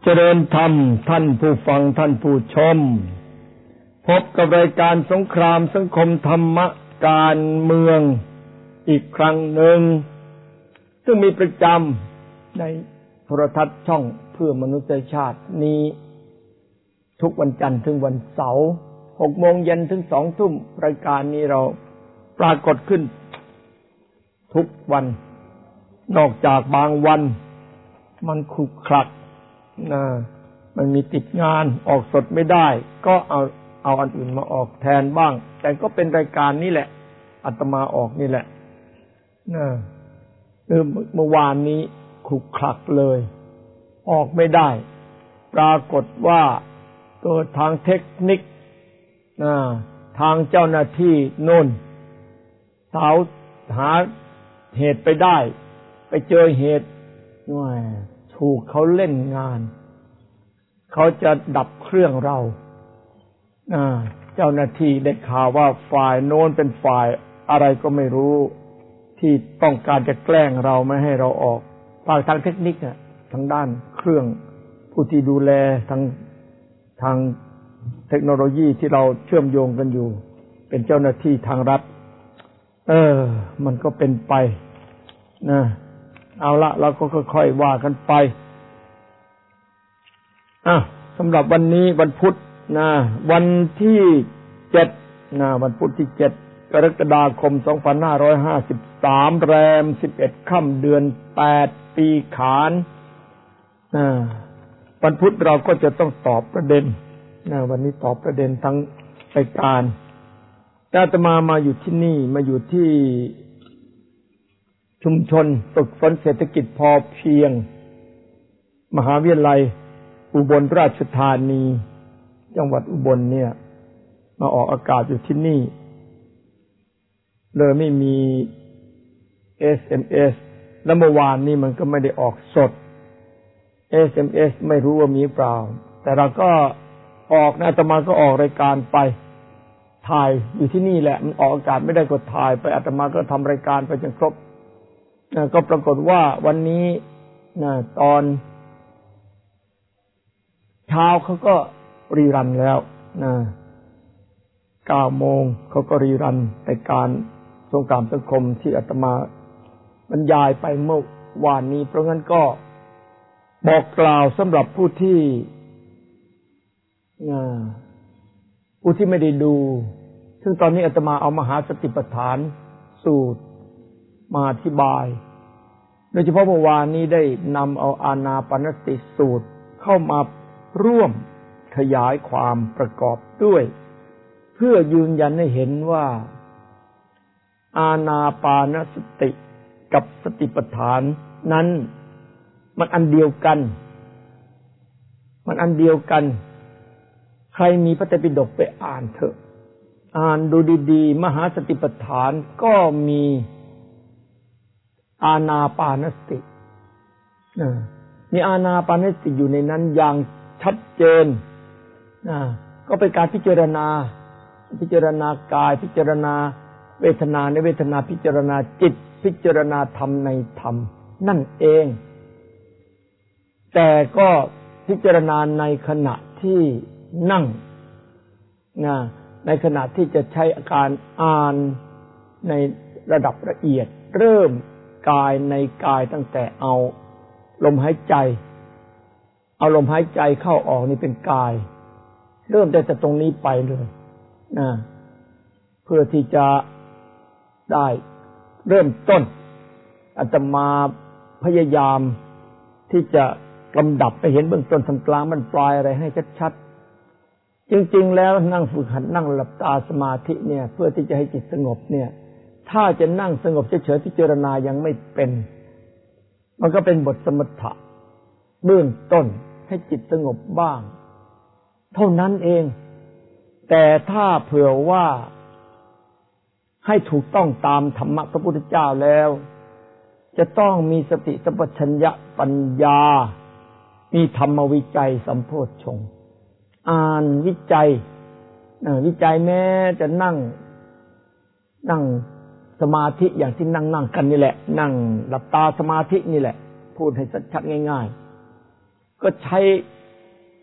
เจริญธรรมท่านผู้ฟังท่านผู้ชมพบกับรายการสงครามสังคมธรรมะการเมืองอีกครั้งหนึ่งซึ่งมีประจำในโทรทัศน์ช่องเพื่อมนุษยชาตินี้ทุกวันจันทร์ถึงวันเสาร์ 6 โมงเย็นถึง 2 ทุ่มรายการนี้เราปรากฏขึ้นทุกวันนอกจากบางวันมันขรุขระมันมีติดงานออกสดไม่ได้ก็เอาอันอื่นมาออกแทนบ้างแต่ก็เป็นรายการนี้แหละอาตมาออกนี่แหละเมื่อวานนี้ขรุขระเลยออกไม่ได้ปรากฏว่าเกิดทางเทคนิคทางเจ้าหน้าที่โน่นหาเหตุไปได้ไปเจอเหตุถูกเขาเล่นงานเขาจะดับเครื่องเราเจ้าหน้าที่ได้ข่าวว่าฝ่ายโน้นเป็นฝ่ายอะไรก็ไม่รู้ที่ต้องการจะแกล้งเราไม่ให้เราออกทางเทคนิคทางด้านเครื่องผู้ที่ดูแลทางเทคโนโลยีที่เราเชื่อมโยงกันอยู่เป็นเจ้าหน้าที่ทางรัฐมันก็เป็นไปเอาละเราก็ค่อยๆว่ากันไปสำหรับวันนี้วันพุธวันที่7วันพุธที่7กรกฎาคม2553แรม11ค่ำเดือน8ปีขานวันพุธเราก็จะต้องตอบประเด็นวันนี้ตอบประเด็นทั้งรายการอาตมาอยู่ที่นี่มาอยู่ที่ชุมชนฝึกฝนเศรษฐกิจพอเพียงมหาวิทยาลัยอุบลราชธานีจังหวัดอุบลเนี่ยมาออกอากาศอยู่ที่นี่เลยไม่มี SMS แล้วเมื่อวานนี้มันก็ไม่ได้ออกสด SMS ไม่รู้ว่ามีเปล่าแต่เราก็ออกอาตมาก็ออกรายการไปถ่ายอยู่ที่นี่แหละมันออกอากาศไม่ได้ก็ถ่ายไปอาตมาก็ทำรายการไปจนครบก็ปรากฏว่าวันนี้ตอนเช้าเขาก็รีรันแล้ว9 โมงเขาก็รีรันรายการสงครามสังคมที่อาตมาบรรยายไปเมื่อวานนี้เพราะงั้นก็บอกกล่าวสำหรับผู้ที่ไม่ได้ดูซึ่งตอนนี้อาตมาเอามหาสติปัฏฐานสูตรมาอธิบายโดยเฉพาะเมื่อวานนี้ได้นำเอาอานาปานสติสูตรเข้ามาร่วมขยายความประกอบด้วยเพื่อยืนยันให้เห็นว่าอานาปานสติกับสติปัฏฐานนั้นมันอันเดียวกันใครมีพระไตรปิฎกไปอ่านเถอะอ่านดูดีๆมหาสติปัฏฐานก็มีอานาปานสติมีอานาปานสติอยู่ในนั้นอย่างชัดเจนก็เป็นการพิจารณากายพิจารณาเวทนาในเวทนาพิจารณาจิตพิจารณาธรรมในธรรมนั่นเองแต่ก็พิจารณาในขณะที่นั่งในขณะที่จะใช้อาการอ่านในระดับละเอียดเริ่มกายในกายตั้งแต่เอาลมหายใจเข้าออกนี่เป็นกายเริ่มแต่ตรงนี้ไปเลยเพื่อที่จะได้เริ่มต้นอาตมาพยายามที่จะลำดับไปเห็นเบื้องต้นทางกลางบรรปลายอะไรให้ชัดๆจริงๆแล้วนั่งฝึกหัดนั่งหลับตาสมาธิเนี่ยเพื่อที่จะให้จิตสงบเนี่ยถ้าจะนั่งสงบเฉยๆพิจารณายังไม่เป็นมันก็เป็นบทสมถะเบื้องต้นให้จิตสงบบ้างเท่านั้นเองแต่ถ้าเผื่อว่าให้ถูกต้องตามธรรมะพระพุทธเจ้าแล้วจะต้องมีสติสัมปชัญญะปัญญามีธรรมวิจัยสัมโพชฌงค์อ่านวิจัยแม้จะนั่งสมาธิอย่างที่นั่งกันนี่แหละนั่งหลับตาสมาธินี่แหละพูดให้ชัดๆง่ายๆก็ใช้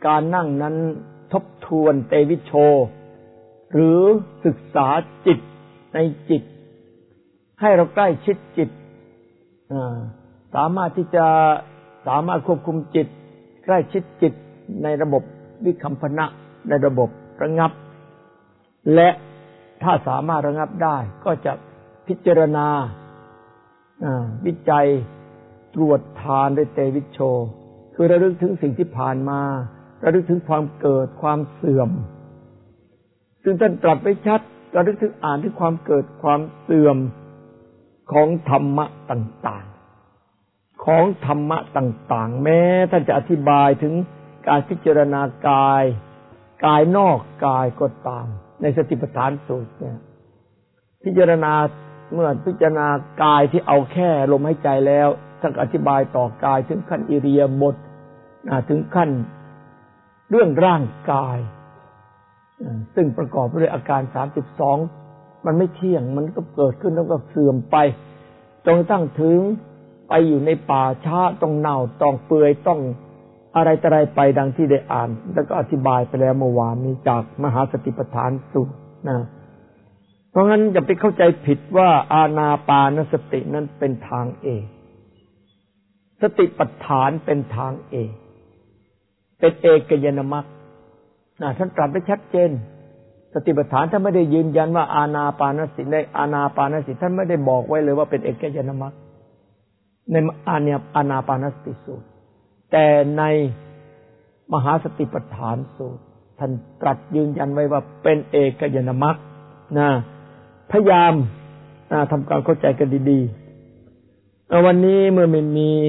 การนั่งนั้นทบทวนเตวิโชหรือศึกษาจิตในจิตให้เราใกล้ชิดจิตสามารถควบคุมจิตใกล้ชิดจิตในระบบวิคัมภนะในระบบระงับและถ้าสามารถระงับได้ก็จะพิจารณาวิจัยตรวจทานด้วยเตวิโชคือระลึกถึงสิ่งที่ผ่านมาระลึกถึงความเกิดความเสื่อมซึ่งท่านตรัสไว้ชัดระลึกถึงอ่านถึงความเกิดความเสื่อมของธรรมะต่างๆของธรรมะต่างๆแม้ท่านจะอธิบายถึงการพิจารณากายนอกกายก็ตามในสติปัฏฐานสูตรเนี่ยพิจารณาเมื่อพิจารณากายที่เอาแค่ลมหายใจแล้วท่านอธิบายต่อกายถึงขั้นอิริยาบถถึงขั้นเรื่องร่างกายซึ่งประกอบด้วยอาการ32มันไม่เที่ยงมันก็เกิดขึ้นแล้วก็เสื่อมไปจนกระทั่งถึงไปอยู่ในป่าช้าต้องเน่าต้องเปื่อยต้องอะไรต่ออะไรไปดังที่ได้อ่านแล้วก็อธิบายไปแล้วเมื่อวานนี้จากมหาสติปัฏฐานสูตรเพราะงั้นอย่าไปเข้าใจผิดว่าอานาปานสตินั้นเป็นทางเอกสติปัฏฐานเป็นทางเอกเป็นเอกยนมรรคท่านตรัสไว้ชัดเจนสติปัฏฐานท่านไม่ได้ยืนยันว่าอานาปานสติในอานาปานสติท่านไม่ได้บอกไว้เลยว่าเป็นเอกยนมรรคในอานาปานสติสูตรแต่ในมหาสติปัฏฐานสูตรท่านตรัสยืนยันไว้ว่าเป็นเอกยนมรรคพยายามทำความเข้าใจกันดีๆวันนี้เมื่อไม่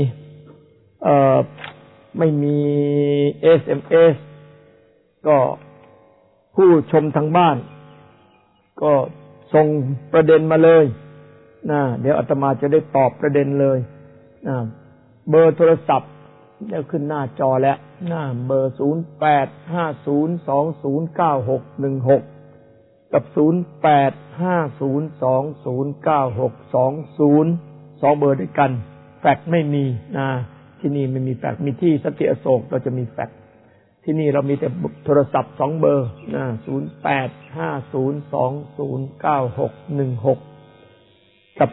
มี SMS ก็ผู้ชมทางบ้านก็ส่งประเด็นมาเลยเดี๋ยวอาตมาจะได้ตอบประเด็นเลยเบอร์โทรศัพท์เดี๋ยวขึ้นหน้าจอแล้วเบอร์0850209616กับ0850209620 2เบอร์ด้วยกันแฟกซ์ไม่มีที่นี่ไม่มีแฟกซ์มีที่สันติอโศกเราจะมีแฟกซ์ที่นี่เรามีแต่โทรศัพท์2เบอร์0850209616กับ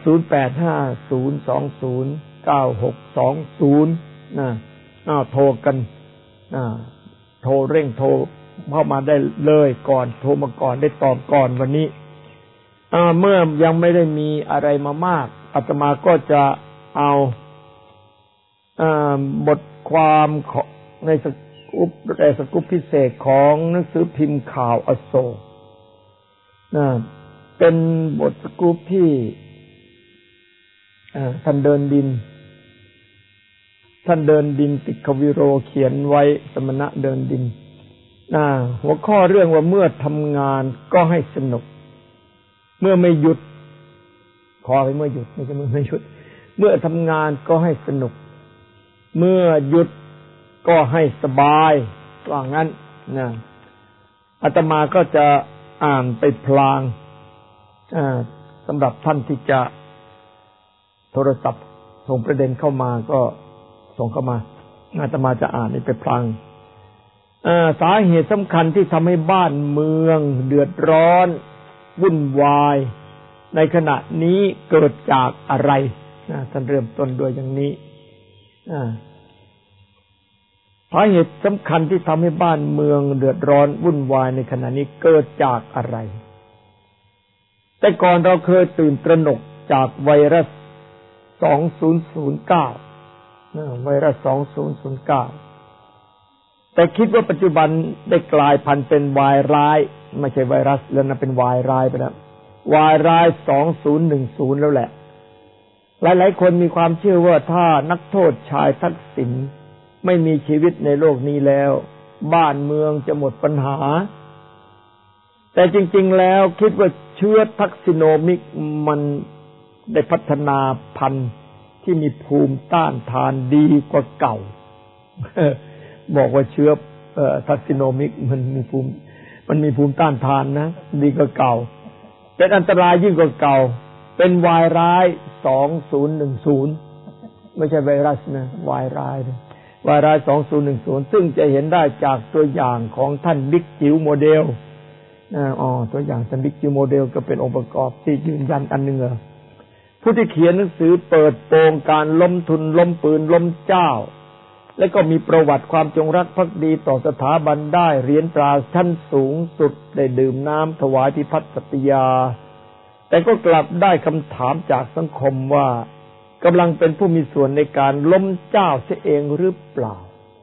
0850209620โทรกันโทรเร่งโทรเข้ามาได้เลยก่อนโทรมาก่อนได้ตอบก่อนวันนี้เมื่อยังไม่ได้มีอะไรมามากอาตมาก็จะเอาบทความในสกู๊ปพิเศษของหนังสือพิมพ์ข่าวอโศกเป็นบทสกู๊ปที่ท่านเดินดินติกวิโรเขียนไว้สมณะเดินดินหัวข้อเรื่องว่าเมื่อทำงานก็ให้สนุกเมื่อไม่หยุดขอไปเมื่อหยุดไม่ใช่เมื่อไม่หยุดเมื่อทำงานก็ให้สนุกเมื่อหยุดก็ให้สบายว่างั้นอาตมาก็จะอ่านไปพลางสำหรับท่านที่จะโทรศัพท์ส่งประเด็นเข้ามาก็ส่งเข้ามาอาตมาจะอ่านไปพลางสาเหตุสำคัญที่ทำให้บ้านเมืองเดือดร้อนวุ่นวายในขณะนี้เกิดจากอะไรท่านเริ่มต้นด้วยอย่างนี้สาเหตุสำคัญที่ทำให้บ้านเมืองเดือดร้อนวุ่นวายในขณะนี้เกิดจากอะไรแต่ก่อนเราเคยตื่นตระหนกจากไวรัส2009ไวรัส2009แต่คิดว่าปัจจุบันได้กลายพันธุ์เป็นวายร้ายไม่ใช่ไวรัสแล้วนะเป็นวายร้ายไปแล้ววายร้าย2010แล้วแหละหลายๆคนมีความเชื่อว่าถ้านักโทษชายทักษิณไม่มีชีวิตในโลกนี้แล้วบ้านเมืองจะหมดปัญหาแต่จริงๆแล้วคิดว่าเชื้อทักซิโนมิกมันได้พัฒนาพันธุ์ที่มีภูมิต้านทานดีกว่าเก่าบอกว่าเชื้อทักซิโนมิกมันมีภูมิต้านทานนะดีกว่าเก่าเป็นอันตรายยิ่งกว่าเก่าเป็นวายร้าย2010ไม่ใช่ไวรัสนะวายร้ายวาระ 2010 ซึ่งจะเห็นได้จากตัวอย่างของท่านบิ๊กจิ๋วโมเดลตัวอย่างท่านบิ๊กจิ๋วโมเดลก็เป็นองค์ประกอบที่ยืนยันอันหนึ่งผู้ที่เขียนหนังสือเปิดโปงการล้มทุนล้มปืนล้มเจ้าและก็มีประวัติความจงรักภักดีต่อสถาบันได้เหรียญตราชั้นสูงสุดได้ดื่มน้ำถวายพิพัฒน์สัตยาแต่ก็กลับได้คำถามจากสังคมว่ากำลังเป็นผู้มีส่วนในการล้มเจ้าเสียเองหรือเปล่า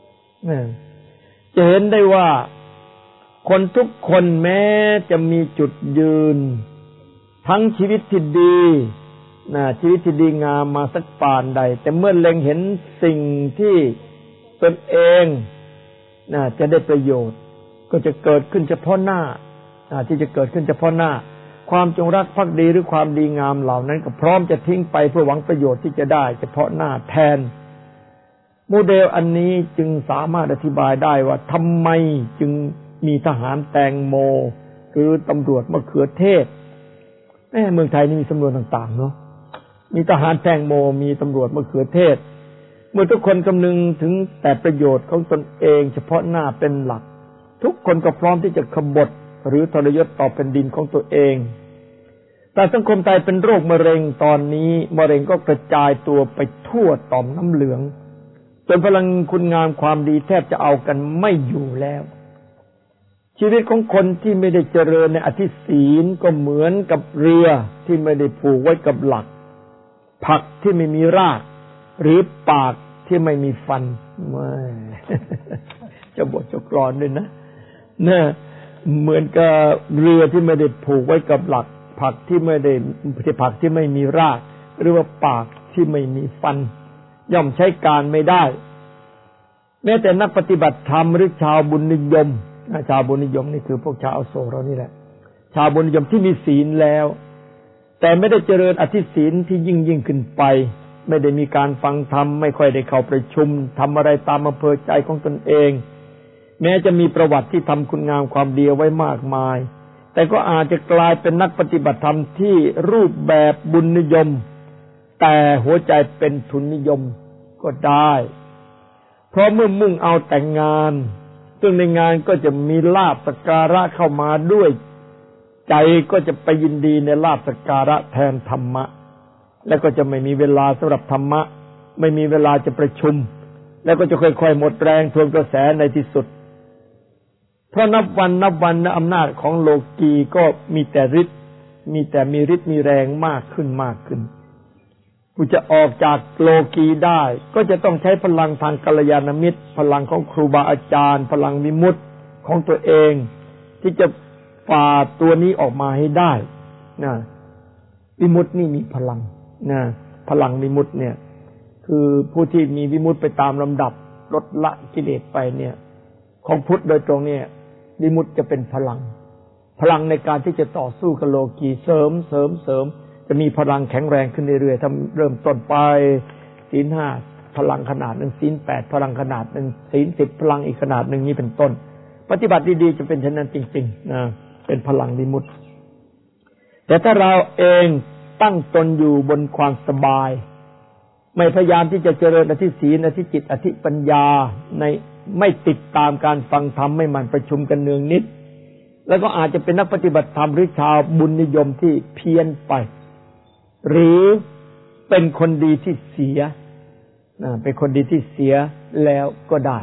จะเห็นได้ว่าคนทุกคนแม้จะมีจุดยืนทั้งชีวิตที่ดีชีวิตที่ดีงามมาสักปานใดแต่เมื่อเล็งเห็นสิ่งที่ตนเองจะได้ประโยชน์ก็จะเกิดขึ้นเฉพาะหน้าที่จะเกิดขึ้นเฉพาะหน้าความจงรักภักดีหรือความดีงามเหล่านั้นก็พร้อมจะทิ้งไปเพื่อหวังประโยชน์ที่จะได้เฉพาะหน้าแทนโมเดลอันนี้จึงสามารถอธิบายได้ว่าทำไมจึงมีทหารแตงโมหรือตำรวจมะเขือเทศเมืองไทยนี่มีตำรวจต่างๆเนาะมีทหารแตงโมมีตำรวจมะเขือเทศเมื่อทุกคนคำนึงถึงแต่ประโยชน์ของตนเองเฉพาะหน้าเป็นหลักทุกคนก็พร้อมที่จะขบฏหรือทรยศต่อแผ่นดินของตัวเองแต่สังคมไทยเป็นโรคมะเร็งตอนนี้มะเร็งก็กระจายตัวไปทั่วต่อมน้ำเหลืองจนพลังคุณงามความดีแทบจะเอากันไม่อยู่แล้วชีวิตของคนที่ไม่ได้เจริญในอธิศีลก็เหมือนกับเรือที่ไม่ได้ผูกไว้กับหลักผักที่ไม่มีรากหรือปากที่ไม่มีฟันไม่จะบทจะกลอนด้วยนะเหมือนกับเรือที่ไม่ได้ผูกไว้กับหลักผักที่ไม่ได้ผักที่ไม่มีรากหรือว่าปากที่ไม่มีฟันย่อมใช้การไม่ได้แม้แต่นักปฏิบัติธรรมหรือชาวบุญนิยมชาวบุญนิยมนี่คือพวกชาวอโศกเรานี่แหละชาวบุญนิยมที่มีศีลแล้วแต่ไม่ได้เจริญอธิศีลที่ยิ่งขึ้นไปไม่ได้มีการฟังธรรมไม่ค่อยได้เข้าประชุมทำอะไรตามอำเภอใจของตนเองแม้จะมีประวัติที่ทำคุณงามความดีไว้มากมายแต่ก็อาจจะกลายเป็นนักปฏิบัติธรรมที่รูปแบบบุญนิยมแต่หัวใจเป็นทุนนิยมก็ได้เพราะเมื่อมุ่งเอาแต่งงานซึ่งในงานก็จะมีลาภสักการะเข้ามาด้วยใจก็จะไปยินดีในลาภสักการะแทนธรรมะแล้วก็จะไม่มีเวลาสำหรับธรรมะไม่มีเวลาจะประชุมแล้วก็จะค่อยๆหมดแรงทวนกระแสในที่สุดเพราะนับวันอำนาจของโลกีก็มีแต่ฤทธิ์มีฤทธิ์มีแรงมากขึ้นผู้จะออกจากโลกีได้ก็จะต้องใช้พลังทางกัลยาณมิตรพลังของครูบาอาจารย์พลังวิมุตติของตัวเองที่จะฝ่าตัวนี้ออกมาให้ได้วิมุตตินี่มีพลังพลังวิมุตติเนี่ยคือผู้ที่มีวิมุตติไปตามลำดับลดละกิเลสไปเนี่ยของพุทธโดยตรงเนี่ยวิมุตติจะเป็นพลังในการที่จะต่อสู้กับโลกีเสริมจะมีพลังแข็งแรงขึ้นเรื่อยๆถ้าเริ่มต้นไปศีล 5พลังขนาดนึงศีล 8พลังขนาดนึงศีล 10พลังอีกขนาดนึงนี้เป็นต้นปฏิบัติดีๆจะเป็นเช่นนั้นจริงๆเป็นพลังวิมุตติแต่ถ้าเราเองตั้งตนอยู่บนความสบายไม่พยายามที่จะเจริญอธิศีลอธิจิตอธิปัญญาในไม่ติดตามการฟังธรรมไม่หมั่นประชุมกันเนืองนิดแล้วก็อาจจะเป็นนักปฏิบัติธรรมหรือชาวบุญนิยมที่เพี้ยนไปหรือเป็นคนดีที่เสียเป็นคนดีที่เสียแล้วก็ได้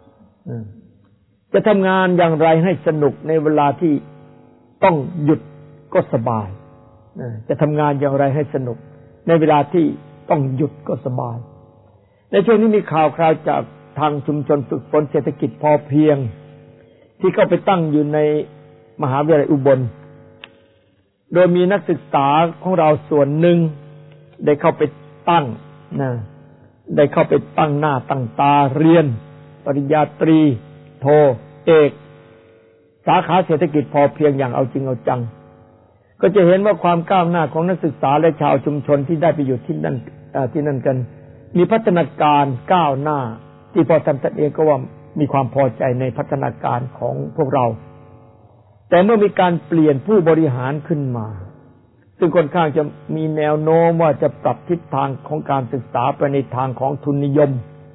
จะทำงานอย่างไรให้สนุกในเวลาที่ต้องหยุดก็สบายจะทำงานอย่างไรให้สนุกในเวลาที่ต้องหยุดก็สบายในช่วงนี้มีข่าวคราวจากทางชุมชนฝึกฝนเศรษฐกิจพอเพียงที่เข้าไปตั้งอยู่ในมหาวิทยาลัยอุบลโดยมีนักศึกษาของเราส่วนหนึ่งได้เข้าไปตั้งได้เข้าไปตั้งหน้าตั้งตาเรียนปริญญาตรีโทเอกสาขาเศรษฐกิจพอเพียงอย่างเอาจริงเอาจังก็จะเห็นว่าความก้าวหน้าของนักศึกษาและชาวชุมชนที่ได้ไปอยู่ที่นั่นกันมีพัฒนาการก้าวหน้าที่พอท่านเองก็ว่ามีความพอใจในพัฒนาการของพวกเราแต่เมื่อมีการเปลี่ยนผู้บริหารขึ้นมาซึ่งค่อนข้างจะมีแนวโน้มว่าจะปรับทิศทางของการศึกษาไปในทางของทุนนิยม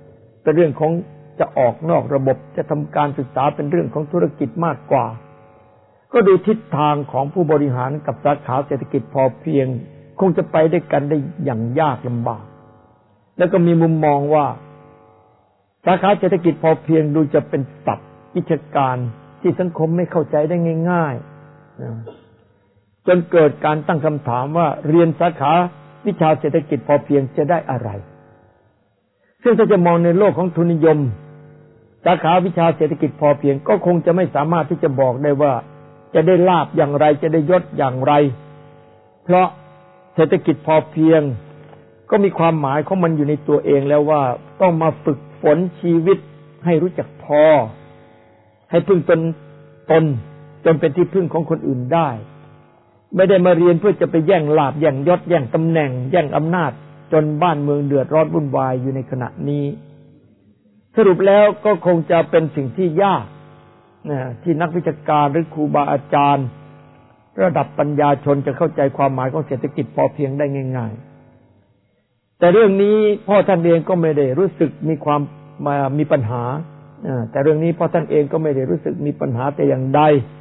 เป็นเรื่องของจะออกนอกระบบจะทำการศึกษาเป็นเรื่องของธุรกิจมากกว่าก็ดูทิศทางของผู้บริหารกับสาขาเศรษฐกิจพอเพียงคงจะไปด้วยกันได้อย่างยากลำบากแล้วก็มีมุมมองว่าสาขาเศรษฐกิจพอเพียงดูจะเป็นศัพท์วิชาการที่สังคมไม่เข้าใจได้ง่ายๆจนเกิดการตั้งคำถามว่าเรียนสาขาวิชาเศรษฐกิจพอเพียงจะได้อะไรซึ่งถ้าจะมองในโลกของทุนนิยมสาขาวิชาเศรษฐกิจพอเพียงก็คงจะไม่สามารถที่จะบอกได้ว่าจะได้ลาภอย่างไรจะได้ยศอย่างไรเพราะเศรษฐกิจพอเพียงก็มีความหมายของมันอยู่ในตัวเองแล้วว่าต้องมาฝึกฝนชีวิตให้รู้จักพอให้พึ่งตนจนเป็นที่พึ่งของคนอื่นได้ไม่ได้มาเรียนเพื่อจะไปแย่งลาภแย่งยศแย่งตำแหน่งแย่งอำนาจจนบ้านเมืองเดือดร้อนวุ่นวายอยู่ในขณะนี้สรุปแล้วก็คงจะเป็นสิ่งที่ยากที่นักวิชาการหรือครูบาอาจารย์ระดับปัญญาชนจะเข้าใจความหมายของเศรษฐกิจพอเพียงได้ง่ายๆแต่เรื่องนี้พ่อท่านเองก็ไม่ได้รู้สึกมีปัญหาแต่เรื่องนี้พ่อท่านเองก็ไม่ได้รู้สึกมีปัญหาแต่อย่างใด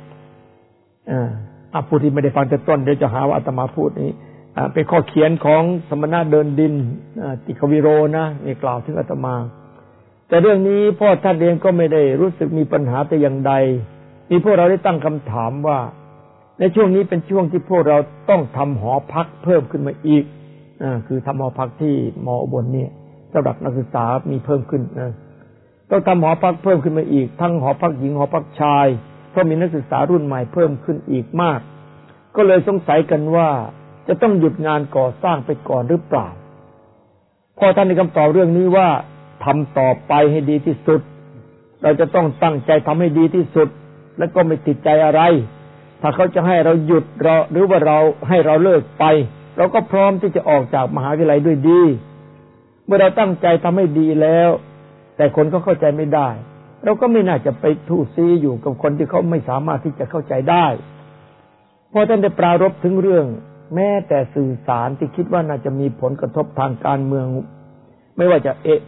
ผู้ที่ไม่ได้ฟังแต่ต้นเดี๋ยวจะหาว่าอาตมาพูดนี้เป็นข้อเขียนของสมณะเดินดินติควิโรนะนี่กล่าวถึงอาตมาแต่เรื่องนี้พ่อท่านเองก็ไม่ได้รู้สึกมีปัญหาแต่อย่างใดมีพวกเราได้ตั้งคำถามว่าในช่วงนี้เป็นช่วงที่พวกเราต้องทำหอพักเพิ่มขึ้นมาอีกคือทำหอพักที่มออุบลเนี่ยสำหรับนักศึกษามีเพิ่มขึ้นต้องทำหอพักเพิ่มขึ้นมาอีกทั้งหอพักหญิงหอพักชายเพราะมีนักศึกษารุ่นใหม่เพิ่มขึ้นอีกมากก็เลยสงสัยกันว่าจะต้องหยุดงานก่อสร้างไปก่อนหรือเปล่าพ่อท่านได้คำตอบเรื่องนี้ว่าทำต่อไปให้ดีที่สุดเราจะต้องตั้งใจทำให้ดีที่สุดและก็ไม่ติดใจอะไรถ้าเขาจะให้เราหยุดหรือว่าเราให้เราเลิกไปเราก็พร้อมที่จะออกจากมหาวิทยาลัยด้วยดีเมื่อเราตั้งใจทำให้ดีแล้วแต่คนก็เข้าใจไม่ได้เราก็ไม่น่าจะไปทู่ซีอยู่กับคนที่เขาไม่สามารถที่จะเข้าใจได้พอท่านได้ปรารภถึงเรื่องแม้แต่สื่อสารที่คิดว่าน่าจะมีผลกระทบทางการเมืองไม่ว่าจะ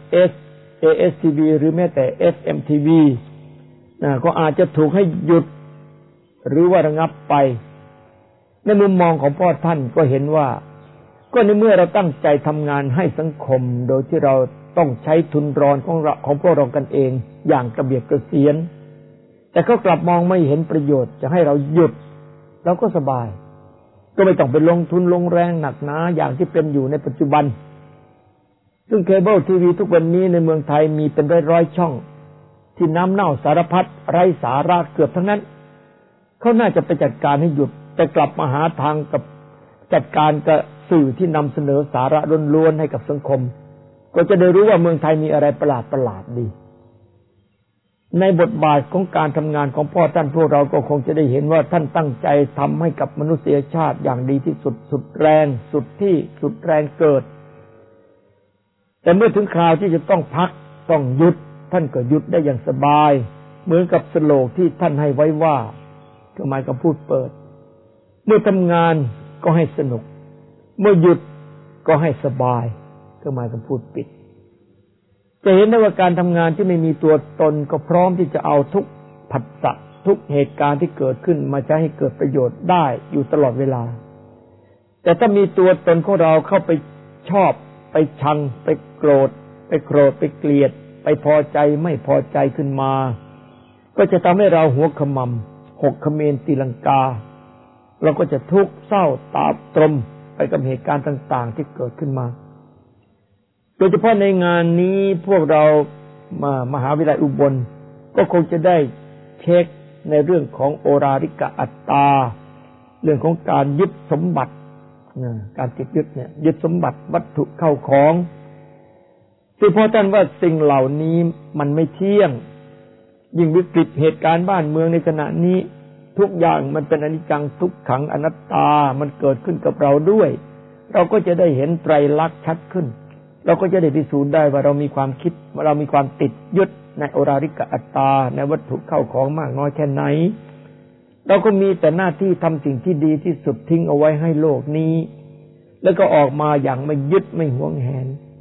ASTV หรือแม้แต่ FMTV ก็อาจจะถูกให้หยุดหรือว่าระงับไปในมุมมองของพ่อท่านก็เห็นว่าก็ในเมื่อเราตั้งใจทำงานให้สังคมโดยที่เราต้องใช้ทุนรอนของพวกเรากันเองอย่างกระเบียดกระเสียนแต่เขากลับมองไม่เห็นประโยชน์จะให้เราหยุดเราก็สบายก็ไม่ต้องไปลงทุนลงแรงหนักหนาอย่างที่เป็นอยู่ในปัจจุบันซึ่งเคเบิลทีวีทุกวันนี้ในเมืองไทยมีเป็นร้อยๆช่องที่น้ำเน่าสารพัดไร้สาระเกือบทั้งนั้นเขาน่าจะไปจัดการให้หยุดแต่กลับมาหาทางกับจัดการกับสื่อที่นำเสนอสาระล้วนๆให้กับสังคมก็จะได้รู้ว่าเมืองไทยมีอะไรประหลาดดีในบทบาทของการทำงานของพ่อท่านพวกเราก็คงจะได้เห็นว่าท่านตั้งใจทำให้กับมนุษยชาติอย่างดีที่สุดสุดแรงสุดที่สุดแรงเกิดแต่เมื่อถึงคราวที่จะต้องพักต้องหยุดท่านก็หยุดได้อย่างสบายเหมือนกับสโลกที่ท่านให้ไว้ว่าก็หมายกับพูดเปิดเมื่อทำงานก็ให้สนุกเมื่อหยุดก็ให้สบายก็หมายกับพูดปิดจะเห็นได้ว่าการทำงานที่ไม่มีตัวตนก็พร้อมที่จะเอาทุกผัสสะทุกเหตุการณ์ที่เกิดขึ้นมาใช้ให้เกิดประโยชน์ได้อยู่ตลอดเวลาแต่ถ้ามีตัวตนของเราเข้าไปชอบไปชังไปโกรธไปเกลียดไปพอใจไม่พอใจขึ้นมาก็จะทำให้เราหัวขมำหกเขมรตีลังกาเราก็จะทุกข์เศร้าตาตรมไปกับเหตุการณ์ต่างๆที่เกิดขึ้นมาโดยเฉพาะในงานนี้พวกเรามหาวิทยาลัยอุบลก็คงจะได้เช็คในเรื่องของโอราริกะอัตตาเรื่องของการยึดสมบัติการติดยึดเนี่ยยึดสมบัติวัตถุเข้าของที่พ่อท่านว่าสิ่งเหล่านี้มันไม่เที่ยงยิ่งวิกฤตเหตุการณ์บ้านเมืองในขณะนี้ทุกอย่างมันเป็นอนิจจังทุกขังอนัตตามันเกิดขึ้นกับเราด้วยเราก็จะได้เห็นไตรลักษณ์ชัดขึ้นเราก็จะได้พิสูจน์ได้ว่าเรามีความคิดว่าเรามีความติดยึดในโอราริกะอัตตาในวัตถุเข้าของมากน้อยแค่ไหนเราก็มีแต่หน้าที่ทำสิ่งที่ดีที่สุดทิ้งเอาไว้ให้โลกนี้แล้วก็ออกมาอย่างไม่ยึดไม่หวงแหน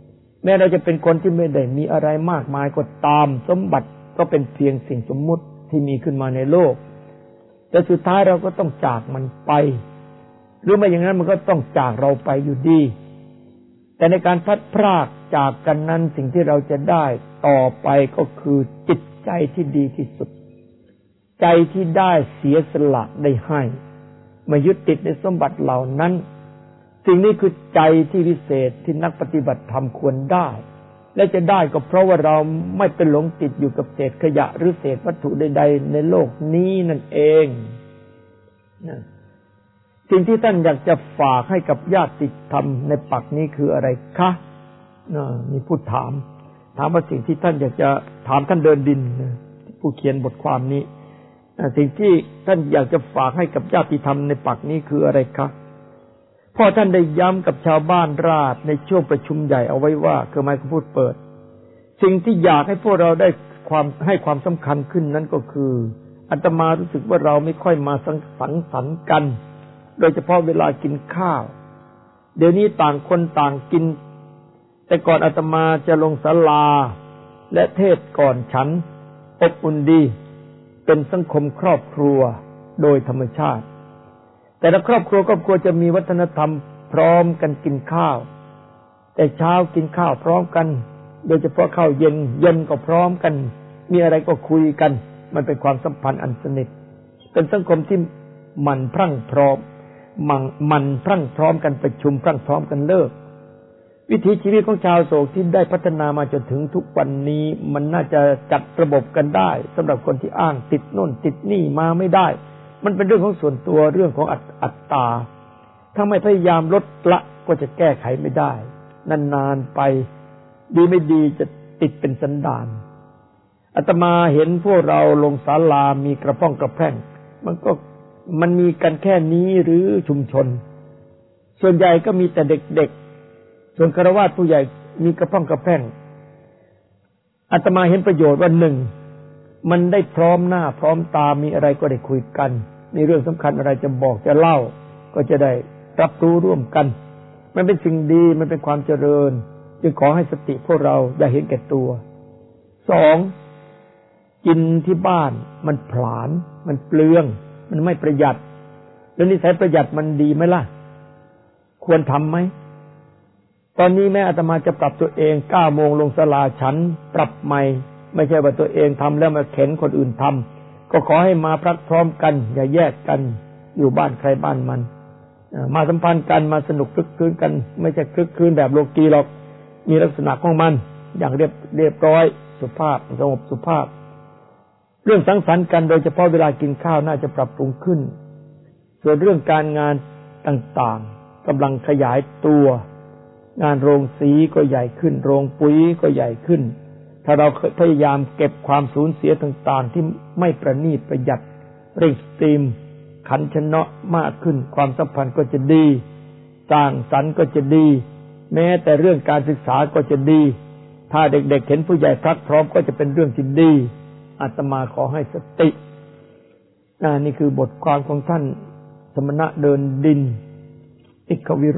แม้เราจะเป็นคนที่ไม่ได้มีอะไรมากมายก็ตามสมบัติก็เป็นเพียงสิ่งสมมุติที่มีขึ้นมาในโลกแต่สุดท้ายเราก็ต้องจากมันไปหรือไม่อย่างนั้นมันก็ต้องจากเราไปอยู่ดีแต่ในการพัดพรากจากกันนั้นสิ่งที่เราจะได้ต่อไปก็คือจิตใจที่ดีที่สุดใจที่ได้เสียสละได้ให้ไม่ยึดติดในสมบัติเหล่านั้นสิ่งนี้คือใจที่วิเศษที่นักปฏิบัติธรรมควรได้และจะได้ก็เพราะว่าเราไม่เป็นหลงติดอยู่กับเศษขยะหรือเศษวัตถุใดๆในโลกนี้นั่นเองนะสิ่งที่ท่านอยากจะฝากให้กับญาติธรรมในปักนี้คืออะไรคะมีผู้ถามว่าสิ่งที่ท่านอยากจะถามท่านเดินดินผู้เขียนบทความนี้สิ่งที่ท่านอยากจะฝากให้กับญาติธรรมในปักนี้คืออะไรคะพ่อท่านได้ย้ำกับชาวบ้านราษฎร์ในช่วงประชุมใหญ่เอาไว้ว่าคือไมค์พูดเปิดสิ่งที่อยากให้พวกเราได้ให้ความสำคัญขึ้นนั้นก็คืออาตมารู้สึกว่าเราไม่ค่อยมาสังสรรค์กันโดยเฉพาะเวลากินข้าวเดี๋ยวนี้ต่างคนต่างกินแต่ก่อนอาตมาจะลงศาลาและเทศก่อนฉันอบอุ่นดีเป็นสังคมครอบครัวโดยธรรมชาติแต่ละครอบครัวจะมีวัฒนธรรมพร้อมกันกินข้าวแต่เช้ากินข้าวพร้อมกันโดยเฉพาะข้าวเย็นก็พร้อมกันมีอะไรก็คุยกันมันเป็นความสัมพันธ์อันสนิทเป็นสังคมที่มันพรั่งพร้อมกันประชุมพรั่งพร้อมกันเลิกวิถีชีวิตของชาวโศกที่ได้พัฒนามาจนถึงทุกวันนี้มันน่าจะจัดระบบกันได้สำหรับคนที่อ้างติดโน่นติดนี่มาไม่ได้มันเป็นเรื่องของส่วนตัวเรื่องของอัตตาถ้าไม่พยายามลดละก็จะแก้ไขไม่ได้นานๆไปดีไม่ดีจะติดเป็นสันดานอาตมาเห็นพวกเราลงศาลามีกระป้องกระแพร่งมันมีกันแค่นี้หรือชุมชนส่วนใหญ่ก็มีแต่เด็กๆส่วนฆราวาสผู้ใหญ่มีกระป้องกระแพร่งอาตมาเห็นประโยชน์ว่าหนึ่งมันได้พร้อมหน้าพร้อมตามีอะไรก็ได้คุยกันมีเรื่องสำคัญอะไรจะบอกจะเล่าก็จะได้รับรู้ร่วมกันมันเป็นสิ่งดีมันเป็นความเจริญจึงขอให้สติพวกเราอย่าเห็นแก่ตัวสองกินที่บ้านมันผลาญมันเปลืองมันไม่ประหยัดแล้วนิสัยประหยัดมันดีไหมล่ะควรทำไหมตอนนี้แม่อาตมาจะปรับตัวเอง9 โมงลงศาลาฉันปรับใหม่ไม่ใช่ว่าตัวเองทำแล้วมาเข็นคนอื่นทำก็ขอให้มาพรักพร้อมกันอย่าแยกกันอยู่บ้านใครบ้านมันมาสัมพันธ์กันมาสนุกคลึกคลื้นกันไม่ใช่คลึกคลื้นแบบโลกีหรอกมีลักษณะของมันอย่างเรียบร้อยสุภาพสงบสุภาพเรื่องสังสรรค์กันโดยเฉพาะเวลากินข้าวน่าจะปรับปรุงขึ้นส่วนเรื่องการงานต่างๆกำลังขยายตัวงานโรงสีก็ใหญ่ขึ้นโรงปุ๋ยก็ใหญ่ขึ้นถ้าเราพยายามเก็บความสูญเสียต่างๆที่ไม่ประณีตประหยัดเร่งสตรีมขันชนะมากขึ้นความสัมพันธ์ก็จะดีสร้างสรรค์ก็จะดีแม้แต่เรื่องการศึกษาก็จะดีถ้าเด็กๆเห็นผู้ใหญ่พรักพร้อมก็จะเป็นเรื่องที่ดีอาตมาขอให้สตินี่คือบทความของท่านสมณะเดินดินอิกวิโร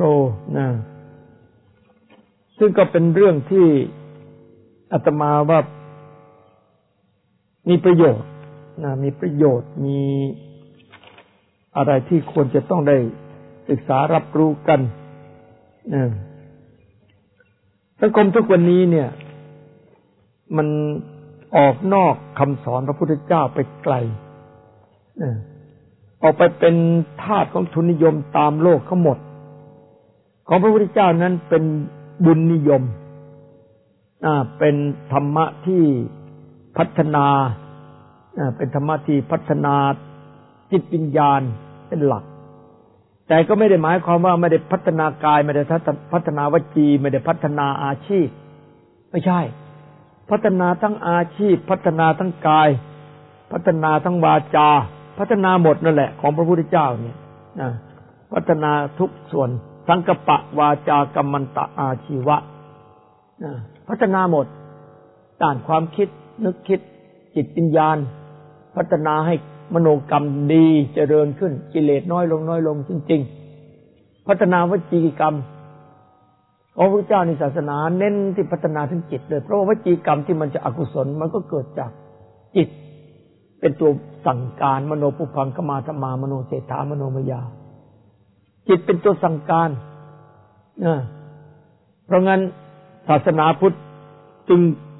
ซึ่งก็เป็นเรื่องที่อาตมาว่ามีประโยชน์มีประโยชน์มีอะไรที่ควรจะต้องได้ศึกษารับรู้กันสังคมทุกวันนี้เนี่ยมันออกนอกคำสอนพระพุทธเจ้าไปไกลออกไปเป็นทาสของทุนนิยมตามโลกทั้งหมดของพระพุทธเจ้านั้นเป็นบุญนิยมเป็นธรรมะที่พัฒนาเป็นธรรมะที่พัฒนาจิตวิญญาณเป็นหลักแต่ก็ไม่ได้หมายความว่าไม่ได้พัฒนากายไม่ได้พัฒนาวจีไม่ได้พัฒนาอาชีพไม่ใช่พัฒนาทั้งอาชีพพัฒนาทั้งกายพัฒนาทั้งวาจาพัฒนาหมดนั่นแหละของพระพุทธเจ้าเนี่ยพัฒนาทุกส่วนสังกัปปะวาจากัมมันตะอาชีวะพัฒนาหมดด้านความคิดนึกคิดจิตวิญญาณพัฒนาให้มโนกรรมดีเจริญขึ้นกิเลสน้อยลงจริงๆพัฒนาวจีกรรมพระพุทธเจ้าในศาสนาเน้นที่พัฒนาถึงจิตเลยเพราะว่าวจีกรรมที่มันจะอกุศลมันก็เกิดจากจิตเป็นตัวสั่งการมโนปุพังคมาธรรมามโนเศรษฐามโนมยาจิตเป็นตัวสั่งการเพราะงั้นศาสนาพุทธจึง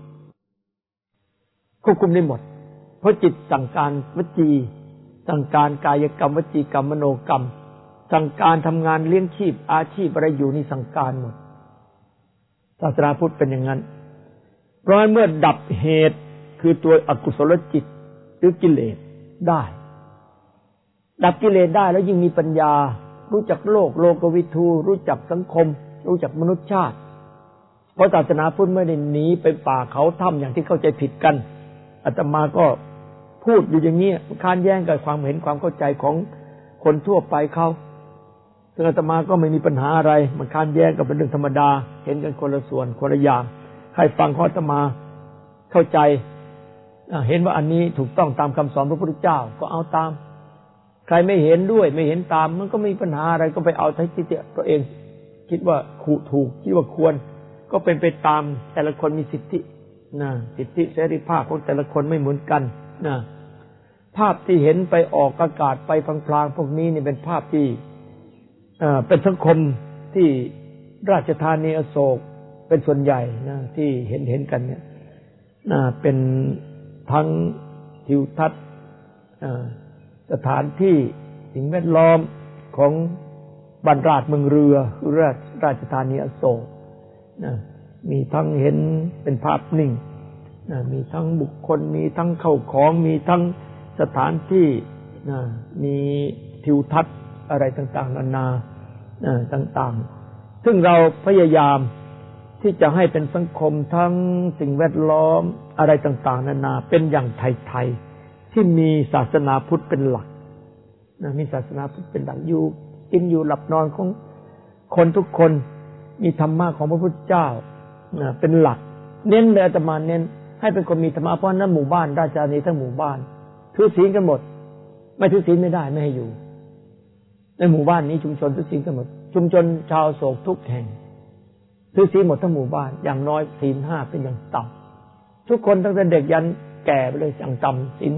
ควบคุมได้หมดเพราะจิตสั่งการวจีสั่งการกายกรรมวจีกรรมมโนกรรมสั่งการทำงานเลี้ยงชีพอาชีพอะไรอยู่นี่สั่งการหมดศาสนาพุทธเป็นอย่างนั้นเพราะฉะนั้นเมื่อดับเหตุคือตัวอกุศลจิตหรือกิเลสได้ดับกิเลสได้แล้วยิ่งมีปัญญารู้จักโลกโลกวิทูรู้จักสังคมรู้จักมนุษยชาติเพราะศาสนาพุทธไม่ได้หนีไปป่าเขาถ้ำอย่างที่เข้าใจผิดกันอาตมาก็พูดอยู่อย่างนี้ค้านแย้งกับความเห็นความเข้าใจของคนทั่วไปเขาซึ่งอาตมาก็ไม่มีปัญหาอะไรมันค้านแย้งก็เป็นเรื่องธรรมดาเห็นกันคนละส่วนคนละอย่างใครฟังข้ออาตมาเข้าใจเห็นว่าอันนี้ถูกต้องตามคำสอนพระพุทธเจ้าก็เอาตามใครไม่เห็นด้วยไม่เห็นตามมันก็ไม่มีปัญหาอะไรก็ไปเอาที่ตัวเองคิดว่าถูกคิดว่าควรก็เป็นไปตามแต่ละคนมีสิทธิสิทธิเสรีภาพของแต่ละคนไม่เหมือนกันภาพที่เห็นไปออกอากาศไปพลางๆพวกนี้นี่เป็นภาพที่เป็นสังคมที่ราชธานีอโศกเป็นส่วนใหญ่ที่เห็นกันเนี่ยเป็นทั้งทิวทัศน์สถานที่สิ่งแวดล้อมของบ้านราชเมืองเรือราชธานีอโศกมีทั้งเห็นเป็นภาพนิ่งมีทั้งบุคคลมีทั้งเข้าของมีทั้งสถานที่มีทิวทัศน์อะไรต่างๆนานาต่างๆซึ่งเราพยายามที่จะให้เป็นสังคมทั้งสิ่งแวดล้อมอะไรต่างๆนานาเป็นอย่างไทยๆที่มีศาสนาพุทธเป็นหลักมีศาสนาพุทธเป็นหลักอยู่กินอยู่หลับนอนของคนทุกคนมีธรรมะของพระพุทธเจ้าเป็นหลักเน้นเลยอาตมาเน้นให้เป็นคนมีธรรมะเพราะนั้นหมู่บ้านราชธานีทั้งหมู่บ้านถือศีลกันหมดไม่ถือศีลไม่ได้ไม่ให้อยู่ในหมู่บ้านนี้ชุมชนถือศีลกันหมดชุมชนชาวโศกทุกแห่งถือศีลหมดทั้งหมู่บ้านอย่างน้อยศีล 5เป็นอย่างต่ำทุกคนตั้งแต่เด็กยันแก่ไปเลยอย่างต่ำศีล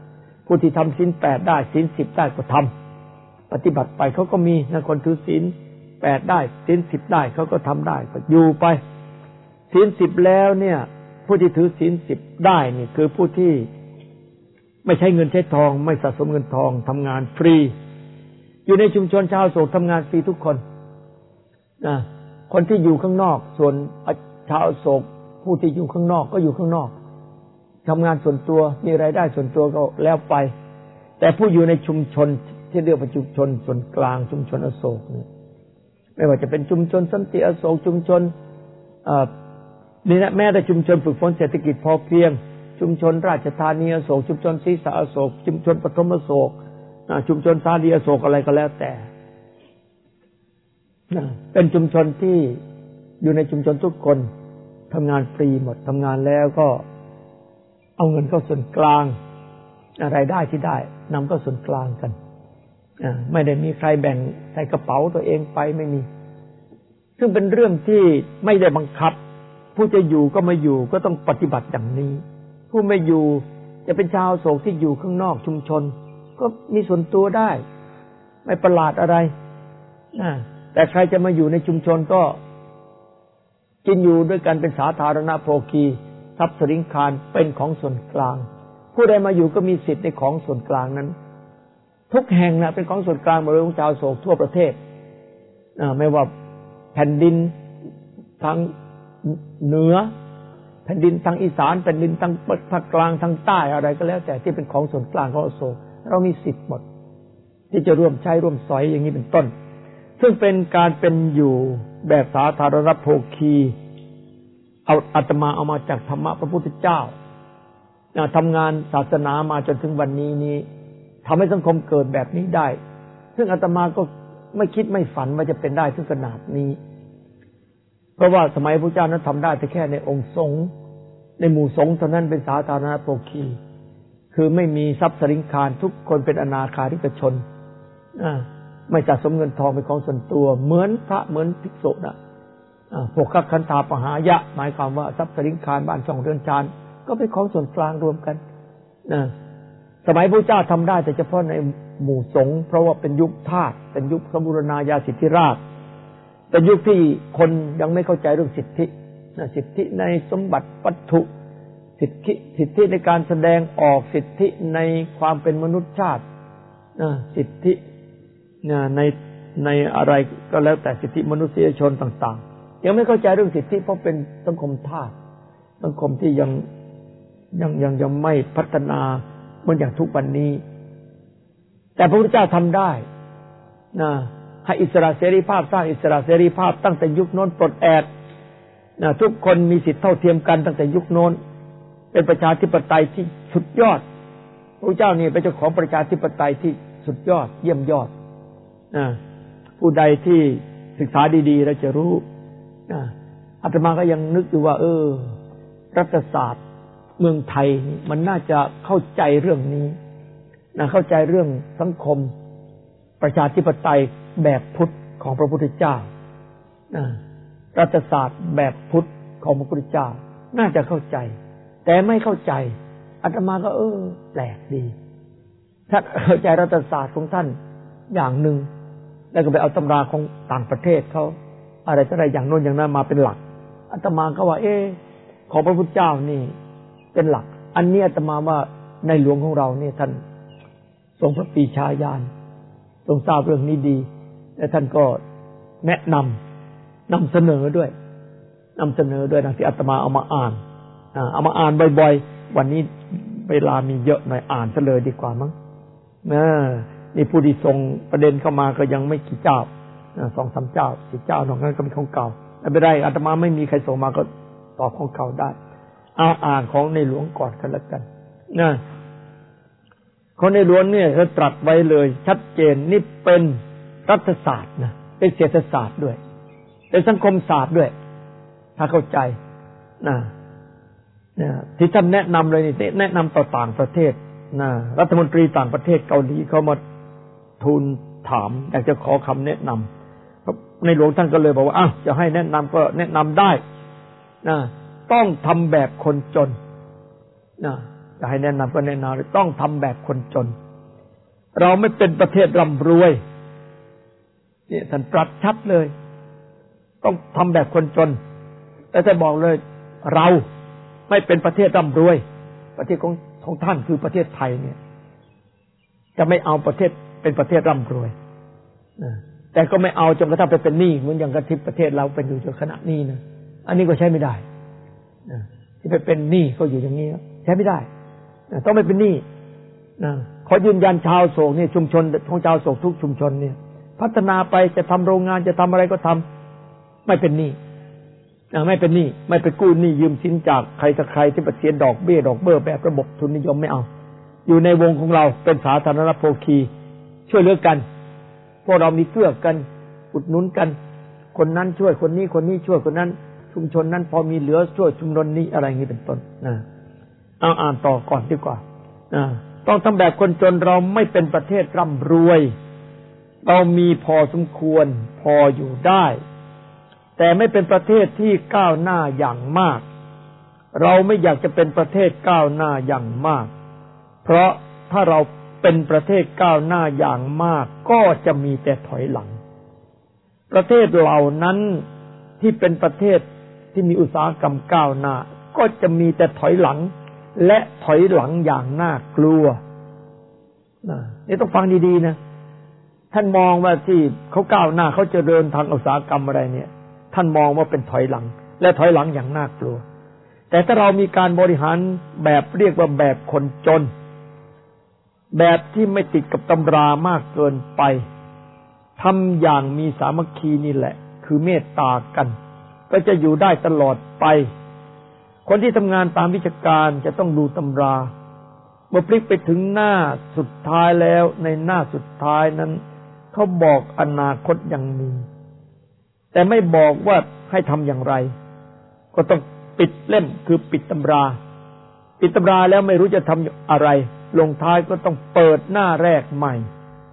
5ผู้ที่ทำศีล 8ได้ศีล 10ได้ก็ทำปฏิบัติไปเขาก็มีคนถือศีล 8ได้ศีล 10ได้เขาก็ทำได้ก็อยู่ไปศีล 10แล้วเนี่ยผู้ที่ถือศีล 10ได้นี่คือผู้ที่ไม่ใช้เงินใช้ทองไม่สะสมเงินทองทำงานฟรีอยู่ในชุมชนชาวโศกทำงานฟรีทุกคนคนที่อยู่ข้างนอกส่วนชาวโศกผู้ที่อยู่ข้างนอกก็อยู่ข้างนอกทำงานส่วนตัวมีรายได้ส่วนตัวก็แล้วไปแต่ผู้อยู่ในชุมชนที่เรียกว่าชุมชนส่วนกลางชุมชนอโศกเนี่ยไม่ว่าจะเป็นชุมชนสันติอโศกชุมชนนี่นะแม้แต่ชุมชนฝึกฝนเศรษฐกิจพอเพียงชุมชนราชธานีอโศกชุมชนศรีสะอโศกชุมชนปฐมอโศกชุมชนสาลีอโศกอะไรก็แล้วแต่เป็นชุมชนที่อยู่ในชุมชนทุกคนทำงานฟรีหมดทำงานแล้วก็เอาเงินเข้าส่วนกลางรายได้ที่ได้นำเข้าส่วนกลางกันไม่ได้มีใครแบ่งใส่กระเป๋าตัวเองไปไม่มีซึ่งเป็นเรื่องที่ไม่ได้บังคับผู้จะอยู่ก็ไม่อยู่ก็ต้องปฏิบัติอย่างนี้ผู้ไม่อยู่จะเป็นชาวโศกที่อยู่ข้างนอกชุมชนก็มีส่วนตัวได้ไม่ประหลาดอะไรแต่ใครจะมาอยู่ในชุมชนก็กินอยู่ด้วยกันเป็นสาธารณโภคีทรัพย์สินคารเป็นของส่วนกลางผู้ใดมาอยู่ก็มีสิทธิ์ในของส่วนกลางนั้นทุกแห่งนะเป็นของส่วนกลางหมดเลยของชาวโศกทั่วประเทศไม่ว่าแผ่นดินทางเหนือแผ่นดินทางอีสานแผ่นดินทางภาคกลางทางใต้อะไรก็แล้วแต่ที่เป็นของส่วนกลางของอโศกเรามีสิทธิ์หมดที่จะร่วมใช้ร่วมสอยอย่างนี้เป็นต้นซึ่งเป็นการเป็นอยู่แบบสาธารณโภคีเอาอาตมาเอามาจากธรรมะพระพุทธเจ้าทำงานศาสนามาจนถึงวันนี้ทำให้สังคมเกิดแบบนี้ได้ซึ่งอาตมาก็ไม่คิดไม่ฝันว่าจะเป็นได้ถึงขนาดนี้เพราะว่าสมัยพระเจ้านั้นทำได้แต่แค่ในองค์สงฆ์ในหมู่สงฆ์เท่านั้นเป็นสาธารณโภคีคือไม่มีทรัพย์สินคารทุกคนเป็นอนาคาริกชนไม่สะสมเงินทองเป็นของส่วนตัวเหมือนพระเหมือนภิกษุนะพวกคันธาปหายะหมายความว่าทรัพย์สินคารบ้านช่องเรือนชานก็เป็นของส่วนกลางรวมกันสมัยพระเจ้าทำได้แต่เฉพาะในหมู่สงฆ์เพราะว่าเป็นยุคทาสเป็นยุคสมบูรณาญาสิทธิราชเป็นยุคที่คนยังไม่เข้าใจเรื่องสิทธิสิทธิในสมบัติวัตถุสิทธิในการแสดงออกสิทธิในความเป็นมนุษยชาติสิทธิในอะไรก็แล้วแต่สิทธิมนุษยชนต่างๆยังไม่เข้าใจเรื่องสิทธิเพราะเป็นสังคมทาสสังคมที่ยังไม่พัฒนาเหมือนอย่างทุกวันนี้แต่พระพุทธเจ้าทำได้ให้อิสระเสรีภาพสร้างอิสระเสรีภาพตั้งแต่ยุคโน้นปลดแอกทุกคนมีสิทธิเท่าเทียมกันตั้งแต่ยุคโน้นเป็นประชาธิปไตยที่สุดยอดพระเจ้านี่เป็นเจ้าของประชาธิปไตยที่สุดยอดเยี่ยมยอดผู้ใดที่ศึกษาดีๆแล้วจะรู้อาตมาก็ยังนึกอยู่ว่ารัฐศาสตร์เมืองไทยมันน่าจะเข้าใจเรื่องนี้เข้าใจเรื่องสังคมประชาธิปไตยแบบพุทธของพระพุทธเจ้ารัฐศาสตร์แบบพุทธของพระพุทธเจ้าน่าจะเข้าใจแต่ไม่เข้าใจอาตมาก็แปลกดีถ้าเข้าใจรัฐศาสตร์ของท่านอย่างหนึ่งแล้วก็ไปเอาตำราของต่างประเทศเขาอะไรต่ออะไรอย่างโน้นอย่างนั้นมาเป็นหลักอาตมาก็ว่าของพระพุทธเจ้านี่เป็นหลักอันนี้อาตมาว่าในหลวงของเราเนี่ยท่านทรงพระปรีชาญาณทรงทราบเรื่องนี้ดีและท่านก็แนะนำเสนอด้วยดังที่อาตมาเอามาอ่านบ่อยๆวันนี้เวลามีเยอะหน่อยอ่านซะเลยดีกว่ามั้งนี่ผู้ที่ส่งประเด็นเข้ามาก็ยังไม่กี่เจ้า2-3 เจ้า10 เจ้านอกนั้นก็เป็นของเก่าไม่ได้อาตมาไม่มีใครส่งมาก็ตอบของเก่าได้อ่านของในหลวงก่อนกันแล้วกันของในหลวงเนี่ยเขาตรัสไว้เลยชัดเจนนี่เป็นรัฐศาสตร์นะเป็นเศรษฐศาสตร์ด้วยเป็นสังคมศาสตร์ด้วยถ้าเข้าใจที่ท่านแนะนำเลยนี่แนะนำต่อต่างประเทศรัฐมนตรีต่างประเทศเกาหลีเขามาทูลถามอยากจะขอคำแนะนำในหลวงท่านก็เลยบอกว่าจะให้แนะนำก็แนะนำได้ต้องทำแบบคนจนจะให้แนะนำก็แนะนำต้องทำแบบคนจนเราไม่เป็นประเทศร่ำรวยนี่ท่านตรัสชัดเลยต้องทำแบบคนจนแต่ท่านบอกเลยเราไม่เป็นประเทศร่ำรวยประเทศของท่านคือประเทศไทยเนี่ยจะไม่เอาประเทศเป็นประเทศร่ำรวยแต่ก็ไม่เอาจนกระทั่งไปเป็นหนี้เหมือนอย่างกระทิบประเทศเราเป็นอยู่จนขณะนี้นะอันนี้ก็ใช้ไม่ได้ที่ไปเป็นหนี้ก็อยู่อย่างนี้ใช้ไม่ได้ต้องไม่เป็นหนี้ขอยืนยันชาวโศกเนี่ยชุมชนของชาวโศกทุกชุมชนเนี่ยพัฒนาไปจะทำโรงงานจะทำอะไรก็ทำไม่เป็นหนี้ไม่เป็นหนี้ไม่ไปกู้หนี้ยืมสินจากใครสักใครที่ประเสียดอกเบี้ยดอกเบี้ยแบบระบบทุนนิยมไม่เอาอยู่ในวงของเราเป็นสาธารณโภคีช่วยเหลือกันพวกเรามีเกื้อกันอุดหนุนกันคนนั้นช่วยคนนี้คนนี้ช่วยคนนั้นชุมชนนั้นพอมีเหลือช่วยชุมชนนี้อะไรอย่างนี้เป็นต้นอ่านต่อก่อนดีกว่าต้องทำแบบคนจนเราไม่เป็นประเทศร่ำรวยเรามีพอสมควรพออยู่ได้แต่ไม่เป็นประเทศที่ก้าวหน้าอย่างมากเราไม่อยากจะเป็นประเทศก้าวหน้าอย่างมากเพราะถ้าเราเป็นประเทศก้าวหน้าอย่างมากก็จะมีแต่ถอยหลังประเทศเหล่านั้นที่เป็นประเทศที่มีอุตสาหกรรมก้าวหน้าก็จะมีแต่ถอยหลังและถอยหลังอย่างน่ากลัวนี่ต้องฟังดีๆนะท่านมองว่าที่เขาก้าวหน้าเขาเจริญทางอุตสาหกรรมอะไรเนี่ยท่านมองว่าเป็นถอยหลังและถอยหลังอย่างน่ากลัวแต่ถ้าเรามีการบริหารแบบเรียกว่าแบบคนจนแบบที่ไม่ติดกับตำรามากเกินไปทำอย่างมีสามัคคีนี่แหละคือเมตตากันก็จะอยู่ได้ตลอดไปคนที่ทำงานตามวิชาการจะต้องดูตำราเมื่อพลิกไปถึงหน้าสุดท้ายแล้วในหน้าสุดท้ายนั้นเขาบอกอนาคตยังมีแต่ไม่บอกว่าให้ทำอย่างไรก็ต้องปิดเล่มคือปิดตำราแล้วไม่รู้จะทำอะไรลงท้ายก็ต้องเปิดหน้าแรกใหม่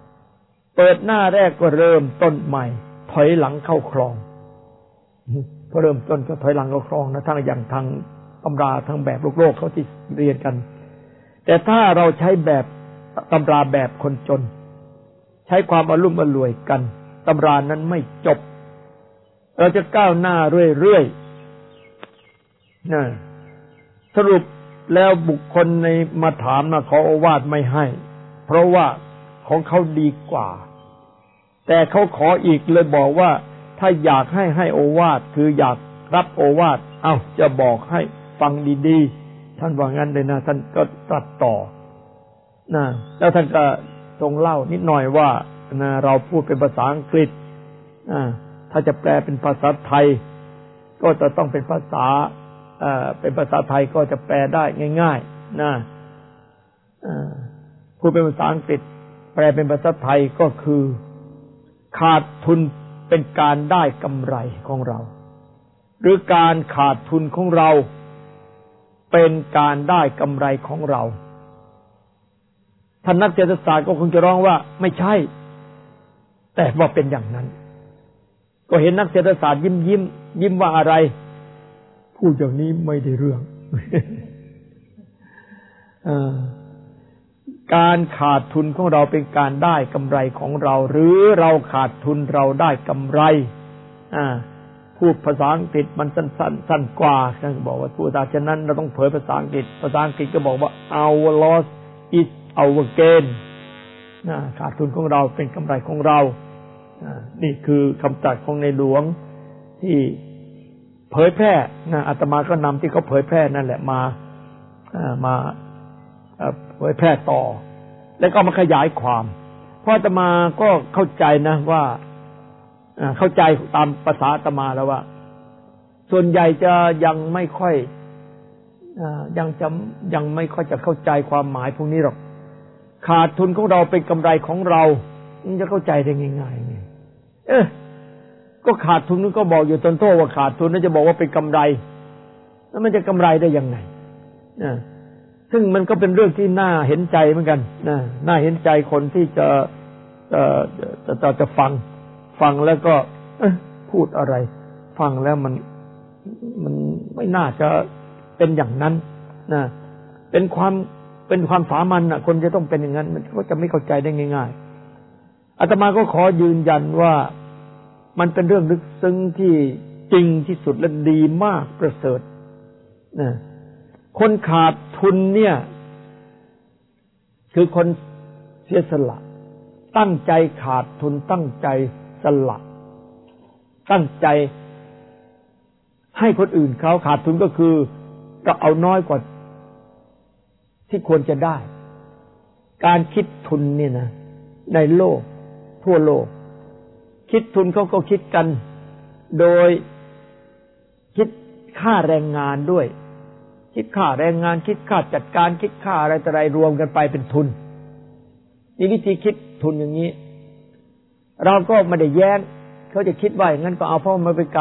เปิดหน้าแรกก็เริ่มต้นใหม่ถอยหลังเข้าคลองพอเริ่มต้นก็ถอยหลังก็คล่องนะทั้งอย่างทางตำราทั้งแบบโลกเขาที่เรียนกันแต่ถ้าเราใช้แบบตำราแบบคนจนใช้ความอลุ่มอล่วยกันตำรานั้นไม่จบเราจะก้าวหน้าเรื่อยๆนะสรุปแล้วบุคคลในมาถามนะขอโอวาทไม่ให้เพราะว่าของเขาดีกว่าแต่เขาขออีกเลยบอกว่าถ้าอยากให้โอวาทคืออยากรับโอวาทจะบอกให้ฟังดีๆท่านว่างั้นเลยนะท่านก็ตรัสต่อนะแล้วท่านก็ทรงเล่านิดหน่อยว่านะเราพูดเป็นภาษาอังกฤษถ้าจะแปลเป็นภาษาไทยก็จะต้องเป็นภาษาเป็นภาษาไทยก็จะแปลได้ง่ายๆนะพูดเป็นภาษาอังกฤษแปลเป็นภาษาไทยก็คือขาดทุนเป็นการได้กำไรของเราหรือการขาดทุนของเราเป็นการได้กำไรของเราท่านนักเศรษฐศาสตร์ก็คงจะร้องว่าไม่ใช่แต่ว่าเป็นอย่างนั้นก็เห็นนักเศรษฐศาสตร์ยิ้มว่าอะไรพูดอย่างนี้ไม่ได้เรื่อง การขาดทุนของเราเป็นการได้กำไรของเราหรือเราขาดทุนเราได้กำไรพูดภาษาอังกฤษมันสั้นกว่าท่านบอกว่าพูดตามฉะนั้นเราต้องเผยภาษาอังกฤษก็บอกว่า our loss is our gain ขาดทุนของเราเป็นกำไรของเรานี่คือคำตรัสของในหลวงที่เผยแพร่อาตมาก็นำที่เขาเผยแพร่นั่นแหละมาเผยแพร่ต่อแล้วก็มาขยายความเพราะอาตมาก็เข้าใจนะว่าเข้าใจตามภาษาอาตมาแล้วว่าส่วนใหญ่จะยังไม่ค่อยยังไม่ค่อยจะเข้าใจความหมายพวกนี้หรอกขาดทุนของเราเป็นกำไรของเรามันจะเข้าใจได้ง่ายๆไงก็ขาดทุนนึงก็บอกอยู่ตนโทษว่าขาดทุนแล้วจะบอกว่าเป็นกำไรแล้วมันจะกำไรได้ยังไงซึ่งมันก็เป็นเรื่องที่น่าเห็นใจเหมือนกันน่าเห็นใจคนที่จะฟังแล้วก็พูดอะไรฟังแล้วมันไม่น่าจะเป็นอย่างนั้นนะเป็นความสามัญคนจะต้องเป็นอย่างนั้นมันก็จะไม่เข้าใจได้ง่ายๆอาตมาก็ขอยืนยันว่ามันเป็นเรื่องลึกซึ้งที่จริงที่สุดและดีมากประเสริฐนะคนขาดทุนเนี่ยคือคนเสียสละตั้งใจขาดทุนตั้งใจสละตั้งใจให้คนอื่นเขาขาดทุนก็คือก็เอาน้อยกว่าที่ควรจะได้การคิดทุนเนี่ยนะในโลกทั่วโลกคิดทุนเขาก็คิดกันโดยคิดค่าแรงงานด้วยคิดค่าแรงงานคิดค่าจัดการคิดค่าอะไรต่ออะไรรวมกันไปเป็นทุนนี่วิธีคิดทุนอย่างนี้เราก็ไม่ได้แย้งเขาจะคิดว่าอย่างนั้นก็เอาเพราะมันเป็น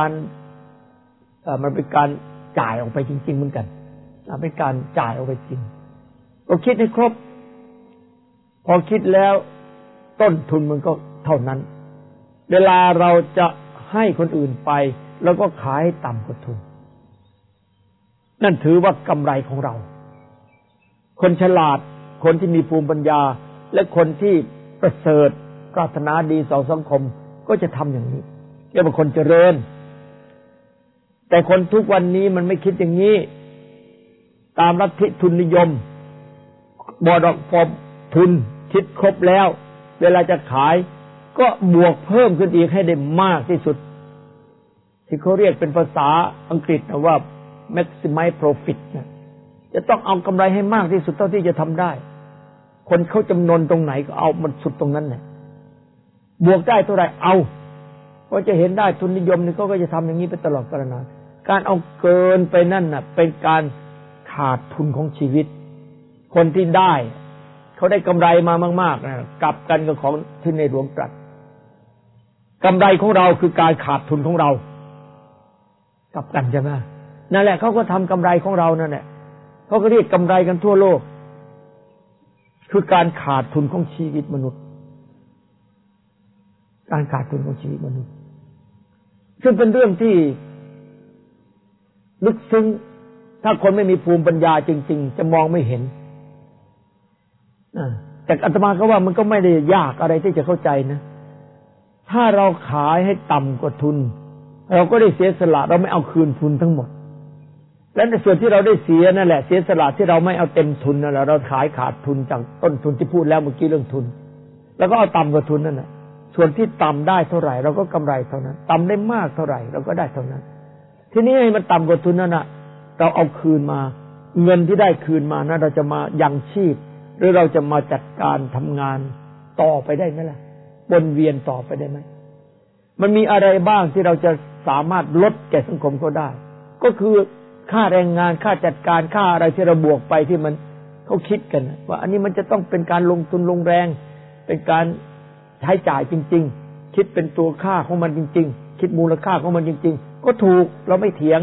การจ่ายออกไปจริงๆเหมือนกันเป็นการจ่ายออกไปจริงก็คิดให้ครบพอคิดแล้วต้นทุนมันก็เท่านั้นเวลาเราจะให้คนอื่นไปแล้วก็ขายให้ต่ำกว่าทุนนั่นถือว่ากำไรของเราคนฉลาดคนที่มีภูมิปัญญาและคนที่ประเสริฐปรารถนาดีต่อสังคมก็จะทำอย่างนี้เรียกว่าคนเจริญแต่คนทุกวันนี้มันไม่คิดอย่างนี้ตามลัทธิทุนนิยมบอดอกพอทุนคิดครบแล้วเวลาจะขายก็บวกเพิ่มขึ้นอีกให้ได้มากที่สุดที่เขาเรียกเป็นภาษาอังกฤษนะว่า maximize profit นะจะต้องเอากำไรให้มากที่สุดเท่าที่จะทำได้คนเขาจำนวนตรงไหนก็เอามันสุดตรงนั้นแหละบวกได้เท่าไหร่เอาก็จะเห็นได้ทุนนิยมนี่ก็จะทำอย่างนี้ไปตลอดกาลนานการเอาเกินไปนั่นน่ะเป็นการขาดทุนของชีวิตคนที่ได้เขาได้กำไรมามากๆนะกลับกันกับของที่ในหลวงตรัสกำไรของเราคือการขาดทุนของเรากลับกันใช่ไหมนั่นแหละเขาก็ทำกำไรของเรานั่นแหละเขาก็เรียกกำไรกันทั่วโลกคือการขาดทุนของชีวิตมนุษย์การขาดทุนของชีวิตมนุษย์ซึ่งเป็นเรื่องที่ลึกซึ้งถ้าคนไม่มีภูมิปัญญาจริงๆจะมองไม่เห็นแต่อาตมาก็ว่ามันก็ไม่ได้ยากอะไรที่จะเข้าใจนะถ้าเราขายให้ต่ำกว่าทุนเราก็ได้เสียสละเราไม่เอาคืนทุนทั้งหมดและในส่วนที่เราได้เสียนั่นแหละเสียสละที่เราไม่เอาเต็มทุนนั่นแหละเราขายขาดทุนจากต้นทุนที่พูดแล้วเมื่อกี้เรื่องทุนแล้วก็เอาต่ำกว่าทุนนั่นแหละส่วนที่ต่ำได้เท่าไหร่เราก็กำไรเท่านั้นต่ำได้มากเท่าไหร่เราก็ได้เท่านั้นทีนี้ให้มันต่ำกว่าทุนนั่นน่ะเราเอาคืนมาเงินที่ได้คืนมานั้นเราจะมายังชีพหรือเราจะมาจัดการทำงานต่อไปได้ไหมล่ะวนเวียนต่อไปได้ไหมมันมีอะไรบ้างที่เราจะสามารถลดแก่สังคมเขาได้ก็คือค่าแรงงานค่าจัดการค่าอะไรที่เราบวกไปที่มันเขาคิดกันว่าอันนี้มันจะต้องเป็นการลงทุนลงแรงเป็นการใช้จ่ายจริงๆคิดเป็นตัวค่าของมันจริงๆคิดมูลค่าของมันจริงๆก็ถูกเราไม่เถียง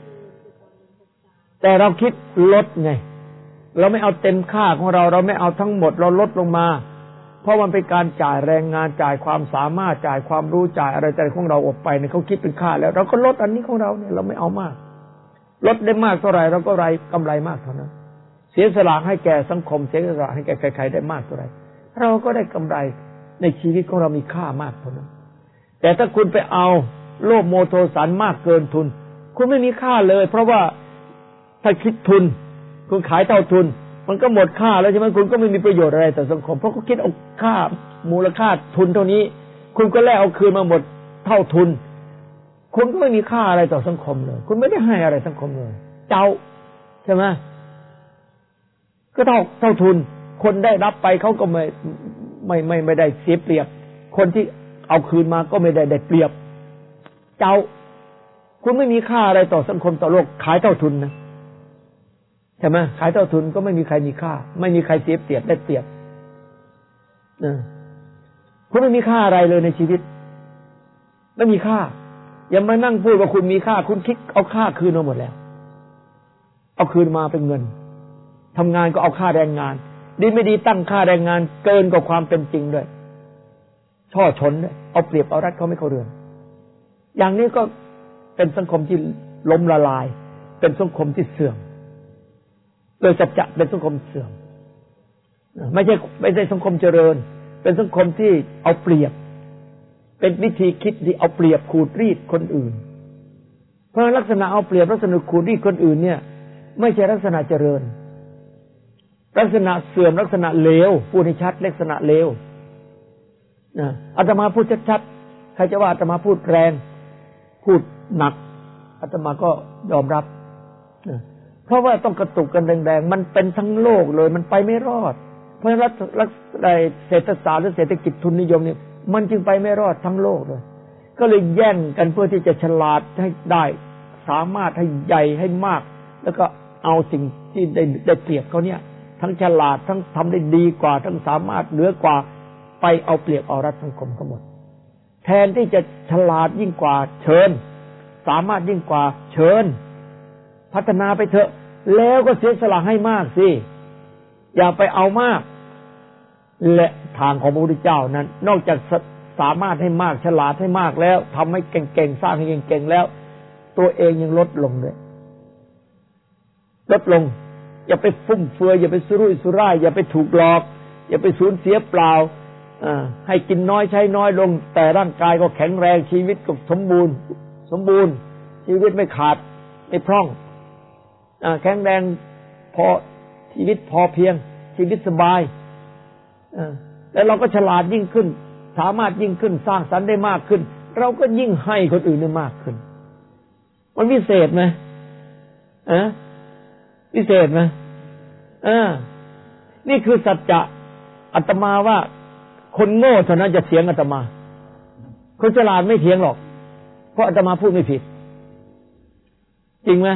แต่เราคิดลดไงเราไม่เอาเต็มค่าของเราเราไม่เอาทั้งหมดเราลดลงมาเพราะมันเป็นการจ่ายแรงงานจ่ายความสามารถจ่ายความรู้จ่ายอะไรของเราออกไปเนี่ยเขาคิดเป็นค่าแล้วเราก็ลดอันนี้ของเราเนี่ยเราไม่เอามากลดได้มากเท่าไหร่เราก็กำไรมากเท่านั้นเสียสละให้แก่สังคมเสียสละให้แก่ใครๆได้มากเท่าไหร่เราก็ได้กำไรในชีวิตของเรามีค่ามากเท่านั้นแต่ถ้าคุณไปเอาโลภโมโทสันมากเกินทุนคุณไม่มีค่าเลยเพราะว่าถ้าคิดทุนคุณขายเท่าทุนมันก็หมดค่าแล้วใช่ไหมคุณก็ไม่มีประโยชน์อะไรต่อสังคมเพราะเขาคิดเอาค่ามูลค่าทุนเท่านี้คุณก็แลกเอาคืนมาหมดเท่าทุนคุณก็ไม่มีค่าอะไรต่อสังคมเลยคุณไม่ได้ให้อะไรสังคมเลยเจ้าใช่ไหมก็เท่าทุนคนได้รับไปเขาก็ไม่ได้เสียเปรียบคนที่เอาคืนมาก็ไม่ได้เปรียบเจ้าคุณไม่มีค่าอะไรต่อสังคมต่อโลกขายเท่าทุนนะใช่ไหมขายเท่าทุนก็ไม่มีใครมีค่าไม่มีใครเสียเปรียบได้เปรียบคุณไม่มีค่าอะไรเลยในชีวิตไม่มีค่าอย่ามานั่งพูดว่าคุณมีค่าคุณคิดเอาค่าคืนมาหมดแล้วเอาคืนมาเป็นเงินทำงานก็เอาค่าแรงงานดีไม่ดีตั้งค่าแรงงานเกินกว่าความเป็นจริงด้วยช่อฉนด้วยเอาเปรียบเอารัดเขาไม่เข้าเรือนอย่างนี้ก็เป็นสังคมที่ล้มละลายเป็นสังคมที่เสื่อมโดยสัจจะเป็นสังคมเสื่อมไม่ใช่สังคมเจริญเป็นสังคมที่เอาเปรียบเป็นวิธีคิดที่เอาเปรียบขูดรีดคนอื่นเพราะลักษณะเอาเปรียบลักษณะขูดรีดคนอื่นเนี่ยไม่ใช่ลักษณะเจริญลักษณะเสื่อมลักษณะเลวพูดให้ชัดลักษณะเลวอาตมาพูดชัดๆใครจะว่าอาตมาพูดแรงพูดหนักอาตมาก็ยอมรับเพราะว่าต้องกระตุกกันแรงๆมันเป็นทั้งโลกเลยมันไปไม่รอดเพราะรัฐเศรษฐศาสตร์หรือเศรษฐกิจทุนนิยมเนี่ยมันจึงไปไม่รอดทั้งโลกเลยก็เลยแย่งกันเพื่อที่จะฉลาดให้ได้สามารถให้ใหญ่ให้มากแล้วก็เอาสิ่งที่ได้เปรียบเขาเนี่ยทั้งฉลาดทั้งทำได้ดีกว่าทั้งสามารถเหนือกว่าไปเอาเปรียบเอารัฐสังคมทั้งหมดแทนที่จะฉลาดยิ่งกว่าเชิญสามารถยิ่งกว่าเชิญพัฒนาไปเถอะแล้วก็เสียสละให้มากสิอย่าไปเอามากและทางของพระพุทธเจ้านั้นนอกจากสามารถให้มากฉลาดให้มากแล้วทำให้เก่งๆสร้างให้เก่งๆแล้วตัวเองยังลดลงด้วยลดลงอย่าไปฟุ่มเฟือยอย่าไปสุรุ่ยสุร่ายอย่าไปถูกหลอกอย่าไปสูญเสียเปล่าให้กินน้อยใช้น้อยลงแต่ร่างกายก็แข็งแรงชีวิตก็สมบูรณ์ชีวิตไม่ขาดไม่พร่องแข็งแรงพอชีวิตพอเพียงชีวิตสบายแล้วเราก็ฉลาดยิ่งขึ้นสามารถยิ่งขึ้นสร้างสรรค์ได้มากขึ้นเราก็ยิ่งให้คนอื่นได้มากขึ้นมันพิเศษไหมพิเศษไหมนี่คือสัจจะอาตมาว่าคนโง่เท่านั้นจะเถียงอาตมาคนฉลาดไม่เถียงหรอกเพราะอาตมาพูดไม่ผิดจริงไหม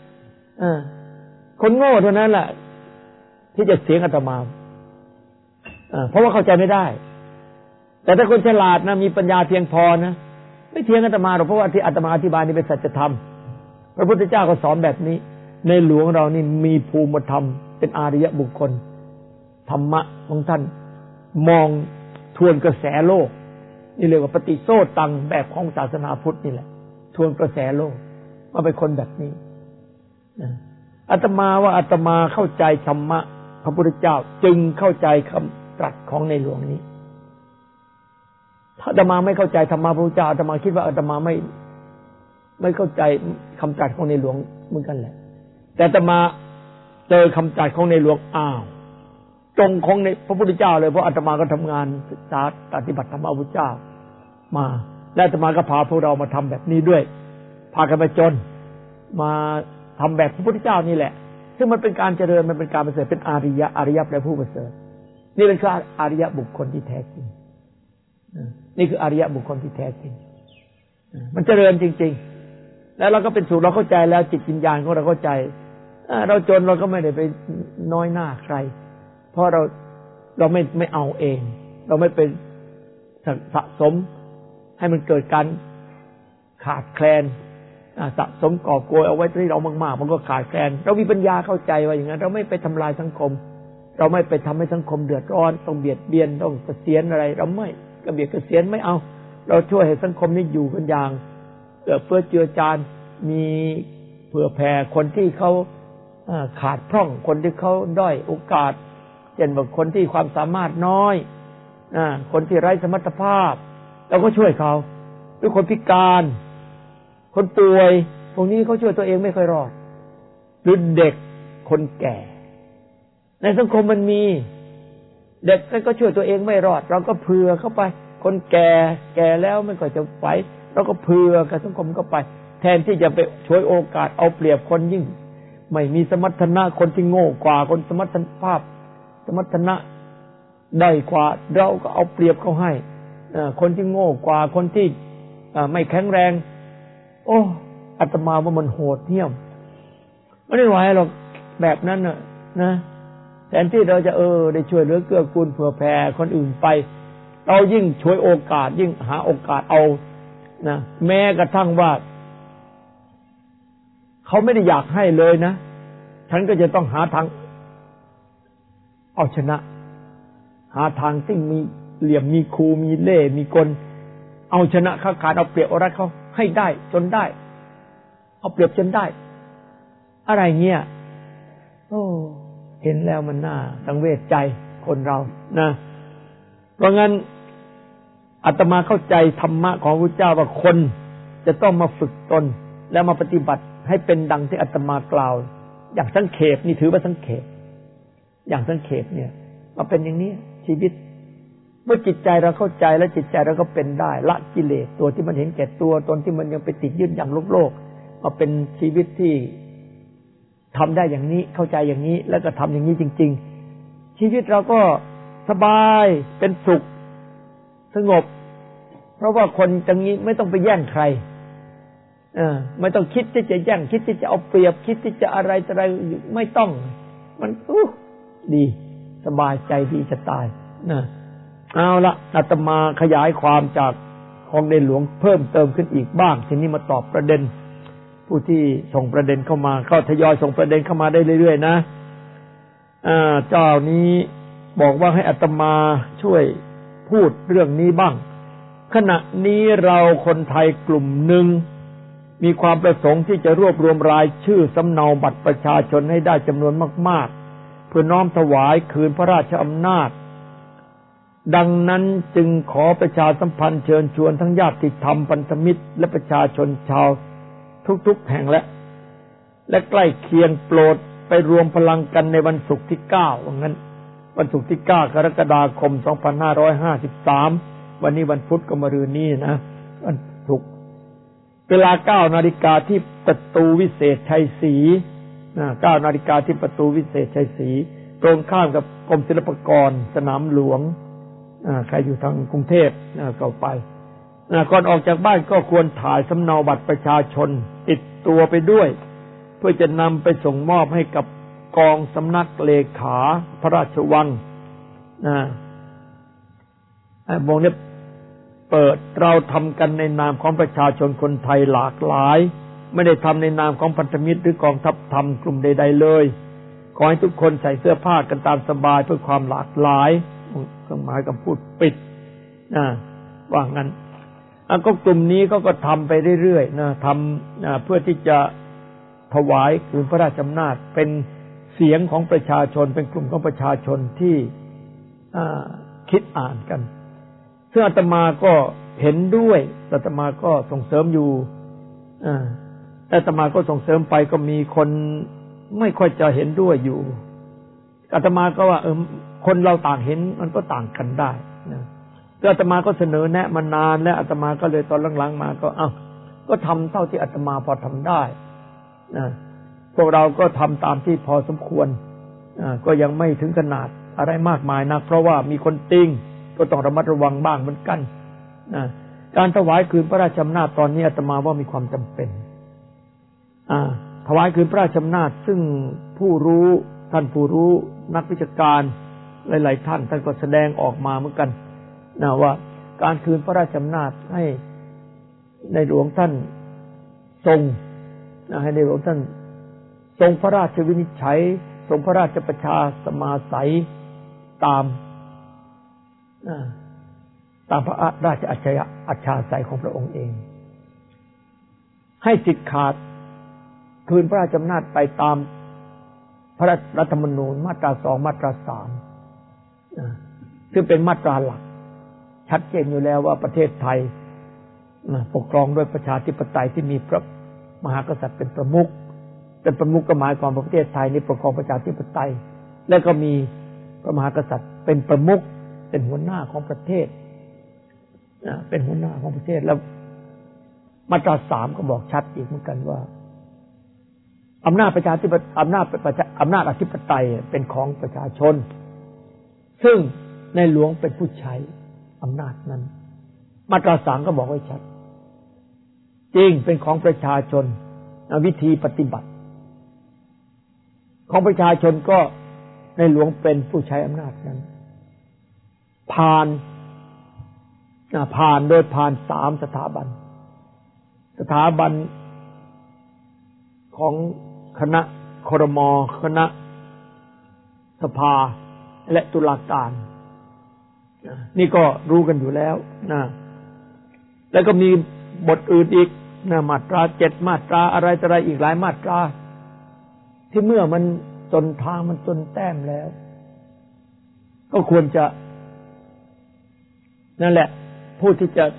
คนโง่เท่านั้นแหละที่จะเถียงอาตมาเพราะว่าเข้าใจไม่ได้แต่ถ้าคนฉลาดนะมีปัญญาเพียงพอนะไม่เถียงอาตมาหรอกเพราะว่าที่อาตมาอธิบายนี่เป็นสัจธรรมพระพุทธเจ้าก็สอนแบบนี้ในหลวงเรานี่มีภูมิธรรมเป็นอาริยบุคคลธรรมะของท่านมองทวนกระแสโลกนี่เรียกว่าปฏิโสตังแบบของศาสนาพุทธนี่แหละทวนกระแสโลกมาเป็นคนแบบนี้อาตมาว่าอาตมาเข้าใจธรรมะพระพุทธเจ้าจึงเข้าใจคำตรัสของในหลวงนี้ถ้าอาตมาไม่เข้าใจธรรมะพระพุทธเจ้าอาตมาคิดว่าอาตมาไม่เข้าใจคำตรัสของในหลวงเหมือนกันแหละแต่อาตมาเจอคำตรัสของในหลวงตรงของในพระพุทธเจ้าเลยเพราะอาตมาก็ทำงานศึกษาปฏิบัติธรรมพระพุทธเจ้ามาและอาตมาก็พาพวกเรามาทำแบบนี้ด้วยพากันไปจนมาทำแบบพระพุทธเจ้านี่แหละซึ่งมันเป็นการเจริญมันเป็นการประเสริฐเป็นอริยะแปลผู้ประเสริฐนี่เป็นคืออริยบุคคลที่แท้จริงนี่คืออริยบุคคลที่แท้จริงมันเจริญจริงๆแล้วเราก็เป็นสุขเราเข้าใจแล้วจิตวิญญาณของเราเข้าใจเราจนเราก็ไม่ได้ไปน้อยหน้าใครเพราะเราไม่เอาเองเราไม่เป็นสะสมให้มันเกิดการขาดแคลนสะสมก่อโกยเอาไว้ที่เรามากๆมันก็ขาดแคลนเรามีปัญญาเข้าใจว่าอย่างนั้นเราไม่ไปทำลายสังคมเราไม่ไปทำให้สังคมเดือดร้อนต้องเบียดเบียนต้องเกษียณอะไรเราไม่กระเบียดเกษียณไม่เอาเราช่วยให้สังคมนี้อยู่กันอย่างเพื่อเจือจานมีเผื่อแผ่คนที่เขาขาดพร่องคนที่เขาด้อยโอกาสเช่นบางคนที่ความสามารถน้อยคนที่ไร้สมรรถภาพเราก็ช่วยเขาหรือคนพิการคนป่วยพวกนี้เขาช่วยตัวเองไม่ค่อยรอดหรือเด็กคนแก่ในสังคมมันมีเด็กก็ช่วยตัวเองไม่รอดเราก็เผื่อเข้าไปคนแก่แล้วไม่ค่อยจะไหวเราก็เผื่อกับสังคมเข้าไปแทนที่จะไปช่วยโอกาสเอาเปรียบคนยิ่งไม่มีสมรรถนะคนที่โง่กว่าคนสมรรถภาพสมรรถนะได้กว่าเราก็เอาเปรียบเขาให้คนที่โง่กว่าคนที่ไม่แข็งแรงโอ้อาตมาว่ามันโหดเหี้ยมไม่ได้ไหวหรอกแบบนั้นนะแทนที่เราจะได้ช่วยเหลือเกื้อกูลเผื่อแผ่คนอื่นไปเรายิ่งช่วยโอกาสยิ่งหาโอกาสเอานะแม้กระทั่งว่าเขาไม่ได้อยากให้เลยนะฉันก็จะต้องหาทางเอาชนะหาทางที่มีเหลี่ยมมีคูมีเล่ห์มีกลเอาชนะเขาขาดเอาเปรียบเอารัดเขาให้ได้จนได้เอาเปรียบจนได้อะไรเงี้ยเห็นแล้วมันน่าสังเวชใจคนเรานะเพราะงั้นอาตมาเข้าใจธรรมะของพระเจ้าว่าคนจะต้องมาฝึกตนแล้วมาปฏิบัติให้เป็นดังที่อาตมากล่าวอย่างสังเขปนี่ถือว่าสังเขปอย่างสังเขปเนี่ยมาเป็นอย่างนี้ชีวิตเมื่อจิตใจเราเข้าใจแล้วจิตใจเราก็เป็นได้ละกิเลสตัวที่มันเห็นแก่ตัวตนที่มันยังไปติดยึดอย่างโลกมาเป็นชีวิตที่ทำได้อย่างนี้เข้าใจอย่างนี้แล้วก็ทำอย่างนี้จริงๆชีวิตเราก็สบายเป็นสุขสงบเพราะว่าคนอย่างนี้ไม่ต้องไปแย่งใครไม่ต้องคิดที่จะแย่งคิดที่จะเอาเปรียบคิดที่จะอะไรไม่ต้องมันดีสบายใจดีจะตายนะเอาละอาตมาขยายความจากของในหลวงเพิ่มเติมขึ้นอีกบ้างทีนี้มาตอบประเด็นผู้ที่ส่งประเด็นเข้ามาก็ทยอยส่งประเด็นเข้ามาได้เรื่อยๆนะเจ้านี้บอกว่าให้อาตมาช่วยพูดเรื่องนี้บ้างขณะนี้เราคนไทยกลุ่มหนึ่งมีความประสงค์ที่จะรวบรวมรายชื่อสำเนาบัตรประชาชนให้ได้จำนวนมากๆเพื่อน้อมถวายคืนพระราชอำนาจดังนั้นจึงขอประชาสัมพันธ์เชิญชวนทั้งญาติธรรมพันธมิตรและประชาชนชาวทุกๆแห่งและใกล้เคียงโปรดไปรวมพลังกันในวันศุกร์ที่9ว่างั้นวันศุกร์ที่9กรกฎาคม2553วันนี้วันพุธก็มะรืนนี้นะวันศุกร์เวลา 9 นาฬิกาที่ประตูวิเศษชัยศรี9 นาฬิกาที่ประตูวิเศษชัยศรีตรงข้ามกับกรมศิลปากรสนามหลวงใครอยู่ทางกรุงเทพก็ไปก่อนออกจากบ้านก็ควรถ่ายสำเนาบัตรประชาชนติดตัวไปด้วยเพื่อจะนำไปส่งมอบให้กับกองสำนักเลขาพระราชวังวงนี้เปิดเราทำกันในนามของประชาชนคนไทยหลากหลายไม่ได้ทำในนามของพันธมิตรหรือกองทัพธรรมกลุ่มใดๆเลยขอให้ทุกคนใส่เสื้อผ้ากันตามสบายเพื่อความหลากหลายเครื่องหมายคำพูดปิดว่างั้นก็กลุ่มนี้ก็ทำไปเรื่อยๆนะทำเพื่อที่จะถวายคืนพระราชอำนาจเป็นเสียงของประชาชนเป็นกลุ่มของประชาชนที่คิดอ่านกันซึ่งอาตมาก็เห็นด้วยอาตมาก็ส่งเสริมอยู่แต่อาตมาก็ส่งเสริมไปก็มีคนไม่ค่อยจะเห็นด้วยอยู่อาตมาก็ว่าคนเราต่างเห็นมันก็ต่างกันได้นะอาตมาก็เสนอแนะมานานแล้วอาตมาก็เลยตอนหลังๆมาก็ทำเท่าที่อาตมาพอทำได้นะพวกเราก็ทำตามที่พอสมควรก็ยังไม่ถึงขนาดอะไรมากมายนักเพราะว่ามีคนติงก็ต้องระมัดระวังบ้างเหมือนกันนะการถวายคืนพระราชอำนาจตอนนี้อาตมาว่ามีความจำเป็นถวายคืนพระราชอำนาจซึ่งผู้รู้ท่านผู้รู้นักวิชาการหลายๆท่านก็แสดงออกมาเหมือนกันนะว่าการคืนพระราชอำนาจให้ในหลวงท่านทรงให้ในหลวงท่านทรงพระราชวินิจฉัยทรงพระราชประชาสมาสัยตามพระราชอัจฉริยะของพระองค์เองให้สิทธิขาดคืนพระราชอำนาจไปตามพระรัฐธรรมนูญมาตรา2มาตรา3ซึ่งเป็นมาตราหลักชัดเจนอยู่แล้วว่าประเทศไทยปกครองด้วยประชาธิปไตยที่มีพระมหากษัตริย์เป็นประมุขก็หมายความว่าประเทศไทยนี่ปกครองประชาธิปไตยและก็มีพระมหากษัตริย์เป็นประมุขเป็นหัวหน้าของประเทศเป็นหัวหน้าของประเทศแล้วมาตรา3ก็บอกชัดอีกเหมือนกันว่าอำนาจประชาธิปไตยอำนาจอธิปไตยเป็นของประชาชนซึ่งในหลวงเป็นผู้ใช้อำนาจนั้นมาตรา3ก็บอกไว้ชัดจริงเป็นของประชาชนวิธีปฏิบัติของประชาชนก็ในหลวงเป็นผู้ใช้อำนาจนั้นผ่านโดยผ่าน3สถาบันของคณะครม.คณะสภาและตุลาการนี่ก็รู้กันอยู่แล้วนะแล้วก็มีบทอื่นอีกนะมาตรา7มาตราอะไรต่ออะไรอีกหลายมาตราที่เมื่อมันจนทางมันจนแต้มแล้วก็ควรจะนั่นแหละผู้ที่จะ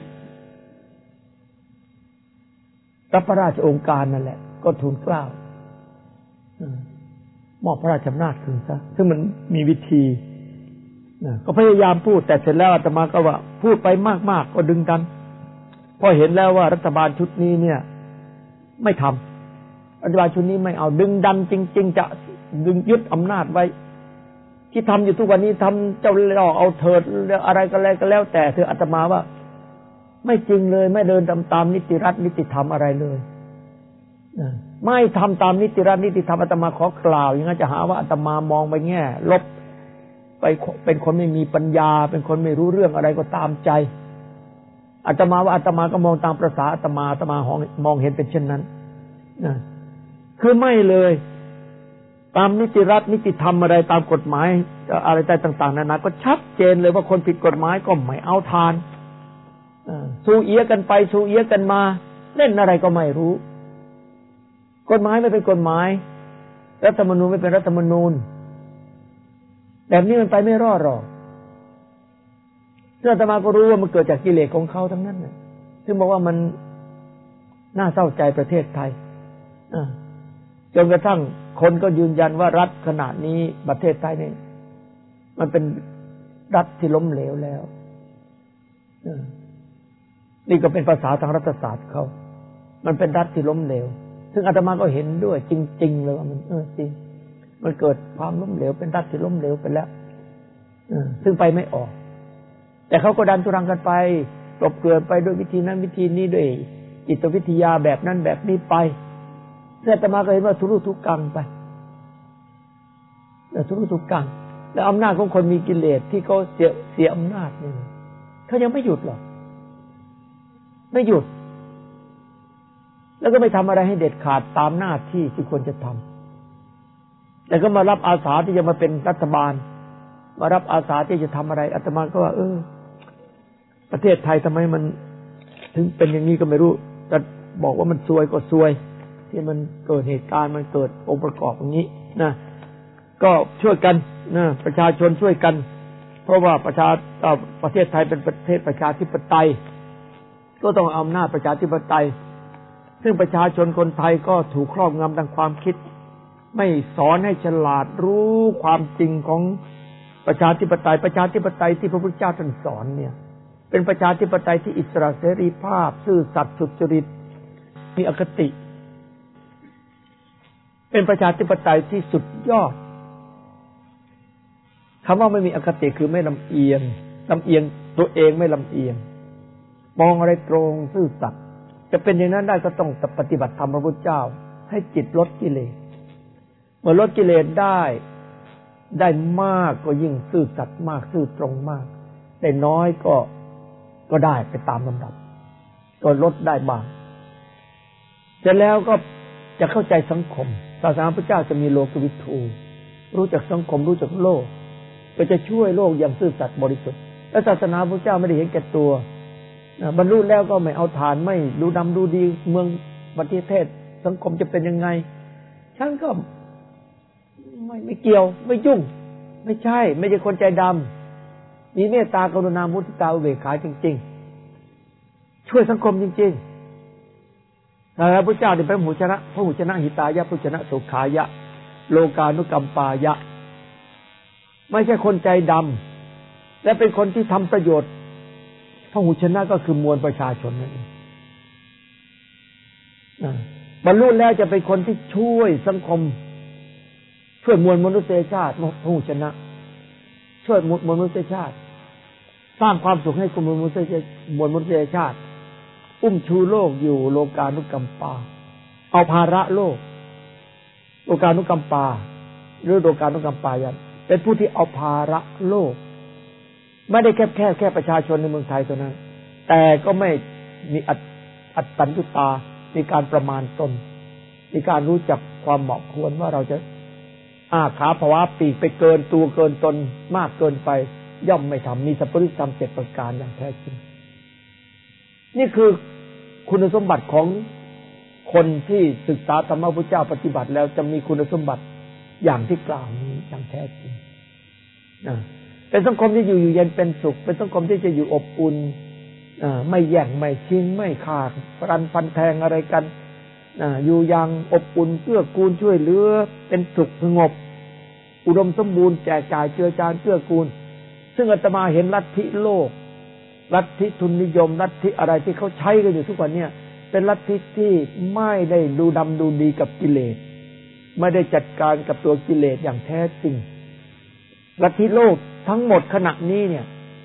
รับพระราชโองการนั่นแหละก็ทูลเกล้ามอบพระราชอำนาจคืนซะซึ่งมันมีวิธีก็พยายามพูดแต่เสร็จแล้วอาตมาก็ว่าพูดไปมากๆก็ดึงดันพอเห็นแล้วว่ารัฐบาลชุดนี้เนี่ยไม่ทำรัฐบาลชุดนี้ไม่เอาดึงดันจริงๆจะดึงยึดอำนาจไว้ที่ทำอยู่ทุกวันนี้ทำเจ้าล่อเอาเถิดอะไรก็แล้วแต่เธออาตมาว่าไม่จริงเลยไม่เดินตามนิติรัฐนิติธรรมอะไรเลยไม่ทำตามนิติรัฐนิติธรรมอาตมาขอกล่าวอย่างนั้นจะหาว่าอาตมามองไปแง่ลบไปเป็นคนไม่มีปัญญาเป็นคนไม่รู้เรื่องอะไรก็ตามใจอาตมาว่าอาตมาก็มองตามประสาอาตมามองเห็นเป็นเช่นนั้นคือไม่เลยตามนิติรัฐนิติธรรมอะไรตามกฎหมายอะไรต่างๆนานาก็ชัดเจนเลยว่าคนผิดกฎหมายก็ไม่เอาทานสู้เอี้ยกันไปสู้เอี้ยกันมาเล่นอะไรก็ไม่รู้กฎหมายไม่เป็นกฎหมายรัฐธรรมนูญไม่เป็นรัฐธรรมนูญแบบนี้มันไปไม่รอดหรอกอาตมาก็รู้ว่ามันเกิดจากกิเลสของเขาทั้งนั้นน่ะซึ่งบอกว่ามันน่าเศร้าใจประเทศไทยจนกระทั่งคนก็ยืนยันว่ารัฐขณะนี้ประเทศไทยนี่มันเป็นรัฐที่ล้มเหลวแล้วนี่ก็เป็นภาษาทางรัฐศาสตร์เขามันเป็นรัฐที่ล้มเหลวซึ่งอาตมาก็เห็นด้วยจริงๆเลยว่ามันจริงมันเกิดความล้มเหลวเป็นรัฐที่ล้มเหลวไปแล้วซึ่งไปไม่ออกแต่เขาก็ดันทุรังกันไปกลบเกลื่อนไปด้วยวิธีนั้นวิธีนี้ด้วยจิตวิทยาแบบนั้นแบบนี้ไปอาตมาก็เห็นว่าทุรุทุกังไปทุรุทุกังแล้วอำนาจของคนมีกิเลสที่เขาเสียอำนาจนี่เขายังไม่หยุดหรอกไม่หยุดแล้วก็ไม่ทำอะไรให้เด็ดขาดตามหน้าที่ที่ควรจะทำแต่ก็มารับอาสาที่จะมาเป็นรัฐบาลมารับอาสาที่จะทำอะไรอาตมาก็ว่าประเทศไทยทำไมมันถึงเป็นอย่างนี้ก็ไม่รู้แต่บอกว่ามันซวยก็ซวยที่มันเกิดเหตุการณ์มันเกิดองค์ประกอบอย่างนี้นะก็ช่วยกันนะประชาชนช่วยกันเพราะว่าประเทศไทยเป็นประเทศประชาธิปไตยก็ต้องเอาอำนาจประชาธิปไตยซึ่งประชาชนคนไทยก็ถูกครอบงำทางความคิดไม่สอนให้ฉลาดรู้ความจริงของประชาธิปไตยที่พระพุทธเจ้าท่านสอนเนี่ยเป็นประชาธิปไตยที่อิสระเสรีภาพซื่อสัตย์สุจริตมีอคติเป็นประชาธิปไตยที่สุดยอดคำว่าไม่มีอคติคือไม่ลำเอียงตัวเองไม่ลำเอียงมองอะไรตรงซื่อสัตย์จะเป็นอย่างนั้นได้ก็ต้องปฏิบัติธรรมพระพุทธเจ้าให้จิตลดกิเลสเมื่อลดกิเลสได้มากก็ยิ่งซื่อสัตย์มากซื่อตรงมากได้น้อยก็ได้ไปตามลำดับก็ลดได้บ้างเสร็จแล้วก็จะเข้าใจสังคมศาสนาพระเจ้าจะมีโลกวิถูรู้จักสังคมรู้จักโลกก็จะช่วยโลกอย่างซื่อสัตย์บริสุทธิ์และศาสนาพระเจ้าไม่ได้เห็นแก่ตัวบรรลุแล้วก็ไม่เอาฐานไม่ดูดำดูดีเมืองประเทศสังคมจะเป็นยังไงฉันก็ไม่เกี่ยวไม่ยุ่งไม่ใช่คนใจดำมีเมตตากรุณามุทิตาอุเบกขาจริงๆช่วยสังคมจริงๆพระพุทธเจ้าเป็นพระหูชนะหิตายะพุชนะสุขายะโลกานุกัมปายะไม่ใช่คนใจดำและเป็นคนที่ทำประโยชน์พระหูชนะก็คือมวลประชาชนนั่นเองบรรลุแล้วจะเป็นคนที่ช่วยสังคมช่วยมวลมนุษยชาติพระหูชนะช่วยมวลมนุษยชาติสร้างความสุขให้กับมวลมนุษยชาติอุ้มชูโลกอยู่โลกานุกัมปาเอาภาระโลกานุกัมปาหรือโลกานุกัมปายันเป็นผู้ที่เอาภาระโลกไม่ได้แค่ประชาชนในเมืองไทยเท่านั้นแต่ก็ไม่มีอัตตัญญุตามีการประมาณตนมีการรู้จักความเหมาะควรว่าเราจะขาภาวะปีกไปเกินตัวเกินตนมากเกินไปย่อมไม่ทำมีสัพพะริธรรม7ประการอย่างแท้จริงนี่คือคุณสมบัติของคนที่ศึกษาธรรมะพุทธเจ้าปฏิบัติแล้วจะมีคุณสมบัติอย่างที่กล่าวนี้อย่างแท้จริงเป็นสังคมที่อยู่เย็นเป็นสุขเป็นสังคมที่จะอยู่อบอุ่นไม่แย่งไม่ชิงไม่ขาดฟันแทงอะไรกันอยู่อย่างอบอุ่นเกื้อกูลช่วยเหลือเป็นสุขสงบอุดมสมบูรณ์แจกจ่ายเจือจานเกื้อกูลซึ่งอาตมาเห็นลัทธิโลกลัทธิทุนนิยมลัทธิอะไรที่เขาใช้กันอยู่ทุกวันเนี่ยเป็นลัทธิที่ไม่ได้ดูดำดูดีกับกิเลสไม่ได้จัดการกับตัวกิเลสอย่างแท้จริงลัทธิโลกทั้งหมดขณะนี้เนี่ย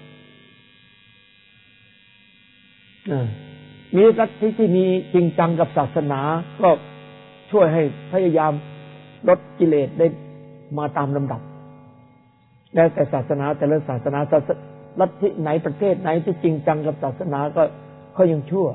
มีลัทธิที่มีจริงจังกับศาสนาก็ช่วยให้พยายามลดกิเลสได้มาตามลำดับแล้วแต่ศาสนาแต่ละศาสนาลัทธิไหนประเทศไหนที่จริงจังกับศาสนาก็เขายังชั่ว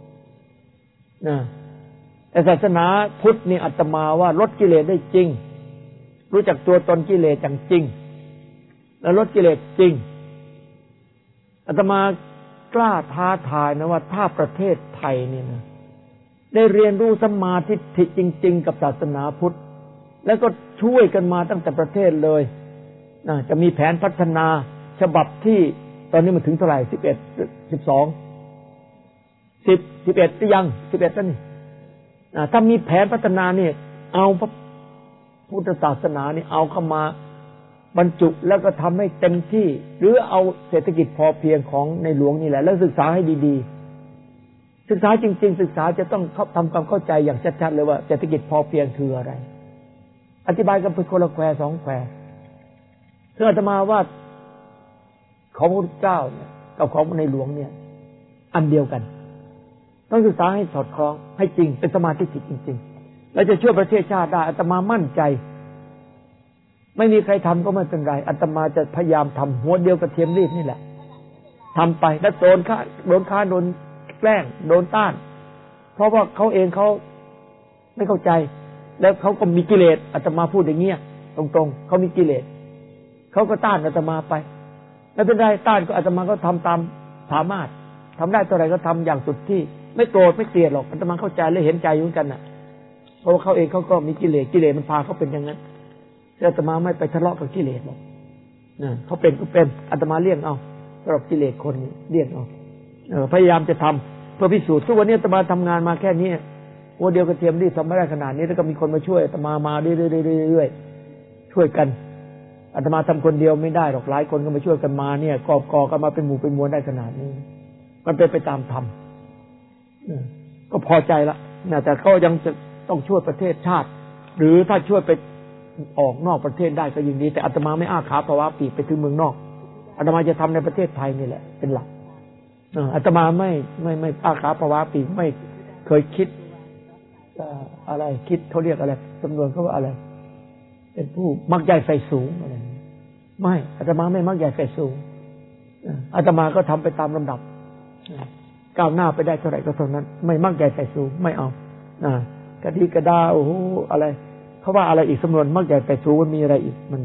แต่ศาสนาพุทธนี่อาตมาว่าลดกิเลสได้จริงรู้จักตัวตนกิเลสอย่างจริงแล้วลดกิเลสจริงอาตมากล้าท้าทายนะว่าถ้าประเทศไทยเนี่ยนะได้เรียนรู้สัมมาทิฏฐิจริงๆกับศาสนาพุทธแล้วก็ช่วยกันมาตั้งแต่ประเทศเลยจะมีแผนพัฒนาฉบับที่ตอนนี้มันถึงเท่าไหร่11 12 10 11หรือยัง11แล้วนี่ถ้ามีแผนพัฒนาเนี่ยเอาพระพุทธศาสนานี่เอาเข้ามาบรรจุแล้วก็ทำให้เต็มที่หรือเอาเศรษฐกิจพอเพียงของในหลวงนี่แหละแล้วศึกษาให้ดีๆศึกษาจริงๆศึกษาจะต้องทำความเข้าใจอย่างชัดๆเลยว่าเศรษฐกิจพอเพียงคืออะไรอธิบายกันเป็นคนละแควสองแควซึ่งอาตมาว่าของพระพุทธเจ้าเนี่ยกับของในหลวงเนี่ยอันเดียวกันต้องศึกษาให้สอดคล้องให้จริงเป็นสมาธิจริงๆแล้วจะช่วยประเทศชาติได้อาตมามั่นใจไม่มีใครทำก็ไม่เป็นไรอาตมาจะพยายามทำหัวเดียวกับเทียมรีบนี่แหละทำไปแล้วโดนแกล้งโดนต้านเพราะว่าเขาเองเขาไม่เข้าใจแล้วเขาก็มีกิเลสอาตมาพูดอย่างเงี้ยตรงๆเขามีกิเลสเขาก็ต้านอาตมาไปไม่เป็นไรต้านก็อาตมาก็ทำตามสามารถทำได้เท่าไหร่ก็ทำอย่างสุดที่ไม่โกรธไม่เกลียดหรอกอาตมาเข้าใจและเห็นใจเหมือนกันน่ะเพราะว่าเขาเองเขาก็มีกิเลสมันพาเขาเป็นอย่างนั้นอาตมาไม่ไปทะเลาะกับกิเลสหรอกเขาเป็นก็เป็นอาตมาเลี่ยงเอาสำหรับกิเลสคนเลี่ยงเอาพยายามจะทำเพื่อพิสูจน์ทุกวันนี้อาตมาทำงานมาแค่นี้หัวเดียวกระเทียมนี่ทำไม่ได้ขนาดนี้แล้วก็มีคนมาช่วยอาตมาเรื่อยๆช่วยกันอาตมาทำคนเดียวไม่ได้หรอกหลายคนก็มาช่วยกันมาเนี่ยก่อกันมาเป็นหมู่เป็นมวลได้ขนาดนี้มันเป็นไปตามธรรมก็พอใจละแต่เขายังจะต้องช่วยประเทศชาติหรือถ้าช่วยไปออกนอกประเทศได้ก็ยิ่งดีแต่อาตมาไม่อ้าขาภาวะปีกไปถึงเมืองนอกอาตมาจะทำในประเทศไทยนี่แหละเป็นหลักอาตมาไม่อ้าขาภาวะปีกไม่เคยคิดอะไรคิดเขาเรียกอะไรจำนวนเขาว่าอะไรเป็นผู้มักใหญ่ไฟสูงอะไรไม่อาตมาไม่มักใหญ่ไฟสูงอาตมาก็ทำไปตามลำดับก้าวหน้าไปได้เท่าไหร่ก็เท่านั้นไม่มักใหญ่ไฟสูงไม่เอากระดีกระดาโอ้โหอะไรเขาว่าอะไรอีกสำนวนมักใหญ่ไฟสูงมันมีอะไรอีกมัน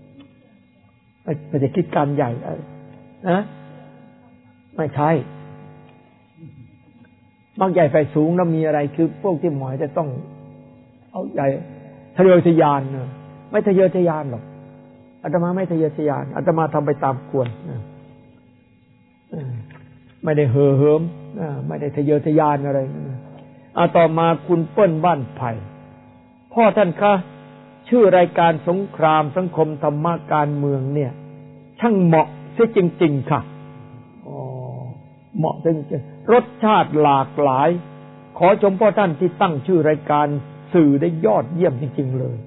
จะคิดการใหญ่นะไม่ใช่มักใหญ่ไฟสูงแล้วมีอะไรคือพวกที่หมายจะต้องเอาใหญ่ทะเยอทะยานไม่ทะเยอทะยานหรอกอาตมาไม่ทะเยอทะยานอาตมาทำไปตามควรไม่ได้เห่อเหิมไม่ได้ทะเยอทะยานอะไรต่อมาคุณเปิ้ลบ้านไผ่พ่อท่านคะชื่อรายการสงครามสังคมธรรมะการเมืองเนี่ยช่างเหมาะเสียจริงๆค่ะเหมาะจริงๆรสชาติหลากหลายขอชมพ่อท่านที่ตั้งชื่อรายการสื่อได้ยอดเยี่ยมจริงๆเลย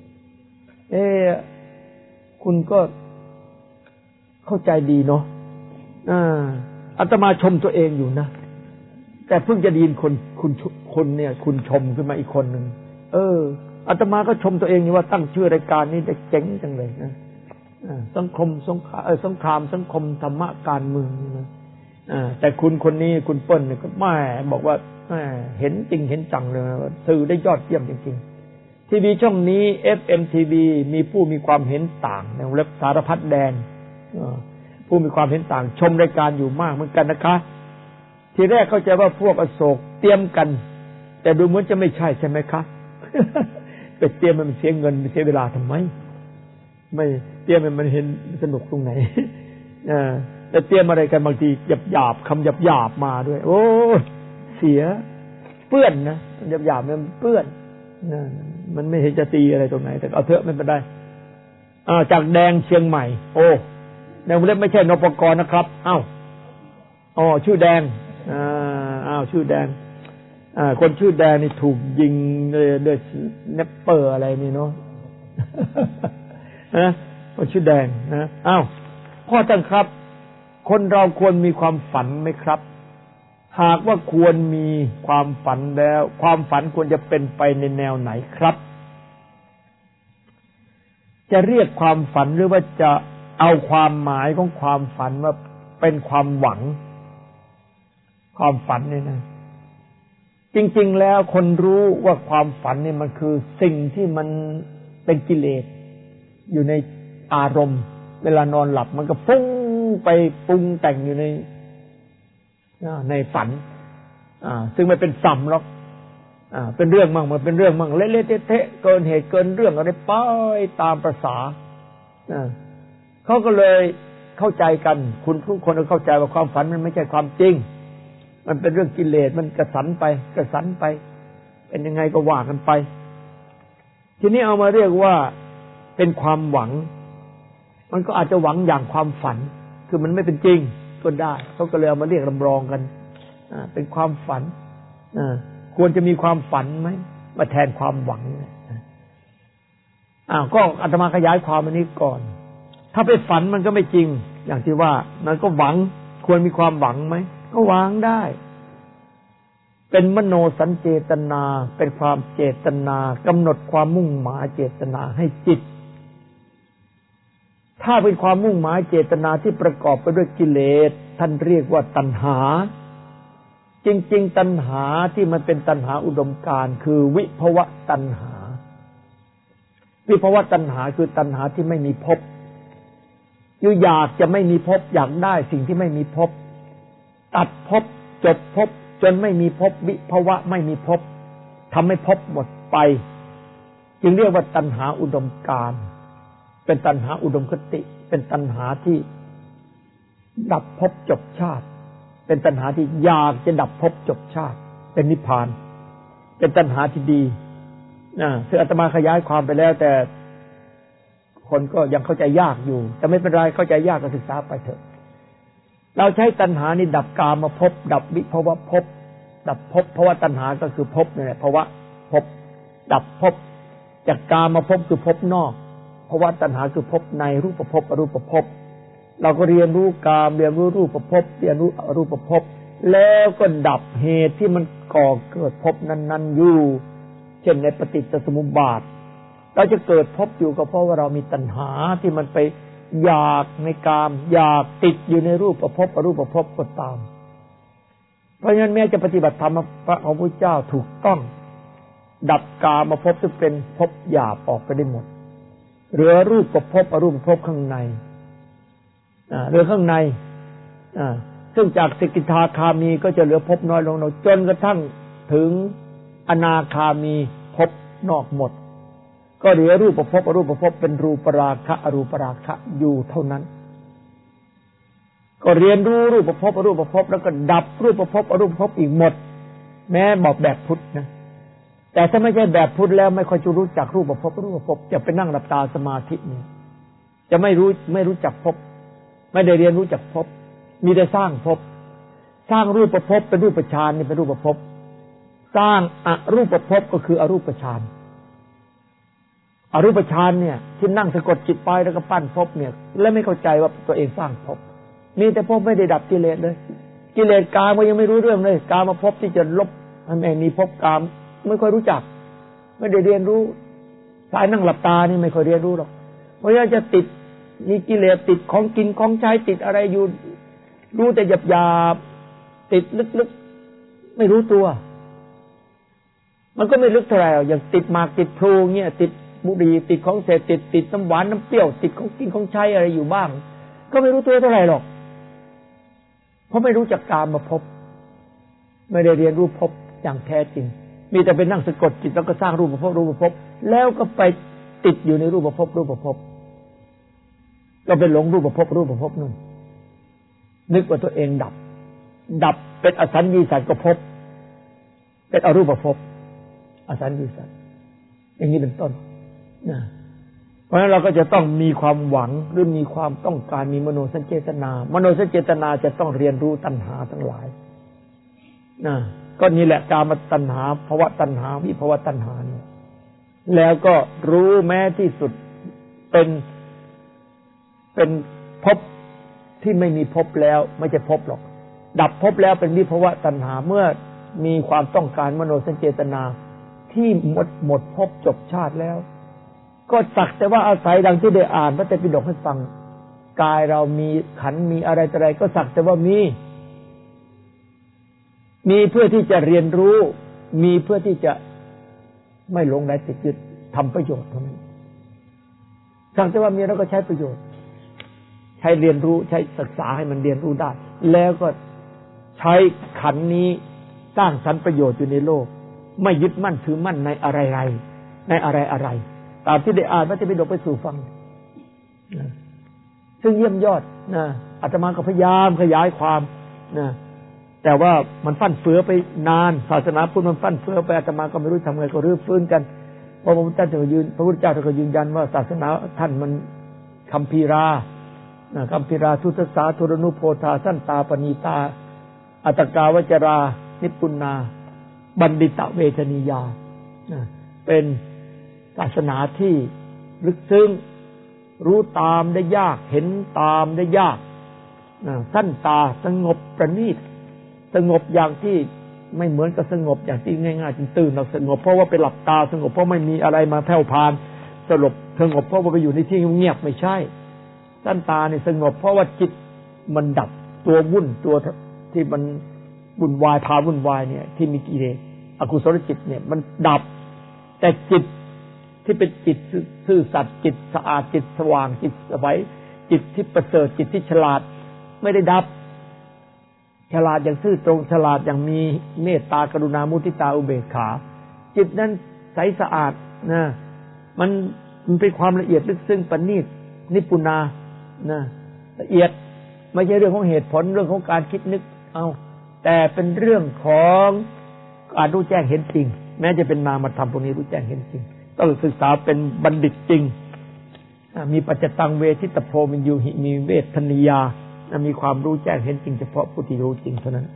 คุณก็เข้าใจดีเนาะอาตมาชมตัวเองอยู่นะแต่เพิ่งจะได้ยินคนเนี่ยคุณชมขึ้นมาอีกคนหนึ่งอาตมาก็ชมตัวเองอยู่ว่าตั้งชื่อรายการนี้ได้เจ๋งจังเลยนะสังคมสงครามสังคมธรรมะการเมืองนะแต่คุณคนนี้คุณเปิ้ลเนี่ยก็แม่บอกว่าเห็นจริงเห็นจังเลยสื่อได้ยอดเยี่ยมจริงๆทีวีช่องนี้ FMTV มีผู้มีความเห็นต่างในวงเล็บสารพัดแดนผู้มีความเห็นต่างชมรายการอยู่มากเหมือนกันนะคะทีแรกเข้าใจว่าพวกอโศกเตรียมกันแต่ดูเหมือนจะไม่ใช่ใช่ไหมคะ ไปเตรียมมันเสียเงินเสียเวลาทำไมไม่เตรียมมันเห็นสนุกตรงไหนแต่เตรียมอะไรกันบางทีหยาบคำหยาบมาด้วยโอ้เสียเปื้อนนะหยาบมันเปื้อนมันไม่เห็นจะตีอะไรตรงไหนแต่เอาเถอะไม่เป็นไรจากแดงเชียงใหม่โอ้แดงไม่ใช่นปกรนะครับชื่อแดงชื่อแดงคนชื่อแดงนี่ถูกยิงด้วยเนปเปอร์อะไรนี่เนาะคนชื่อแดงนะพ่อท่านครับคนเราควรมีความฝันไหมครับหากว่าควรมีความฝันแล้วความฝันควรจะเป็นไปในแนวไหนครับจะเรียกความฝันหรือว่าจะเอาความหมายของความฝันว่าเป็นความหวังความฝันเนี่ยนะจริงๆแล้วคนรู้ว่าความฝันนี่มันคือสิ่งที่มันเป็นกิเลสอยู่ในอารมณ์เวลานอนหลับมันก็ฟุ้งไปปรุงแต่งอยู่ในฝันซึ่งไม่เป็นสัมหรอกเป็นเรื่องมั่งมันเป็นเรื่องมั่งเละๆเทะๆเกินเหตุเกินเรื่องอะไรไปตามประสาเขาก็เลยเข้าใจกันคุณทุกคนก็เข้าใจว่าความฝันมันไม่ใช่ความจริงมันเป็นเรื่องกิเลสมันกระสันไปเป็นยังไงก็ว่ากันไปทีนี้เอามาเรียกว่าเป็นความหวังมันก็อาจจะหวังอย่างความฝันคือมันไม่เป็นจริงก็ได้เขาก็เลยเอามาเรียกรำรองกันเป็นความฝันควรจะมีความฝันไหมมาแทนความหวังก็อาตมาขยายความอันนี้ก่อนถ้าไปฝันมันก็ไม่จริงอย่างที่ว่ามันก็หวังควรมีความหวังไหมก็หวังได้เป็นมโนสัญเจตนาเป็นความเจตนากำหนดความมุ่งหมายเจตนาให้จิตถ้าเป็นความมุ่งหมายเจตนาที่ประกอบไปด้วยกิเลสท่านเรียกว่าตัณหาจริงๆตัณหาที่มันเป็นตัณหาอุดมการณ์คือวิภวตัณหาวิภวตัณหาคือตัณหาที่ไม่มีภพอยากจะไม่มีภพอยากได้สิ่งที่ไม่มีภพตัดภพจบภพจนไม่มีภพวิภวะไม่มีภพทำให้ภพหมดไปจึงเรียกว่าตัณหาอุดมการณ์เป็นตัณหาอุดมคติเป็นตัณหาที่ดับภพจบชาติเป็นตัณหาที่อยากจะดับภพจบชาติเป็นนิพพานเป็นตัณหาที่ดีซึ่งอาตมาขยายความไปแล้วแต่คนก็ยังเข้าใจยากอยู่แต่ไม่เป็นไรเข้าใจยากก็ศึกษาไปเถอะเราใช้ตัณหานี่ดับกามภพดับวิภวภพดับภพเพราะว่าตัณหาก็คือภพนี่แหละภวะภพดับภพจากกามภพคือภพนอกเพราะว่าตัณหาคือภพในรูปภพอรูปภพเราก็เรียนรู้กามเรียนรู้รูปภพเรียนรู้อรูปภพแล้วก็ดับเหตุที่มันก่อเกิดภพนั้นๆอยู่เช่นในปฏิจจสมุปบาทเราจะเกิดภพอยู่ก็เพราะว่าเรามีตัณหาที่มันไปอยากในกามอยากติดอยู่ในรูปภพอรูปภพก็ตามเพราะฉะนั้นแม้จะปฏิบัติธรรมพระของพระเจ้าถูกต้องดับกามภพซึ่งเป็นภพหยาบออกไปได้หมดเหลือรูปภพอรูปภพข้างในเหลือข้างในซึ่งจากสกิทาคามีก็จะเหลือภพน้อยลงจนกระทั่งถึงอนาคามีภพนอกหมดก็เหลือรูปภพอรูปภพเป็นรูปราคะอรูปราคะอยู่เท่านั้นก็เรียนรู้รูปภพอรูปภพแล้วก็ดับรูปภพอรูปภพอีกหมดแม้บอกแบบพุทธนะแต่ถ้าไม่ใช่แบบพุทธแล้วไม่ค่อยจะรู้จักรูปภพอรูปภพจะไปนั่งหลับตาสมาธิเนี่ยจะไม่รู้จักภพไม่ได้เรียนรู้จักภพมีแต่สร้างภพสร้างรูปภพเป็นรูปฌานนี่เป็นรูปภพสร้างอรูปภพก็คืออรูปฌานอรูปฌานเนี่ยที่นั่งสะกดจิตไปแล้วก็ปั้นภพเนี่ยและไม่เข้าใจว่าตัวเองสร้างภพมีแต่ภพไม่ได้ดับกิเลสเลยกิเลสกามก็ยังไม่รู้เรื่องเลยกามภพที่จะลบให้มีภพกามไม่ค่อยรู้จักไม่ได้เรียนรู้สายนั่งหลับตานี่ไม่ค่อยเรียนรู้หรอกเพราะฉะนั้นจะติดมีกิเลสติดของกินของใช้ติดอะไรอยู่รู้แต่หยาบๆติดลึกๆไม่รู้ตัวมันก็ไม่ลึกเท่าไหร่อย่างติดหมากติดพลูเงี้ยติดบุหรี่ติดของเสพติดน้ำหวานน้ำเปรี้ยวติดของกินของใช้อะไรอยู่บ้างก็ไม่รู้ตัวเท่าไหร่หรอกเพราะไม่รู้จักกามภพไม่ได้เรียนรู้ภพอย่างแท้จริงมีแต่เป็นนั่งสะกดจิตแล้วก็สร้างรูปภพแล้วก็ไปติดอยู่ในรูปภพก็เป็นหลงรูปภพนู่นนึกว่าตัวเองดับเป็นอสัญญีสัตว์ก็ภพเป็นอรูปภพอสัญญีสัตว์อย่างนี้เป็นต้นนะเพราะฉะนั้นเราก็จะต้องมีความหวังหรือมีความต้องการมีมโนสัญเจตนามโนสัญเจตนาจะต้องเรียนรู้ตัณหาทั้งหลายนะก็นี่แหละกามตัณหาภวตัณหาวิภวตัณหาเนี่ยแล้วก็รู้แม้ที่สุดเป็นภพที่ไม่มีภพแล้วไม่ใช่ภพหรอกดับภพแล้วเป็นวิภวตัณหาเมื่อมีความต้องการมโนสัญเจตนาที่หมดภพจบชาติแล้วก็สักแต่ว่าอาศัยดังที่ได้อ่านพระไตรปิฎกให้ฟังกายเรามีขันธ์มีอะไรต่ออะไรก็สักแต่ว่ามีเพื่อที่จะเรียนรู้มีเพื่อที่จะไม่หลงไหลติดยึดทำประโยชน์เท่านั้นสักแต่ว่ามีแล้วก็ใช้ประโยชน์ใช้เรียนรู้ใช้ศึกษาให้มันเรียนรู้ได้แล้วก็ใช้ขันธ์นี้สร้างสรรค์ประโยชน์อยู่ในโลกไม่ยึดมั่นถือมั่นในอะไรในอะไรตามที่ได้อ่านพระไตรปิฎกไปสู่ฟังซึ่งเยี่ยมยอดนะอาตมาก็พยายามขยายความนะแต่ว่ามันฟั่นเฟือไปนานศาสนาพุทธมันฟั่นเฟือไปอาตมาก็ไม่รู้ทำไงก็รื้อฟื้นกันเพราะพระพุทธเจ้าท่านก็ยืนยันว่าศาสนาท่านมันคัมภีราคัมภีราทุตสาธุรนุโพธาสั้นตาปณีตาอัตตกาวจรานิปุณาบัณฑิตเวชนียาเป็นศาสนาที่ลึกซึ้งรู้ตามได้ยากเห็นตามได้ยากสั้นตาสงบประณีตสงบอย่างที่ไม่เหมือนกับสงบอย่างที่ง่ายๆจนตื่นเราสงบเพราะว่าไปหลับตาสงบเพราะไม่มีอะไรมาแผ่วพานสงบเพราะว่าไปอยู่ในที่เงียบไม่ใช่สั้นตาเนี่ยสงบเพราะว่าจิตมันดับตัววุ่นตัวที่มันวุ่นวายพาวุ่นวายเนี่ยที่มีกิเลสอกุศลจิตเนี่ยมันดับแต่จิตที่เป็นจิตซื่อสัตย์จิตสะอาดจิตสว่างจิตสบายจิตที่ประเสริฐจิตที่ฉลาดไม่ได้ดับฉลาดอย่างซื่อตรงฉลาดอย่างมีเมตตากรุณามุทิตาอุเบกขาจิตนั้นใสสะอาดนะมันเป็นความละเอียดลึกซึ้งประณีตนิปุนานะละเอียดไม่ใช่เรื่องของเหตุผลเรื่องของการคิดนึกเอาแต่เป็นเรื่องของการรู้แจ้งเห็นจริงแม้จะเป็นนามธรรมพวกนี้รู้แจ้งเห็นจริงต้องศึกษาเป็นบัณฑิตจริงมีปัจจตังเวทิตโพมินยูหิมีเวทนิยามีความรู้แจ้งเห็นจริงเฉพาะผู้ที่รู้จริงเท่านั้น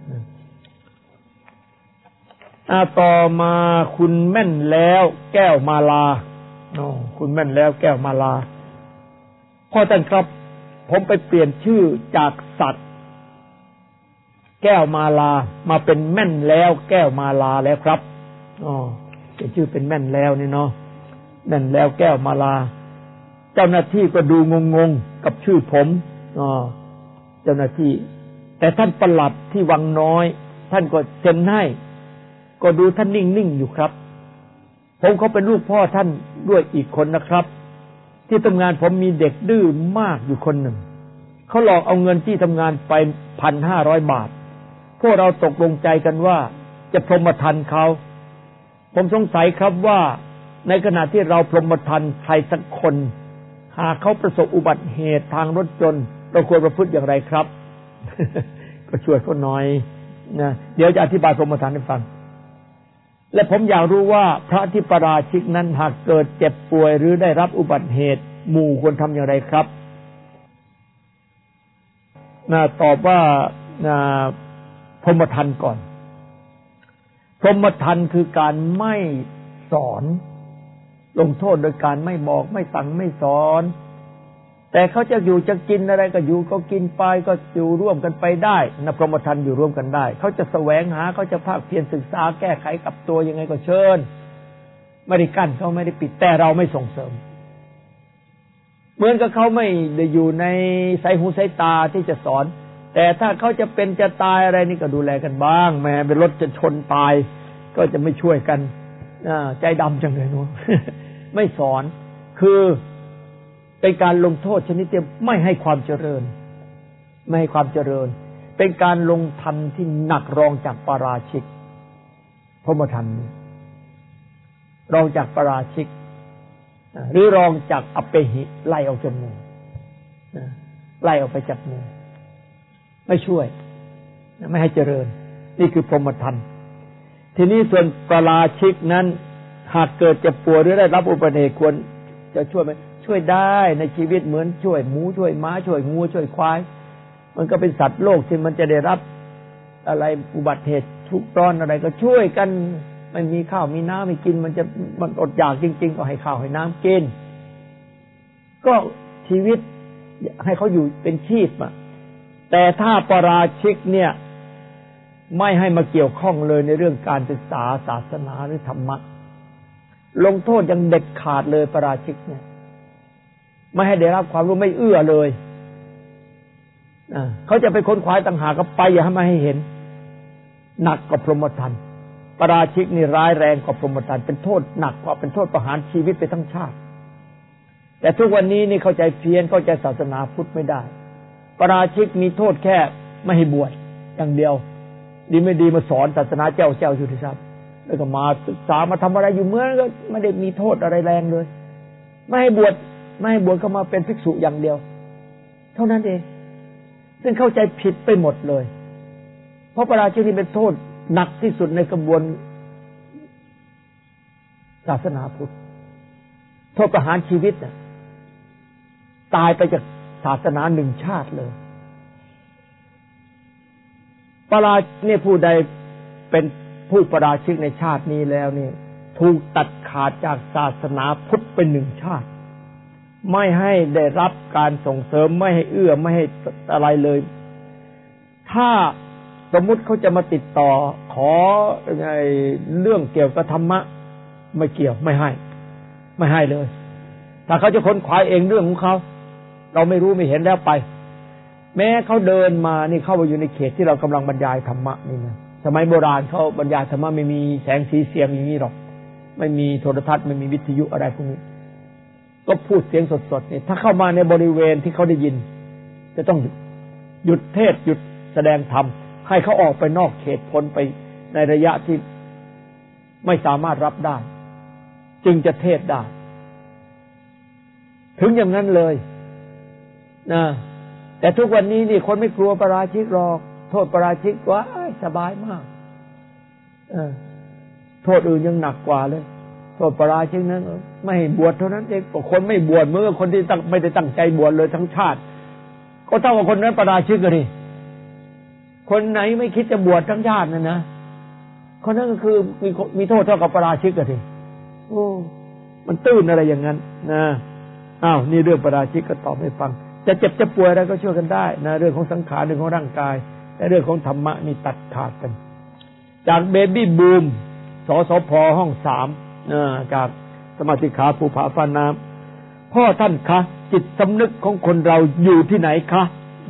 ต่อมาคุณแม่นแล้วแก้วมาลาคุณแม่นแล้วแก้วมาลาพ่อท่านครับผมไปเปลี่ยนชื่อจากสัตว์แก้วมาลามาเป็นแม่นแล้วแก้วมาลาแล้วครับเปลี่ยนชื่อเป็นแม่นแล้วนี่เนาะแม่นแล้วแก้วมาลาเจ้าหน้าที่ก็ดูงงๆกับชื่อผมเจ้าหน้าที่แต่ท่านปลัดที่วังน้อยท่านก็เซ็นให้ก็ดูท่านนิ่งๆอยู่ครับผมเขาเป็นลูกพ่อท่านด้วยอีกคนนะครับที่ทำงานผมมีเด็กดื้อมากอยู่คนหนึ่งเขาหลอกเอาเงินที่ทำงานไป 1,500 บาทพวกเราตกลงใจกันว่าจะพรหมทัณฑ์เขาผมสงสัยครับว่าในขณะที่เราพรหมทัณฑ์ใครสักคนหากเขาประสบอุบัติเหตุทางรถยนต์เราควรประพฤติอย่างไรครับ ก็ช่วยเขาหน่อยนะเดี๋ยวจะอธิบายพรหมทัณฑ์ให้ฟังและผมอยากรู้ว่าพระที่ปาราชิกนั้นหากเกิดเจ็บป่วยหรือได้รับอุบัติเหตุหมู่ควรทำอย่างไรครับตอบว่าพรหมทัณฑ์ก่อนพรหมทัณฑ์คือการไม่สอนลงโทษโดยการไม่บอกไม่สั่งไม่สอนแต่เขาจะอยู่จะกินอะไรก็อยู่ก็กินไปก็อยู่ร่วมกันไปได้นะพรหมทัณฑ์อยู่ร่วมกันได้เขาจะแสวงหาเขาจะภาคเพียรศึกษาแก้ไขกับตัวยังไงก็เชิญไม่ได้กั้นเขาไม่ได้ปิดแต่เราไม่ส่งเสริมเหมือนกับเขาไม่ได้อยู่ในสายหูสายตาที่จะสอนแต่ถ้าเขาจะเป็นจะตายอะไรนี่ก็ดูแลกันบ้างแม้เป็นรถจะชนตายก็จะไม่ช่วยกันใจดำจังเลยเนาะ ไม่สอนคือเป็นการลงโทษชนิดที่ไม่ให้ความเจริญไม่ให้ความเจริญเป็นการลงทันที่หนักรองจากปาราชิกพรหมทัณฑ์รองจากปาราชิกหรือรองจากอเปหิไล่ออกจากหมู่ไล่ออกไปจากหมู่ไม่ช่วยไม่ให้เจริญนี่คือพรหมทัณฑ์ทีนี้ส่วนปาราชิกนั้นหากเกิดเจ็บป่วยหรือได้รับอุบัติเหตุควรจะช่วยไหมช่วยได้ในชีวิตเหมือนช่วยหมูช่วยม้าช่วยงูช่วยควายมันก็เป็นสัตว์โลกที่มันจะได้รับอะไรอุบัติเหตุทุกข์ร้อนอะไรก็ช่วยกันไม่มีข้าวมีน้ำไม่กินมันอดอยากจริงๆก็ให้ข้าวให้น้ำกินก็ชีวิตให้เขาอยู่เป็นชีพอ่ะแต่ถ้าปาราชิกเนี่ยไม่ให้มาเกี่ยวข้องเลยในเรื่องการศึกษาศาสนาหรือธรรมะลงโทษอย่างเด็ดขาดเลยปาราชิกเนี่ยไม่ให้ได้รับความรู้ไม่เอื้อเลยเขาจะไปค้นคว้าต่างหากก็ไปอย่าให้มาให้เห็นหนักกว่าพรหมทัณฑ์ปาราชิกนี่ร้ายแรงกว่าพรหมทัณฑ์เป็นโทษหนักกว่าเป็นโทษประหารชีวิตไปทั้งชาติแต่ทุกวันนี้นี่เข้าใจเพี้ยนเข้าใจศาสนาพุทธไม่ได้ปาราชิกมีโทษแค่ไม่ให้บวชอย่างเดียวดีไม่ดีมาสอนศาสนาเจ้าอยู่ที่ทราบแล้วก็มาศึกษามาทำอะไรอยู่เมื่อก็ไม่ได้มีโทษอะไรแรงเลยไม่ให้บวชเข้ามาเป็นภิกษุอย่างเดียวเท่านั้นเองซึ่งเข้าใจผิดไปหมดเลยเพราะปาราชิกนี่เป็นโทษหนักที่สุดในกระบวนศาสนาพุทธโทษประหารชีวิตน่ะตายไปจากศาสนาหนึ่งชาติเลยปาราเนี่ยผู้ใดเป็นผู้ปาราชิกในชาตินี้แล้วเนี่ยถูกตัดขาดจากศาสนาพุทธเป็นหนึ่งชาติไม่ให้ได้รับการส่งเสริมไม่ให้เอื้อไม่ให้อะไรเลยถ้าสมมุติเขาจะมาติดต่อขอเรื่องเกี่ยวกับธรรมะไม่เกี่ยวไม่ให้เลยถ้าเขาจะค้นคว้าเองเรื่องของเขาเราไม่รู้ไม่เห็นแล้วไปแม้เขาเดินมานี่เข้าไปอยู่ในเขตที่เรากำลังบรรยายธรรมะนี่นะสมัยโบราณเขาบรรยายธรรมะไม่มีแสงสีเสียงอย่างนี้หรอกไม่มีโทรทัศน์ไม่มีวิทยุอะไรพวกนี้ก็พูดเสียงสดๆนี่ถ้าเข้ามาในบริเวณที่เขาได้ยินจะต้องหยุดเทศหยุดแสดงธรรมให้เขาออกไปนอกเขตพ้นไปในระยะที่ไม่สามารถรับได้จึงจะเทศได้ถึงอย่างนั้นเลยนะแต่ทุกวันนี้นี่คนไม่กลัวปาราชิกหรอกโทษปาราชิกว่าสบายมากโทษอื่นยังหนักกว่าเลยโทษปาราชิกนั้นไม่ให้บวชเท่านั้นเองคนไม่บวชเมื่อคนที่ไม่ได้ตั้งใจบวชเลยทั้งชาติก็เท่ากับคนนั้นปาราชิกกันดิคนไหนไม่คิดจะบวชทั้งชาตินั่นนะคนนั้นก็คือมีโทษเท่ากับปาราชิกกันดิโอ้มันตื้นอะไรอย่างนั้นนะนี่เรื่องปาราชิกก็ตอบให้ฟังจะเจ็บจะป่วยอะไรก็ช่วยกันได้นะเรื่องของสังขารเรื่องของร่างกายและเรื่องของธรรมะนี่ตัดขาดกันจากเบบี้บูมสสพห้อง3จากสมาชิกขาภูผาฟ้าน้ำพ่อท่านคะจิตสำนึกของคนเราอยู่ที่ไหนคะโอ้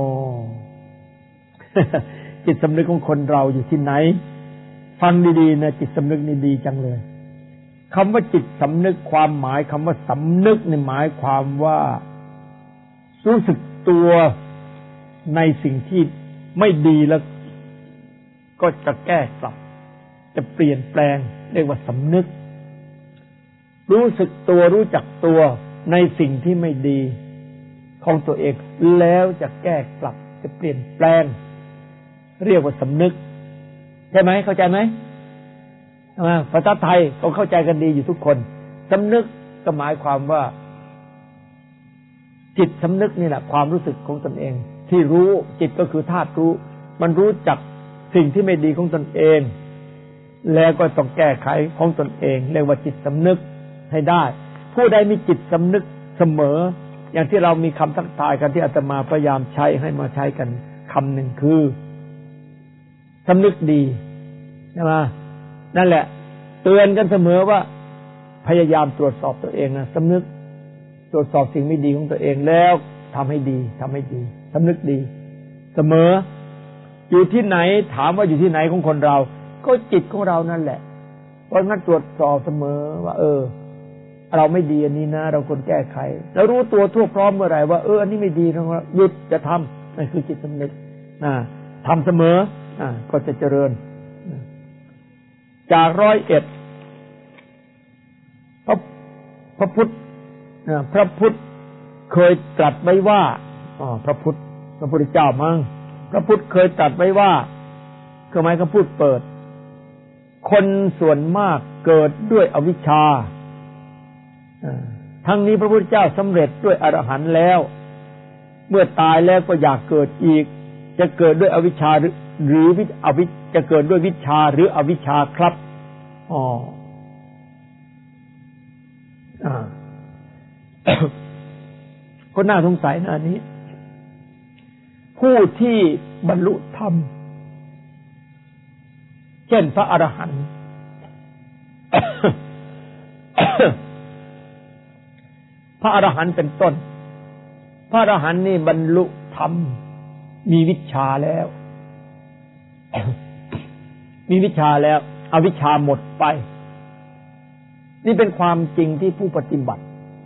จิตสำนึกของคนเราอยู่ที่ไหนฟังดีๆนะจิตสำนึกนี่ดีจังเลยคำว่าจิตสำนึกความหมายคำว่าสำนึกนี่หมายความว่ารู้สึกตัวในสิ่งที่ไม่ดีแล้วก็จะแก้กลับจะเปลี่ยนแปลงเรียกว่าสำนึกรู้สึกตัวรู้จักตัวในสิ่งที่ไม่ดีของตัวเองแล้วจะแก้กลับจะเปลี่ยนแปลงเรียกว่าสำนึกใช่ไหมเข้าใจไหมภาษาไทยก็เข้าใจกันดีอยู่ทุกคนสำนึกก็หมายความว่าจิตสำนึกนี่แหละความรู้สึกของตนเองที่รู้จิตก็คือธาตุรู้มันรู้จักสิ่งที่ไม่ดีของตนเองแล้วก็ต้องแก้ไขของตนเองเรียกว่าจิตสำนึกให้ได้ผู้ใดมีจิตสำนึกเสมออย่างที่เรามีคำทักทายกันที่อาตมาพยายามใช้ให้มาใช้กันคำหนึ่งคือสำนึกดีใช่ไหมนั่นแหละเตือนกันเสมอว่าพยายามตรวจสอบตัวเองนะสำนึกตรวจสอบสิ่งไม่ดีของตัวเองแล้วทำให้ดีทำให้ดีสำนึกดีเสมออยู่ที่ไหนถามว่าอยู่ที่ไหนของคนเราก็จิตของเรานั่นแหละเพราะงั้นตรวจสอบเสมอว่าเราไม่ดีอันนี้นะเราควรแก้ไขแล้วรู้ตัวทั่วพร้อมเมื่อไหร่ว่าอันนี้ไม่ดีเราหยุดจะทำนั่นคือจิตสำนึกทำเสมอก็จะเจริญจาก101พระพุทธเคยตรัสไว้ว่าพระพุทธเจ้ามั้งพระพุทธเคยตรัสไว้ว่าคือหมายคำพูดเปิดคนส่วนมากเกิดด้วยอวิชชาทั้งนี้พระพุทธเจ้าสำเร็จด้วยอรหันต์แล้วเมื่อตายแล้วก็อยากเกิดอีกจะเกิดด้วยอวิชชาหรือจะเกิดด้วยวิชชาหรืออวิชชาครับก็น่าสงสัยนะอันนี้ผู้ที่บรรลุธรรมเช่นพระอรหันต์ พระอรหันต์เป็นต้นพระอรหันต์นี่บรรลุธรรมมีวิชชาแล้ว มีวิชชาแล้วอวิชชาหมดไปนี่เป็นความจริงที่ผู้ปฏิบัติ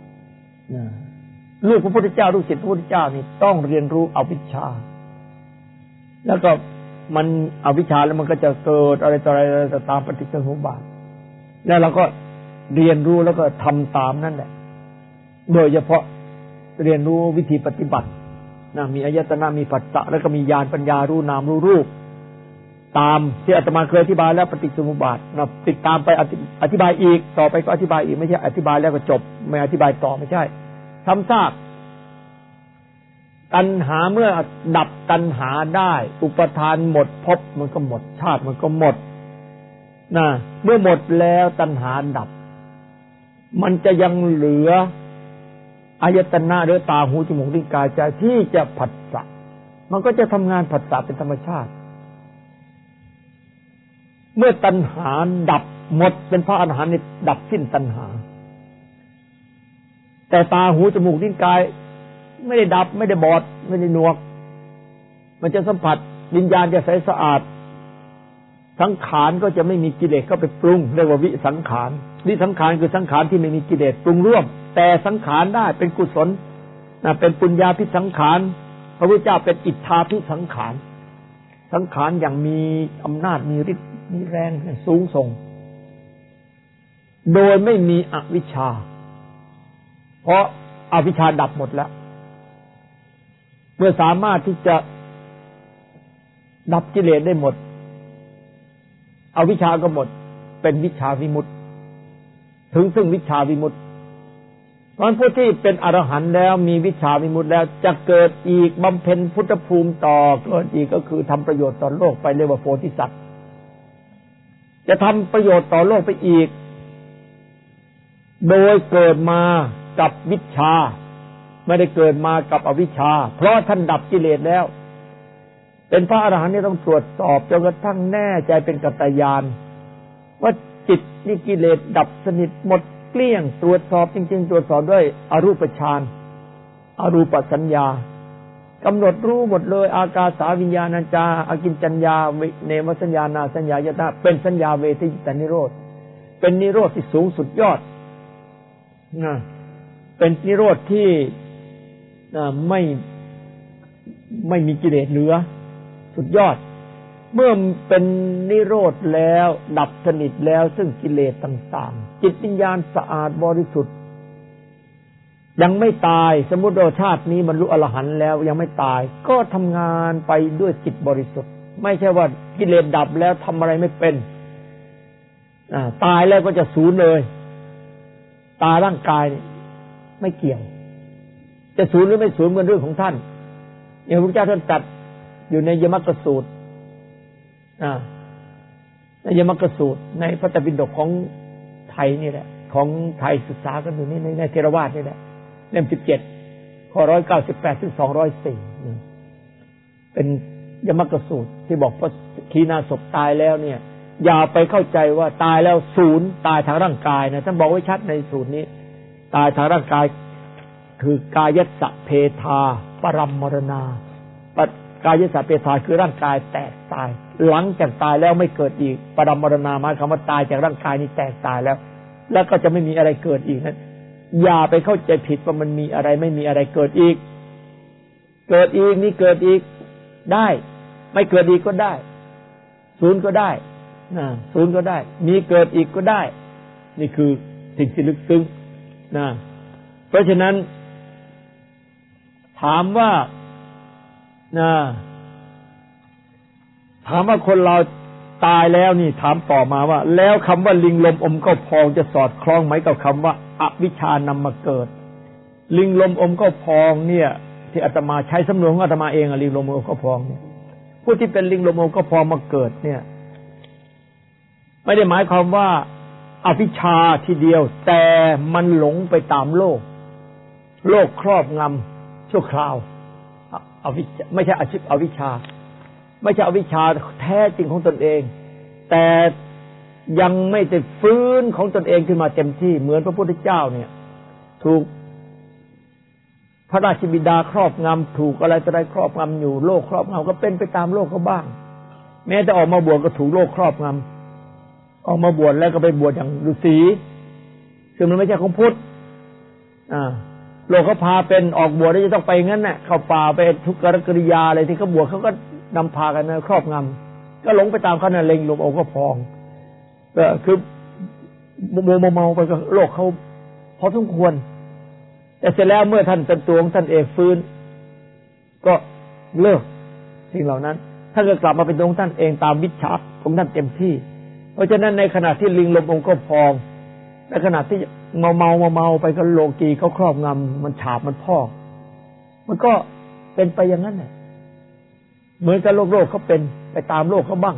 ลูกพระพุทธเจ้าลูกศิษย์พระพุทธเจ้านี่ต้องเรียนรู้อวิชชาแล้วก็มันอวิชชาแล้วมันก็จะเกิดอะไรต่ออะไรตามปฏิจจสมุปบาทแล้วเราก็เรียนรู้แล้วก็ทำตามนั่นแหละโดยเฉพาะเรียนรู้วิธีปฏิบัติมีอายตนะมีผัสสะแล้วก็มีญาณปัญญารู้นามรู้รูปตามที่อาตมาเคยอธิบายแล้วปฏิจจสมุปบาทติดตามไปอธิบายอีกต่อไปก็อธิบายอีกไม่ใช่อธิบายแล้วก็จบไม่อธิบายต่อไม่ใช่ซ้ำซากตัณหาเมื่อดับตัณหาได้อุปทานหมดภพมันก็หมดชาติมันก็หมดเมื่อหมดแล้วตัณหาดับมันจะยังเหลืออายตนะหรือตาหูจมูกลิ้นกายใจที่จะผัสสะมันก็จะทำงานผัสสะเป็นธรรมชาติเมื่อตัณหาดับหมดเป็นพระอรหันต์นี่ดับสิ้นตัณหาแต่ตาหูจมูกลิ้นกายไม่ได้ดับไม่ได้บอดไม่ได้หนวกมันจะสัมผัสวิญญาณจะใสสะอาดสังขารก็จะไม่มีกิเลสเข้าไปปรุงเรียกว่าวิสังขารวิสังขารคือสังขารที่ไม่มีกิเลสปรุงร่วมแต่สังขารได้เป็นกุศลเป็นปุญญาภิสังขารพระพุทธเจ้าเป็นอิทธาภิสังขารสังขารอย่างมีอำนาจมีฤทธิ์มีแรงสูงส่งโดยไม่มีอวิชชาเพราะอวิชชาดับหมดแล้วเมื่อสามารถที่จะดับกิเลสได้หมดอวิชชาก็หมดเป็นวิชชาวิมุตติถึงซึ่งวิชชาวิมุตติเพราะผู้ที่เป็นอรหันต์แล้วมีวิชชาวิมุตติแล้วจะเกิดอีกบำเพ็ญพุทธภูมิต่อเกิดอีกก็คือทำประโยชน์ต่อโลกไปเรียกว่าโพธิสัตว์จะทำประโยชน์ต่อโลกไปอีกโดยเกิดมากับวิชชาไม่ได้เกิดมากับอวิชชาเพราะท่านดับกิเลสแล้วเป็นพระอรหันต์นี่ต้องตรวจสอบจนกระทั่งแน่ใจเป็นกัตตญาณว่าจิตนี่กิเลสดับสนิทหมดเกลี้ยงตรวจสอบจริงๆตรวจสอบด้วยอรูปฌานอรูปสัญญากำหนดรู้หมดเลยอากาสาวิญญาณัญจาอากิญจัญญาเนวสัญญานาสัญญายตนะเป็นสัญญาเวทิตานิโรธเป็นนิโรธที่สูงสุดยอดเป็นนิโรธที่ไม่มีกิเลสเหลือสุดยอดเมื่อเป็นนิโรธแล้วดับสนิทแล้วซึ่งกิเลสต่างๆจิตวิญญาณสะอาดบริสุทธิ์ยังไม่ตายสมมุติว่าชาตินี้บรรลุอรหันต์แล้วยังไม่ตายก็ทำงานไปด้วยจิตบริสุทธิ์ไม่ใช่ว่ากิเลสดับแล้วทำอะไรไม่เป็นตายแล้วก็จะสูญเลยตายร่างกายไม่เกี่ยวจะสูญหรือไม่สูญเป็นเรื่องของท่านอย่างพระพุทธเจ้าท่านตรัสอยู่ในยมกสูตรในยมกสูตรในพระไตรปิฎกของไทยนี่แหละของไทยศึกษากันอยู่นี่ในเทรวาสนี่แหละเล่ม17ข้อ198ถึง204เป็นยมกสูตรที่บอกว่าขีณาสพตายแล้วเนี่ยอย่าไปเข้าใจว่าตายแล้วศูนย์ตายทางร่างกายนะท่านบอกไว้ชัดในสูตรนี้ตายทางร่างกายคือกายัสสะเพทาปรัมมรณากายัสสะเพทาคือร่างกายแตกตายหลังจากตายแล้วไม่เกิดอีกปรัมมรณาหมายความว่าตายจากร่างกายนี้แตกตายแล้วก็จะไม่มีอะไรเกิดอีกนั้นอย่าไปเข้าใจผิดว่ามันมีอะไรไม่มีอะไรเกิดอีกเกิดอีกนี่เกิดอีกได้ไม่เกิดอีกก็ได้ศูนย์ก็ได้ศูนย์ก็ได้มีเกิดอีกก็ได้นี่คือสิ่งที่ลึกซึ้งเพราะฉะนั้นถามว่าคนเราตายแล้วนี่ถามต่อมาว่าแล้วคำว่าลิงลมอมเข้าพองจะสอดคล้องไหมกับคำว่าอวิชชานำมาเกิดลิงลมอมเข้าพองเนี่ยที่อาตมาใช้สำนวนของอาตมาเองลิงลมอมเข้าพองเนี่ยผู้ที่เป็นลิงลมอมเข้าพองมาเกิดเนี่ยไม่ได้หมายความว่าอวิชชาทีเดียวแต่มันหลงไปตามโลกครอบงำชั่วคราวอวิชชาไม่ใช่อาชีพอวิชชาไม่ใช่อวิชชาแท้จริงของตนเองแต่ยังไม่ได้ฟื้นของตนเองขึ้นมาเต็มที่เหมือนพระพุทธเจ้าเนี่ยถูกพระราชบิดาครอบงำถูกอะไรต่ออะไรครอบงำอยู่โลกครอบงำก็เป็นไปตามโลกเขาบ้างแม้จะออกมาบวชก็ถูกโลกครอบงำออกมาบวชแล้วก็ไปบวชอย่างฤาษีซึ่งมันไม่ใช่ของพุทธโลกเขาพาเป็นออกบวชแล้วจะต้องไปงั้นน่ะเข้าป่าไปทุกขกิริยาอะไรที่เขาบวชเขาก็นำพากันนะครอบงำก็หลงไปตามเขาเนี่ยเล็งลมองก็พองก็คือเมาไปกับโลกเขาพอสมควรแต่เสร็จแล้วเมื่อท่านเป็นตัวของท่านเองฟื้นก็เลิกสิ่งเหล่านั้นท่านก็กลับมาเป็นตัวของท่านเองตามวิชาของท่านเต็มที่เพราะฉะนั้นในขณะที่ลิงลมองก็พองในขณะที่เมาไปกับโลกีเขาครอบงำมันฉาบมันพอกมันก็เป็นไปอย่างนั้นแหละเหมือนกับโลกเขาเป็นไปตามโลกเขาบ้าง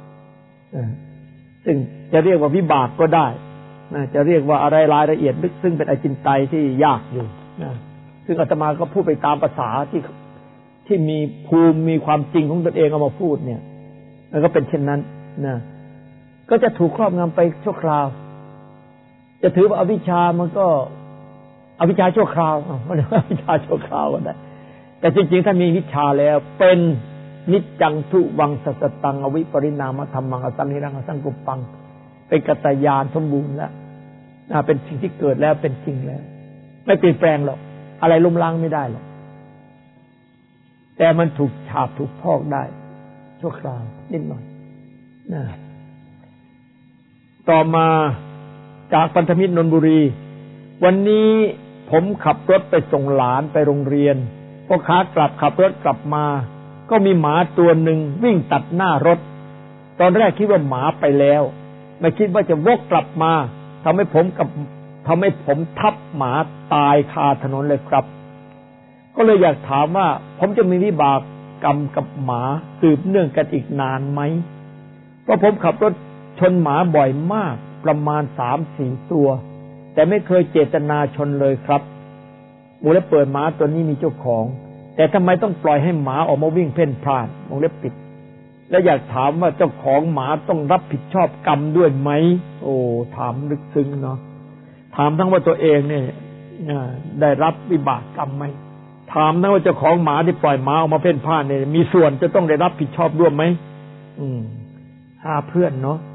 ซึ่งจะเรียกว่าวิบากก็ได้จะเรียกว่าอะไรรายละเอียดลึกซึ่งเป็นอจินไตยที่ยากอยู่ซึ่งอาตมาก็พูดไปตามภาษาที่มีภูมิมีความจริงของตนเองเอามาพูดเนี่ยแล้วก็เป็นเช่นนั้นก็จะถูกครอบงำไปชั่วคราวจะถือว่าอวิชชามันก็อวิชชาชั่วคราวมันอวิชชาชั่วคราวก็ได้แต่จริงๆถ้ามีวิชชาแล้วเป็นนิจจังทุวังสัสตังอวิปริณามธรรมังอสังหิรังอสังกุปปังเป็นกัตตญาณสมบูรณ์แล้วเป็นสิ่งที่เกิดแล้วเป็นจริงแล้วไม่เปลี่ยนแปลงหรอกอะไรล้มล้างไม่ได้หรอกแต่มันถูกฉาบถูกพอกได้ชั่วคราวนิดหน่อยต่อมาจากพันธมิตรนนทบุรีวันนี้ผมขับรถไปส่งหลานไปโรงเรียนพอขากลับขับรถกลับมาก็มีหมาตัวหนึ่งวิ่งตัดหน้ารถตอนแรกคิดว่าหมาไปแล้วไม่คิดว่าจะวกกลับมาทำให้ผมทับหมาตายคาถนนเลยครับก็เลยอยากถามว่าผมจะมีวิบากกรรมกับหมาสืบเนื่องกันอีกนานไหมเพราะผมขับรถชนหมาบ่อยมากประมาณ 3-4 ตัวแต่ไม่เคยเจตนาชนเลยครับวงเล็บเปิดหมาตัวนี้มีเจ้าของแต่ทำไมต้องปล่อยให้หมาออกมาวิ่งเพ่นพ่านวงเล็บปิดแล้วอยากถามว่าเจ้าของหมาต้องรับผิดชอบกรรมด้วยไหมโอ้ถามลึกซึ้งเนาะถามทั้งว่าตัวเองเนี่ยได้รับวิบากกรรมไหมถามทั้งว่าเจ้าของหมาที่ปล่อยหมาออกมาเพ่นพ่านเนี่ยมีส่วนจะต้องได้รับผิดชอบร่วมไหมหาเพื่อนเนาะ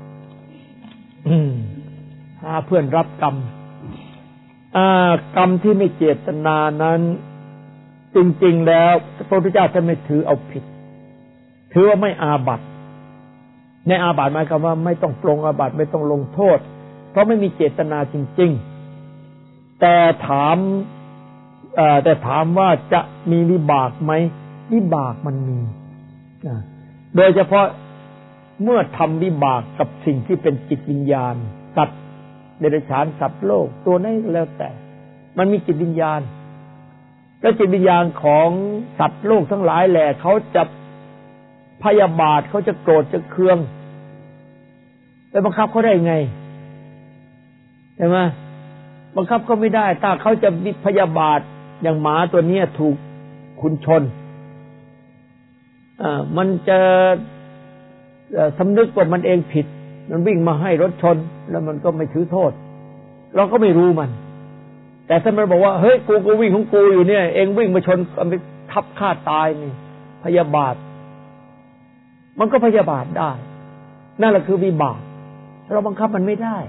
หาเพื่อนรับกรรมกรรมที่ไม่เจตนานั้นจริงๆแล้วพระพุทธเจ้าท่านไม่ถือเอาผิดถือว่าไม่อาบัติในอาบัติหมายความว่าไม่ต้องปรงอาบัติไม่ต้องลงโทษเพราะไม่มีเจตนาจริงๆแต่ถามว่าจะมีวิบากไหมวิบากมันมีโดยเฉพาะเมื่อทำวิบากกับสิ่งที่เป็นจิตวิญญาณสัตว์เดรัจฉานสัตว์โลกตัวไหนแล้วแต่มันมีจิตวิญญาณและจิตวิญญาณของสัตว์โลกทั้งหลายแหละเขาจะพยาบาทเขาจะโกรธจะเคืองไปบังคับเขาได้ไงใช่ไหมบังคับเขาไม่ได้ถ้าเขาจะมีพยาบาทอย่างหมาตัวนี้ถูกคุณชนมันจะสำนึกว่ามันเองผิดมันวิ่งมาให้รถชนแล้วมันก็ไม่ถือโทษเราก็ไม่รู้มันแต่ถ้ามันบอกว่าเฮ้ยกูก็วิ่งของกูอยู่เนี่ยเองวิ่งมาชนไปทับฆ่าตายนี่พยาบาทมันก็พยาบาทได้นั่นแหละคือวิบากเราบังคับมันไม่ได้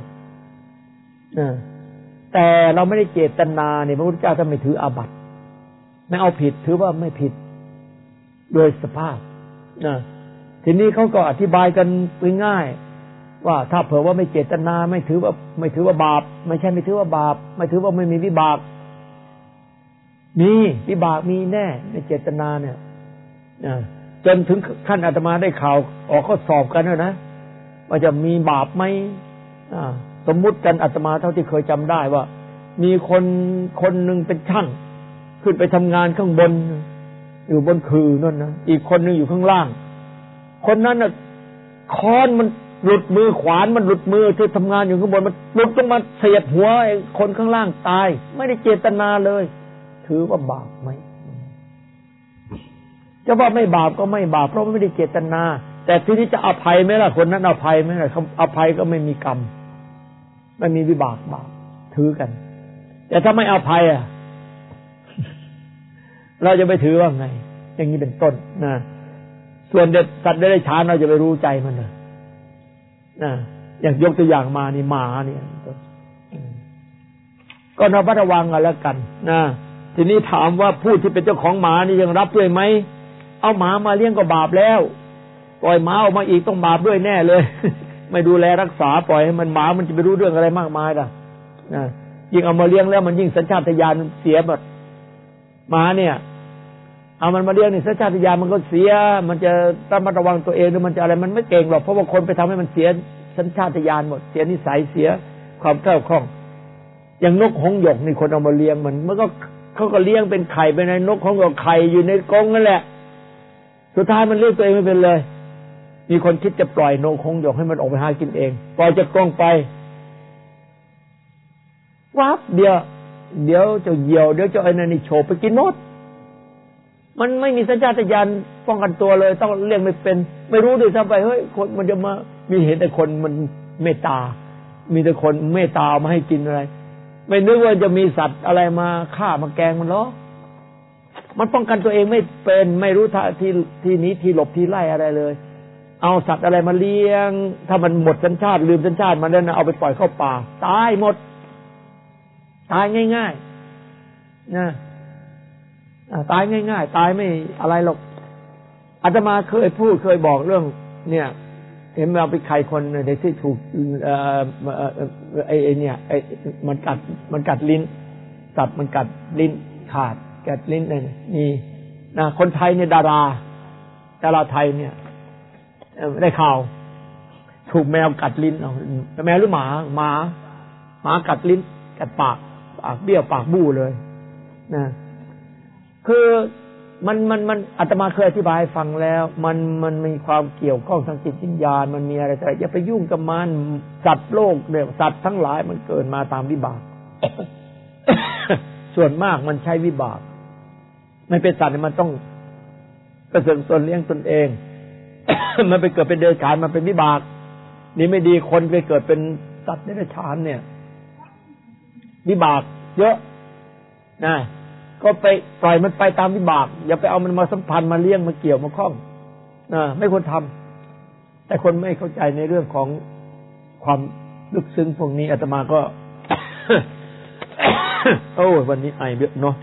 แต่เราไม่ได้เจตนาเนี่ยพระพุทธเจ้าท่านไม่ถืออาบัติไม่เอาผิดถือว่าไม่ผิดโดยสภาพทีนี้เขาก็อธิบายกันง่ายๆว่าถ้าเผื่อว่าไม่เจตนาไม่ถือว่าบาปไม่ใช่ไม่ถือว่าบาปไม่ถือว่าไม่มีวิบากมีวิบากมีแน่ในเจตนาเนี่ยจนถึงขั้นอาตมาได้ข่าวออกข้อสอบกันนะว่าจะมีบาปไหมสมมุติกันอาตมาเท่าที่เคยจำได้ว่ามีคนหนึ่งเป็นช่างขึ้นไปทำงานข้างบนอยู่บนคือนั่นนะอีกคนหนึ่งอยู่ข้างล่างคนนั้นน่ะค้อนมันหลุดมือขวานมันหลุดมือที่ทำงานอยู่ข้างบนมันหลุดลงมาเสียบหัวไอ้คนข้างล่างตายไม่ได้เจตนาเลยถือว่าบาปไหมจะว่าไม่บาปก็ไม่บาปเพราะไม่ได้เจตนาแต่ทีนี้จะอภัยไหมล่ะคนนั้นอภัยไหมล่ะอภัยก็ไม่มีกรรมไม่มีวิบากบาปถือกันแต่ถ้าไม่อภัยเราจะไปถือว่าไงอย่างนี้เป็นต้นนะส่วนสัตว์เดรัจฉานเราจะไปรู้ใจมันเลยอย่างยกตัวอย่างมานี่หมาเนี่ยก็ระมัดระวังกันแล้วกันนะทีนี้ถามว่าผู้ที่เป็นเจ้าของหมานี่ยังรับด้วยไหมเอาหมามาเลี้ยงก็บาปแล้วปล่อยหมาออกมาอีกต้องบาปด้วยแน่เลยไม่ดูแลรักษาปล่อยให้มันหมามันจะไปรู้เรื่องอะไรมากมายล่ะยิ่งเอามาเลี้ยงแล้วมันยิ่งสัญชาตญาณเสียหมดหมาเนี่ยเอามันมาเลี้ยงนี่สัญชาตญาณมันก็เสียมันจะระมัดระวังตัวเองหรือมันจะอะไรมันไม่เก่งหรอกเพราะว่าคนไปทำให้มันเสียสัญชาตญาณหมดเสียนิสัยเสียความแคล่วคล่องอย่างนกหงส์หยกนี่คนเอามาเลี้ยงมันก็เขาก็เลี้ยงเป็นไข่เป็นในนกหงส์หยกไข่อยู่ในกรงนั่นแหละสุดท้ายมันเลี้ยงตัวเองไม่เป็นเลยมีคนคิดจะปล่อยนกหงส์หยกให้มันออกไปหากินเองปล่อยจากกรงไปวับเดี๋ยวเจ้าเหยี่ยวเดี๋ยวเจ้าไอ้นั่นนี่โฉบไปกินหมดมันไม่มีสัญชาตญาณป้องกันตัวเลยต้องเลี้ยงไม่เป็นไม่รู้ด้วยซ้ำไปเฮ้ยคนมันจะมามีเห็นแต่คนมันเมตตามีแต่คนเมตตามาให้กินอะไรไม่นึกว่าจะมีสัตว์อะไรมาฆ่ามาแกงมันหรอกมันป้องกันตัวเองไม่เป็นไม่รู้ที่นี้ที่หลบที่ไล่อะไรเลยเอาสัตว์อะไรมาเลี้ยงถ้ามันหมดสัญชาติลืมสัญชาติมันแล้วนะเอาไปปล่อยเข้าป่าตายหมดตายง่ายๆนะตายง่ายๆตายไม่อะไรหรอกอาตมาเคยบอกเรื่องเนี่ยเห็นเราไปใครคนในที่ถูกไอ้เนี่ยไอ้มันกัดลิ้นสัตว์มันกัดลิ้นขาดกัดลิ้นเนี่ยนี่นะคนไทยเนี่ยดาราไทยเนี่ยได้ข่าวถูกแมวกัดลิ้นเอาแมวหรือหมากัดลิ้นกัดปากเบี้ยวปากบู้เลยนะคือมันอาตมาเคยอธิบายฟังแล้วมันมีความเกี่ยวข้องทางจิตวิญญาณมันมีอะไรแต่อย่าไปยุ่งกับมันสัตว์โลกเนี่ยสัตว์ทั้งหลายมันเกิดมาตามวิบาก ส่วนมากมันใช้วิบากไม่เป็นสัตว์มันต้องกระเสริมตนเลี้ยงตนเอง มันไปเกิดเป็นเดรัจฉานมันเป็นวิบากนี่ไม่ดีคนไปเกิดเป็นสัตว์เดรัจฉานเนี่ยวิบากเยอะนะก็ไปปล่อยมันไปตามวิบากอย่าไปเอามันมาสัมพันธ์มาเลี้ยงมาเกี่ยวมาข้องไม่ควรทำแต่คนไม่เข้าใจในเรื่องของความลึกซึ้งพวกนี้อาตมาก็ โอ้วันนี้ไอเยอะเนาะ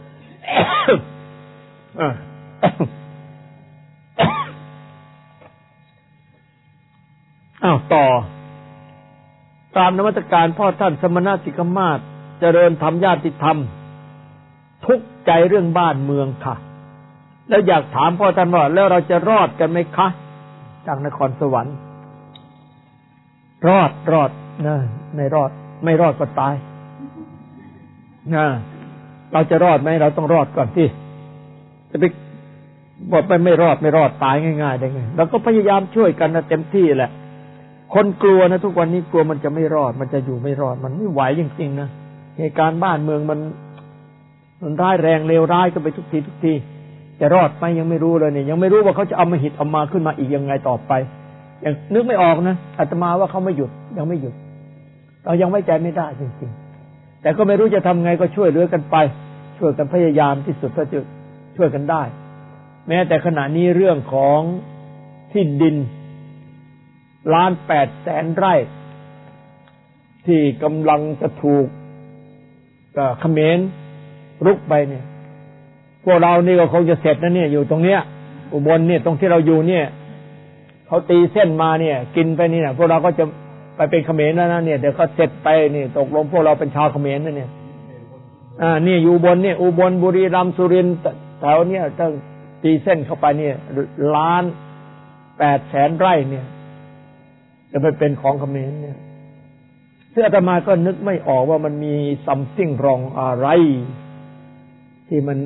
ต่อตามนมัสการพ่อท่านสมณสิกมาศเจริญธรรมญาติธรรมทุกข์ใจเรื่องบ้านเมืองค่ะแล้วอยากถามพ่อท่านว่าแล้วเราจะรอดกันไหมคะจากนครสวรรค์รอดนะไม่รอดก็ตายนะเราจะรอดไหมเราต้องรอดก่อนที่จะไปบอกไปไม่รอดตายง่ายๆได้ไงเราก็พยายามช่วยกันนะเต็มที่แหละคนกลัวนะทุกวันนี้กลัวมันจะไม่รอดมันจะอยู่ไม่รอดมันไม่ไหวจริงๆนะเหตุการณ์บ้านเมืองมันร้ายแรงเลวร้ายกันไปทุกทีจะรอดไหมยังไม่รู้เลยเนี่ยยังไม่รู้ว่าเขาจะเอามาหิตเอามาขึ้นมาอีกยังไงต่อไปยังนึกไม่ออกนะอาตมาว่าเขาไม่หยุดยังไม่หยุดเรายังไว้ใจไม่ได้จริงๆแต่ก็ไม่รู้จะทำไงก็ช่วยเหลือกันไปช่วยกันพยายามที่สุดเท่าจะช่วยกันได้แม้แต่ขณะนี้เรื่องของที่ดิน1,800,000 ไร่ที่กำลังจะถูกเขมรรุกไปเนี่ยพวกเรานี่ก็คงจะเสร็จนะเนี่ยอยู่ตรงเนี้ยอุบลเนี่ยตรงที่เราอยู่เนี่ยเขาตีเส้นมาเนี่ยกินไปนี่นะพวกเราก็จะไปเป็นเขมรแล้วนะเนี่ยเดี๋ยวเขาเสร็จไปนี่ตกลงพวกเราเป็นชาวเขมรนะเนี่ยนี่อยู่บนเนี่ยอุบลบุรีรัมย์สุรินทร์แถวเนี้ยต้องตีเส้นเข้าไปเนี่ย1,800,000 ไร่เนี่ยจะไปเป็นของเขมรเนี่ยซึ่งอาตมาก็นึกไม่ออกว่ามันมี something wrong อะไรที่มัน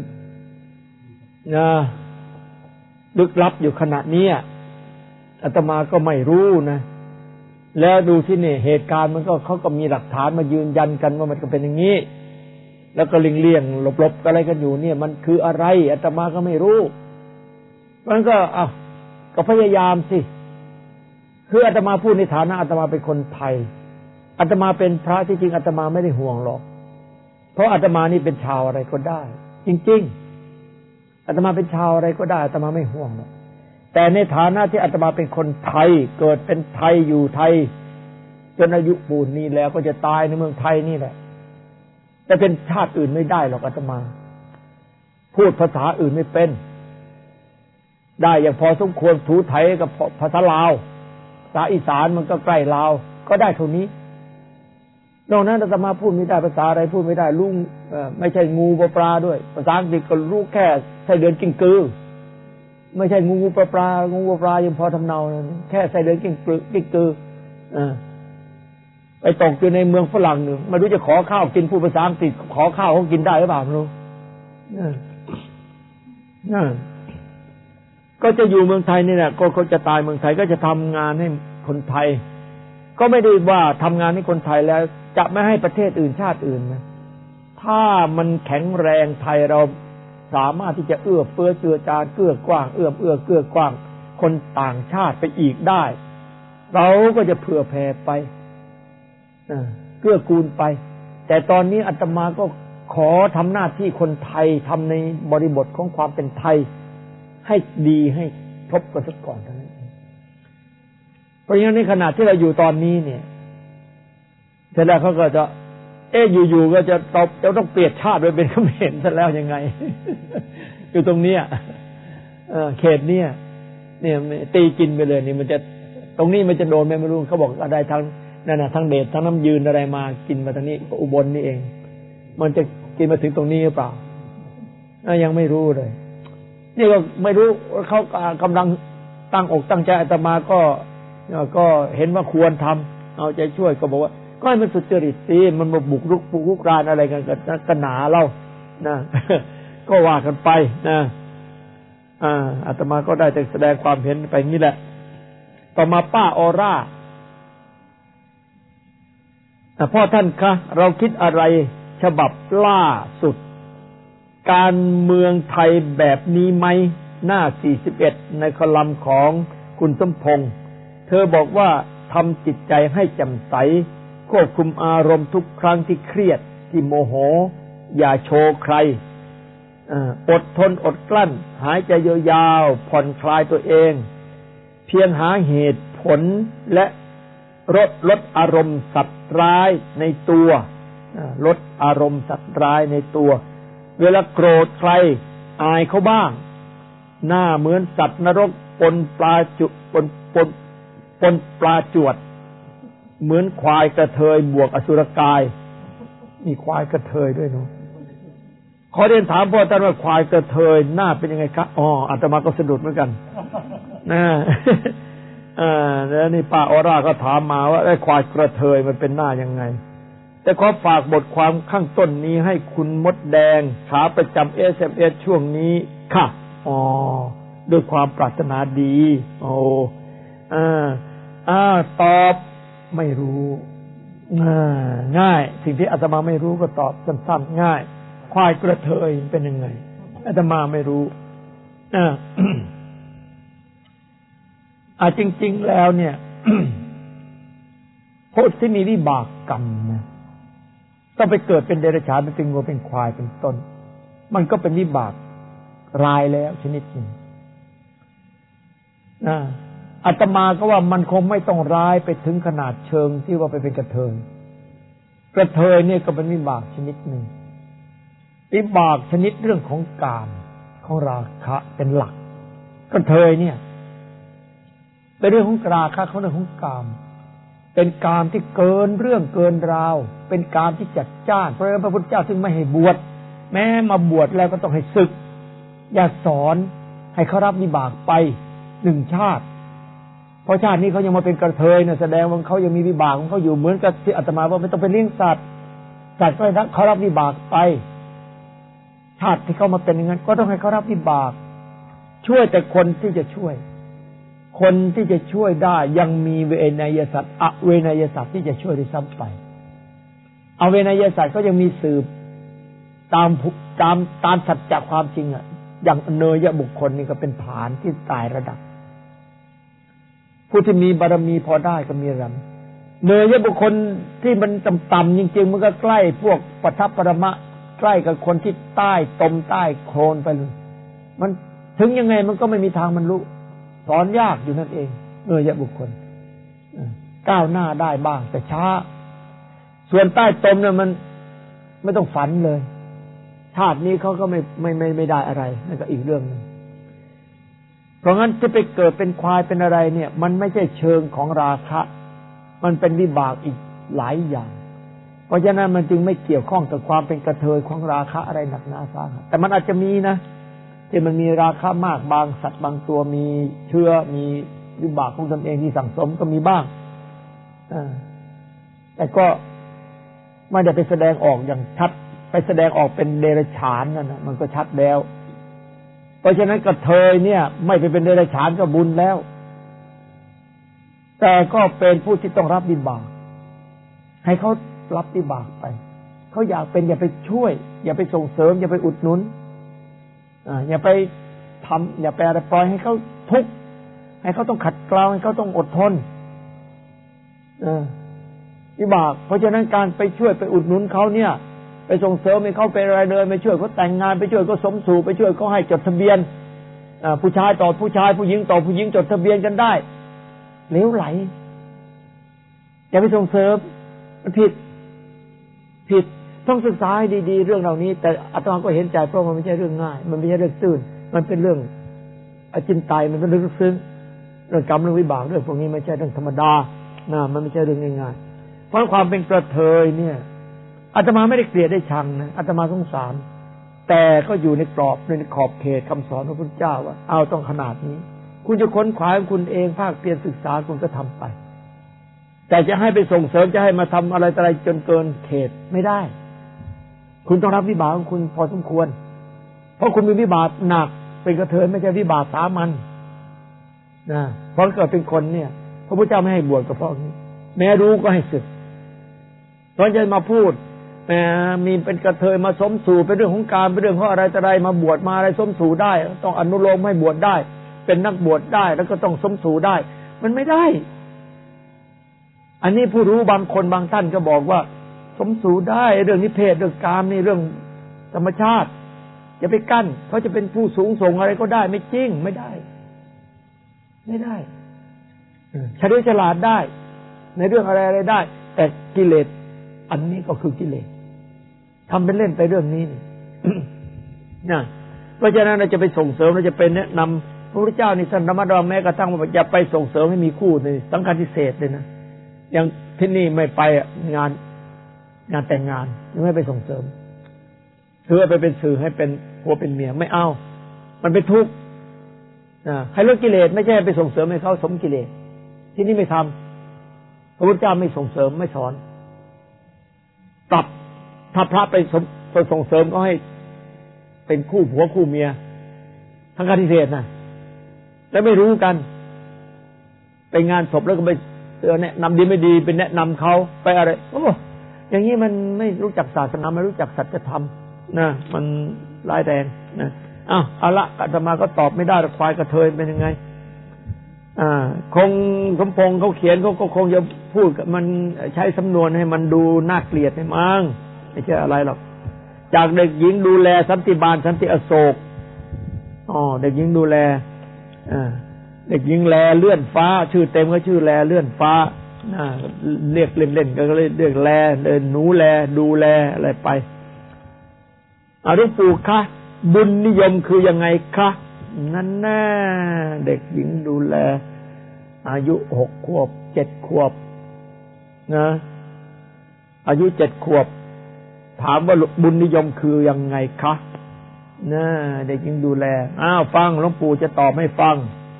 ลึกลับอยู่ขณะนี้อาตมาก็ไม่รู้นะแล้วดูที่นี่เหตุการณ์มันก็เขาก็มีหลักฐานมายืนยันกันว่ามันก็เป็นอย่างนี้แล้วก็เลี่ยงๆหลบๆอะไรกันอยู่เนี่ยมันคืออะไรอาตมาก็ไม่รู้มันก็พยายามสิคืออาตมาพูดในฐานะอาตมาเป็นคนไทยอาตมาเป็นพระที่จริงอาตมาไม่ได้ห่วงหรอกเพราะอาตมานี่เป็นชาวอะไรก็ได้จริงๆอาตมาเป็นชาวอะไรก็ได้อาตมาไม่ห่วงหรอกแต่ในฐานะที่อาตมาเป็นคนไทยเกิดเป็นไทยอยู่ไทยจนอายุปูนนี้แล้วก็จะตายในเมืองไทยนี่แหละแต่เป็นชาติอื่นไม่ได้หรอกอาตมาพูดภาษาอื่นไม่เป็นได้อย่างพอสมควรถูไทยกับภาษาลาวภาษาอีสานมันก็ใกล้ลาวก็ได้เท่านี้นอกนั้นอาตมาพูดไม่ได้ภาษาอะไรพูดไม่ได้ลุงไม่ใช่งูปลาด้วยภาษาอังกฤษก็รู้แค่ไส้เดือนกิ้งกือไม่ใช่งูปลายังพอทำเนาแค่ไส้เดือนกิ้งกือไปตกอยู่ในเมืองฝรั่งหนึ่งไม่รู้จะขอข้าวกินพูดภาษาอังกฤษขอข้าวเขากินได้หรือเปล่าไม่รู้ก็จะอยู่เมืองไทยนี่แหละก็เขาจะตายเมืองไทยก็จะทำงานให้คนไทยก็ไม่ได้ว่าทำงานให้คนไทยแล้วจะไม่ให้ประเทศอื่นชาติอื่นนะถ้ามันแข็งแรงไทยเราสามารถที่จะเอื้อเฟื้อเจือจานเกื้อกว้างเกื้อกว้างคนต่างชาติไปอีกได้เราก็จะเผื่อแผ่ไปเกื้อกูลไปแต่ตอนนี้อาตมาก็ขอทำหน้าที่คนไทยทำในบริบทของความเป็นไทยให้ดีให้ครบกันซะก่อนเท่านั้นเพราะฉะนั้นในขณะที่เราอยู่ตอนนี้เนี่ยเสร็จแล้วเขาก็จะอยู่ๆก็จะต้องเปลี่ยนชาติไปเป็นเขมรซะแล้วยังไง อยู่ตรงเนี้ยเขตเนี้ยเนี่ยตีกินไปเลยนี่มันจะตรงนี้มันจะโดนไม่รู้เขาบอกอะไรทั้งนั่นน่ะทั้งเดชทั้งน้ำยืนอะไรมากินมาทางนี้ก็อุบลนี่เองมันจะกินมาถึงตรงนี้หรือเปล่ายังไม่รู้เลยนี่ก็ไม่รู้เขากำลังตั้งอกตั้งใจอาตมาก็เห็นว่าควรทำเอาใจช่วยก็บอกว่าก็ให้มันสุจริตสิมันมาบุกรุกรานอะไรกันหนาเล่านะ ก็ว่ากันไปนะอาตมาก็ได้แต่แสดงความเห็นไปงี้แหละต่อมาป้าออร่าพ่อท่านคะเราคิดอะไรฉบับล่าสุดการเมืองไทยแบบนี้ไหมหน้า41ในคอลัมน์ของคุณสมพงษ์เธอบอกว่าทำจิตใจให้แจ่มใสควบคุมอารมณ์ทุกครั้งที่เครียดที่โมโหอย่าโชว์ใครอดทนอดกลั้นหายใจยาวๆผ่อนคลายตัวเองเพียงหาเหตุผลและลดอารมณ์สัตว์ร้ายในตัวลดอารมณ์สัตว์ร้ายในตัวเวลาโกรธใครอายเขาบ้างหน้าเหมือนสัตว์นรกปนปลาจวดเหมือนควายกระเทยบวกอสุรกายมีควายกระเทยด้วยเนาะขอเรียนถามพ่อท่านว่าควายกระเทยหน้าเป็นยังไงครับอาตมาก็สะดุดเหมือนกันนะแล้วนี่ป้าออร่าก็ถามมาว่าไอ้ควายกระเทยมันเป็นหน้ายังไงแต่ขอฝากบทความข้างต้นนี้ให้คุณมดแดงขาประจำ SMS ช่วงนี้ค่ะด้วยความปรารถนาดีตอบไม่รู้ง่ายสิ่งที่อาตมาไม่รู้ก็ตอบสั้นๆง่ายควายกระเทยเป็นยังไงอาตมาไม่รู้จริงๆแล้วเนี่ย ผู้ที่มีวิบากกรรมนะต้องไปเกิดเป็นเดรัจฉานเป็นงูเป็นควายเป็นต้นมันก็เป็นวิบากร้ายแล้วชนิดหนึ่งอาตมาก็ว่ามันคงไม่ต้องร้ายไปถึงขนาดเชิงที่ว่าไปเป็นกระเทยเนี่ยก็เป็นวิบากชนิดหนึ่งวิบากชนิดเรื่องของกามของราคะเป็นหลักกระเทยเนี่ยเป็นเรื่องของราคะของเรื่องของกามเป็นกามที่เกินเรื่องเกินราวเป็นกามที่จัดจ้านเพราะพระพุทธเจ้าถึงไม่ให้บวชแม้มาบวชแล้วก็ต้องให้ศึกอย่าสอนให้เขารับวิบากไป1ชาติเพราะชาตินี้เขายังมาเป็นกระเทยเนี่ยแสดงว่าเขายังมีวิบากของเขาอยู่เหมือนกับที่อาตมาว่าไม่ต้องไปเลี้ยงสัตว์ก็ให้เขารับวิบากไปชาติที่เขามาเป็นอย่างนั้นก็ต้องให้เขารับวิบากช่วยแต่คนที่จะช่วยคนที่จะช่วยได้ยังมีเวนยสัตว์อเวนยสัตว์ที่จะช่วยได้ซ้ำไปอเวนยสัตว์ก็ยังมีสืบตามสัจจะความจริงอย่างเนยบุคคลนี่ก็เป็นฐานที่ตายระดับผู้ที่มีบารมีพอได้ก็มีรันเนยบุคคลที่มันต่ำๆจริงๆมันก็ใกล้พวกปัทภปรมะใกล้กับคนที่ใต้ตมใต้โคลนไปเลยมันถึงยังไงมันก็ไม่มีทางมันรู้สอนยากอยู่นั่นเองเนยบุคคลก้าวหน้าได้บ้างแต่ช้าส่วนใต้ตมเนี่ยมันไม่ต้องฝันเลยชาตินี้เขาก็ไม่ได้อะไรนั่นก็อีกเรื่องนึงเพราะงั้นจะไปเกิดเป็นควายเป็นอะไรเนี่ยมันไม่ใช่เชิงของราคะมันเป็นวิบากอีกหลายอย่างเพราะฉะนั้นมันจึงไม่เกี่ยวข้องกับความเป็นกระเทยของราคะอะไรหนักหนาสาหัสแต่มันอาจจะมีนะที่มันมีราคะมากบางสัตว์บางตัวมีเชื้อมีวิบากของตนเองที่สั่งสมก็มีบ้างแต่ก็ไม่ได้ไปแสดงออกอย่างชัดไปแสดงออกเป็นเดรัจฉานนั่นนะมันก็ชัดแล้วเพราะฉะนั้นกระเทยเนี่ยไม่ไปเป็นเดรัจฉานก็บุญแล้วแต่ก็เป็นผู้ที่ต้องรับวิบากให้เขารับวิบากไปเขาอยากเป็นอย่าไปช่วยอย่าไปส่งเสริมอย่าไปอุดหนุนอย่าไปทำอย่าไปอะไรปล่อยให้เขาทุกข์ให้เขาต้องขัดเกลาให้เขาต้องอดทนวิบากเพราะฉะนั้นการไปช่วยไปอุดหนุนเขาเนี่ยไปส่งเสริมให้เขาเป็นอะไรเลยไปช่วยเขาแต่งงานไปช่วยเขาสมสู่ไปช่วยเขาให้จดทะเบียนผู้ชายต่อผู้ชายผู้หญิงต่อผู้หญิงจดทะเบียนกันได้เลวไหลอย่าไปส่งเสริมมันผิดต้องศึกษาให้ดีๆเรื่องเหล่านี้แต่อาตมาก็เห็นใจเพราะมันไม่ใช่เรื่องง่ายมันไม่ใช่เรื่องตื้นมันเป็นเรื่องอจินไตยมันเป็นเรื่องลึกซึ้งเรื่องกรรมเรื่องวิบากเรื่องพวกนี้ไม่ใช่เรื่องธรรมดานะมันไม่ใช่เรื่องง่ายๆเพราะความเป็นกระเทยเนี่ยอาตมาไม่ได้เกลียดได้ชังนะอาตมาสงสารแต่ก็อยู่ในกรอบในขอบเขตคำสอนของพระพุทธเจ้าว่าเอาต้องขนาดนี้คุณจะค้นคว้าของคุณเองภาคเพียรศึกษาคุณก็ทำไปแต่จะให้ไปส่งเสริมจะให้มาทำอะไรจนเกินเขตไม่ได้คุณต้องรับวิบากของคุณพอสมควรเพราะคุณมีวิบากหนักเป็นกระเทยไม่ใช่วิบากสามัญนะเพราะเกิดเป็นคนเนี่ยพระพุทธเจ้าไม่ให้บวชก็เพราะนี้แม้รู้ก็ให้สึกตอนจะมาพูดมีเป็นกระเทยมาสมสู่เป็นเรื่องของการเป็นเรื่องของอะไรแต่ไรมาบวชมาอะไรสมสู่ได้ต้องอนุโลมให้บวชได้เป็นนักบวชได้แล้วก็ต้องสมสู่ได้มันไม่ได้อันนี้ผู้รู้บางคนบางท่านก็บอกว่าสมสู่ได้เรื่องนิเพศเรื่องกามนี่เรื่องธรรมชาติอย่าไปกั้นเขาจะเป็นผู้สูงส่งอะไรก็ได้ไม่จริงไม่ได้เฉลียวฉลาดได้ในเรื่องอะไรได้แต่กิเลสอันนี้ก็คือกิเลสทำเป็นเล่นไปเรื่องนี้นี่ นะเพราะฉะนั้นเราจะไปส่งเสริมเราจะเป็นแนะนำพระพุทธเจ้านี่ท่านระมัดระวังแม้กระทั่งว่าอย่าไปส่งเสริมให้มีคู่ในสังฆาทิเศษเลยนะอย่างที่นี่ไม่ไปงานแต่งงานยังไม่ไปส่งเสริมถือว่าไปเป็นสื่อให้เป็นผัวเป็นเมียไม่เอามันเป็นทุกข์ให้ลดกิเลสไม่ใช่ไปส่งเสริมให้เขาสมกิเลสที่นี่ไม่ทำพระพุทธเจ้าไม่ส่งเสริมไม่สอนปรับถ้าพระไปส่งเสริมก็ให้เป็นคู่ผัวคู่เมียทั้งการที่เทศนะแล้วไม่รู้กันไปงานศพแล้วก็ไปแนะนำดีไม่ดีเป็นแนะนำเขาไปอะไรโอ้อย่างนี้มันไม่รู้จักศาสนาไม่รู้จักสัจธรรมนะมันร้ายแรงนะเอาละอาตมาก็ตอบไม่ได้ควายกระเทยเป็นยังไงคงสมพงษ์เขาเขียนเขาก็คงจะพูดมันใช้สำนวนให้มันดูน่าเกลียดให้มั้งไม่ใช่อะไรหรอกจากเด็กหญิงดูแลสันติบาลสันติอโศกเด็กหญิงดูแลเด็กหญิงแลเลื่อนฟ้าชื่อเต็มก็ชื่อแลเลื่อนฟ้าเรียกเล่นๆก็เลยเรียกแลหนูแลดูแลอะไรไปหลวงปู่คะบุญนิยมคือยังไงคะนั่นแน่เด็กหญิงดูแลอายุ6 ขวบ 7 ขวบนะอายุ7 ขวบถามว่าบุญนิยมคือยังไงคะนะเด็กหญิงดูแลฟังหลวงปู่จะตอบให้ฟัง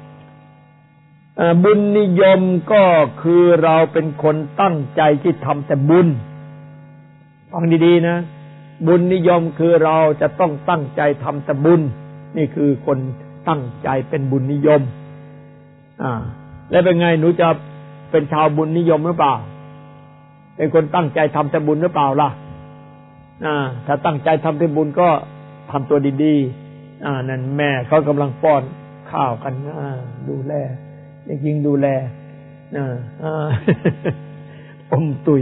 บุญนิยมก็คือเราเป็นคนตั้งใจที่ทำแต่บุญฟังดีๆนะบุญนิยมคือเราจะต้องตั้งใจทำแต่บุญนี่คือคนตั้งใจเป็นบุญนิยมแล้วเป็นไงหนูจะเป็นชาวบุญนิยมหรือเปล่าเป็นคนตั้งใจทำแต่บุญหรือเปล่าล่ะถ้าตั้งใจทำแต่บุญก็ทำตัวดีๆนั่นแม่เขากำลังป้อนข้าวกันดูแลยิ่งดูแลอมตุ๋ย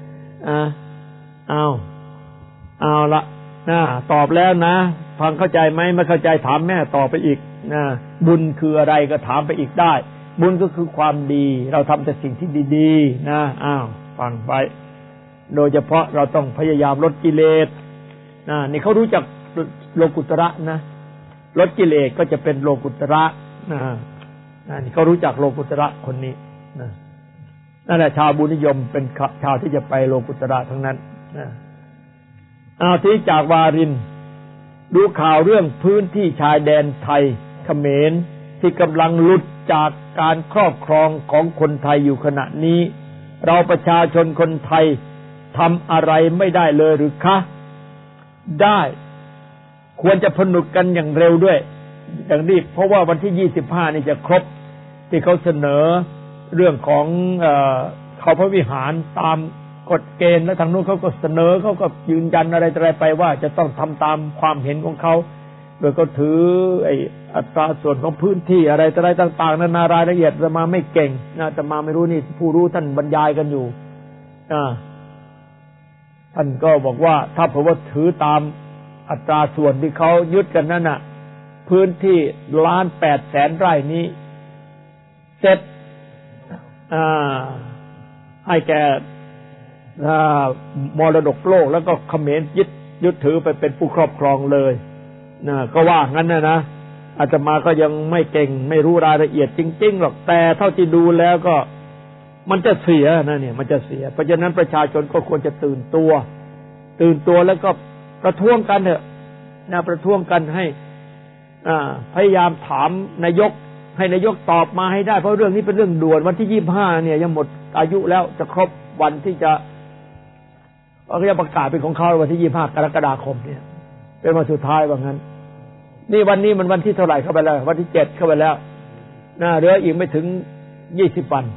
เอาละตอบแล้วนะฟังเข้าใจไหมไม่เข้าใจถามแม่ต่อไปอีกบุญคืออะไรก็ถามไปอีกได้บุญก็คือความดีเราทำแต่สิ่งที่ดีๆนะฟังไปโดยเฉพาะเราต้องพยายามลดกิเลสนี่เขารู้จักโลกุตระนะลดกิเลสก็จะเป็นโลกุตระนี่เขารู้จักโลกุตระคนนี้นั่นแหละชาวบุญนิยมเป็นชาวที่จะไปโลกุตระทั้งนั้นที่จากวารินดูข่าวเรื่องพื้นที่ชายแดนไทยเขมรที่กำลังหลุดจากการครอบครองของคนไทยอยู่ขณะนี้เราประชาชนคนไทยทำอะไรไม่ได้เลยหรือคะได้ควรจะผนึกกันอย่างเร็วด้วยอย่างนี้เพราะว่าวันที่25นี่จะครบที่เขาเสนอเรื่องของเขาพระวิหารตามกฎเกณฑ์และทางนู้นเขาก็เสนอเขาก็ยืนยันอะไรไปว่าจะต้องทำตามความเห็นของเขาโดยเขาถืออัตราส่วนของพื้นที่อะไรต่างๆนานารายละเอียดจะมาไม่เก่งนะแต่มาไม่รู้นี่ผู้รู้ท่านบรรยายกันอยู่ท่านก็บอกว่าถ้าเผื่อว่าถือตามอัตราส่วนที่เขายึดกันนั่นน่ะพื้นที่1,800,000 ไร่นี้เสร็จให้แก่มรดกโลกแล้วก็เขมรยึดถือไปเป็นผู้ครอบครองเลยก็ว่างั้นนะอาตมาก็ยังไม่เก่งไม่รู้รายละเอียดจริงๆหรอกแต่เท่าที่ดูแล้วก็มันจะเสียนะเนี่ยมันจะเสียเพราะฉะนั้นประชาชนก็ควรจะตื่นตัวแล้วก็ประท้วงกันเถอะนะประท้วงกันให้พยายามถามนายกให้นายกตอบมาให้ได้เพราะเรื่องนี้เป็นเรื่องด่วนวันที่25เนี่ยยังหมดอายุแล้วจะครบวันที่จะประกาศเป็นของเขาวันที่25กรกฎาคมเนี่ยเป็นวันสุดท้ายว่างั้นนี่วันนี้มันวันที่เท่าไหร่เข้าไปแล้ววันที่7เข้าไปแล้วนะเหลืออีกไม่ถึง20วัน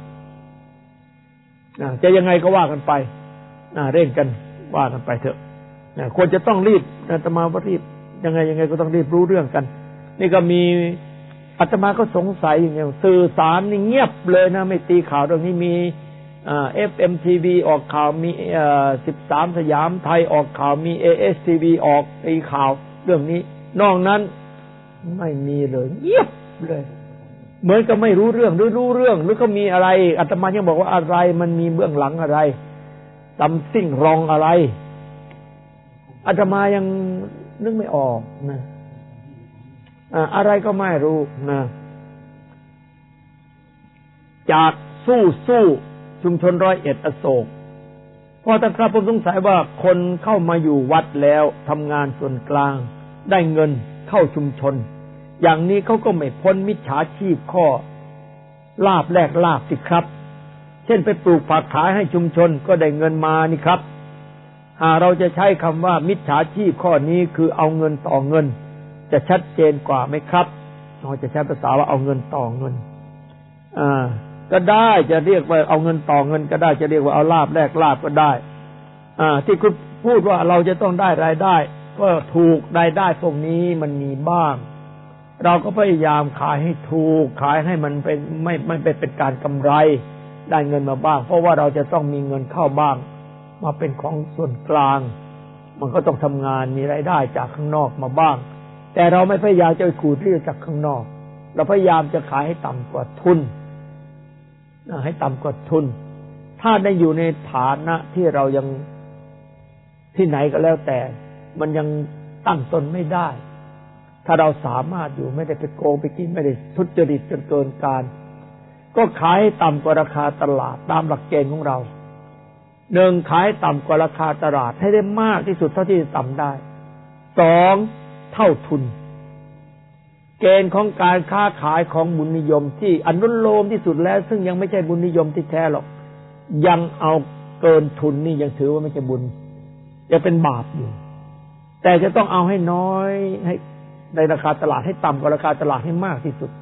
จะยังไงก็ว่ากันไปเร่งกันว่ากันไปเถอะควรจะต้องรีบอาตมาว่ารีบยังไงก็ต้องรีบรู้เรื่องกันนี่ก็มีอาตมาก็สงสัยอย่างเงี้ยสื่อสารนี่เงียบเลยนะไม่ตีข่าวเรื่องนี้มีFMTV ออกข่าวมี13สยามไทยออกข่าวมี ASTV ออกตีข่าวเรื่องนี้นอกนั้นไม่มีเลยเงียบเลยเหมือนกับไม่รู้เรื่องหรือรู้เรื่องหรือก็มีอะไรอาตมายังบอกว่าอะไรมันมีเบื้องหลังอะไรซัมซิ่งรองอะไรอาตมายังนึกไม่ออกนะอะไรก็ไม่รู้นะจากสู้ชุมชน101อโศกพอท่านครับผมสงสัยว่าคนเข้ามาอยู่วัดแล้วทำงานส่วนกลางได้เงินเข้าชุมชนอย่างนี้เขาก็ไม่พ้นมิจฉาชีพข้อลาบแลกลาบสิครับเช่นไปปลูกผักขายให้ชุมชนก็ได้เงินมานี่ครับเราจะใช้คำว่ามิจฉาชีพข้อนี้คือเอาเงินต่อเงินจะชัดเจนกว่าไหมครับเราจะใช้ภาษาว่าเอาเงินต่อเงินก็ได้จะเรียกว่าเอาเงินต่อเงินก็ได้จะเรียกว่าเอาลาบแลกลาบก็ได้ที่คุณพูดว่าเราจะต้องได้รายได้ก็ถูกรายได้พวกนี้มันมีบ้างเราก็พยายามขายให้ถูกขายให้มันเป็นไม่เป็นการกำไรได้เงินมาบ้างเพราะว่าเราจะต้องมีเงินเข้าบ้างมาเป็นของส่วนกลางมันก็ต้องทำงานมีรายได้จากข้างนอกมาบ้างแต่เราไม่พยายามจะขูดรีดจากข้างนอกเราพยายามจะขายให้ต่ำกว่าทุนให้ต่ำกว่าทุนถ้าได้อยู่ในฐานะที่เรายังที่ไหนก็แล้วแต่มันยังตั้งตนไม่ได้ถ้าเราสามารถอยู่ไม่ได้ไปโกงไปกินไม่ได้ทุจริตจนเกินการก็ขายให้ต่ำกว่าราคาตลาดตามหลักเกณฑ์ของเรา1ขายต่ำกว่าราคาตลาดให้ได้มากที่สุดเท่าที่จะต่ำได้2เท่าทุนเกณฑ์ของการค้าขายของบุญนิยมที่อนุโลมที่สุดแล้วซึ่งยังไม่ใช่บุญนิยมที่แท้หรอกยังเอาเกินทุนนี่ยังถือว่าไม่ใช่บุญยังเป็นบาปอยู่แต่จะต้องเอาให้น้อยให้ในราคาตลาดให้ต่ำกว่าราคาตลาดให้มากที่สุด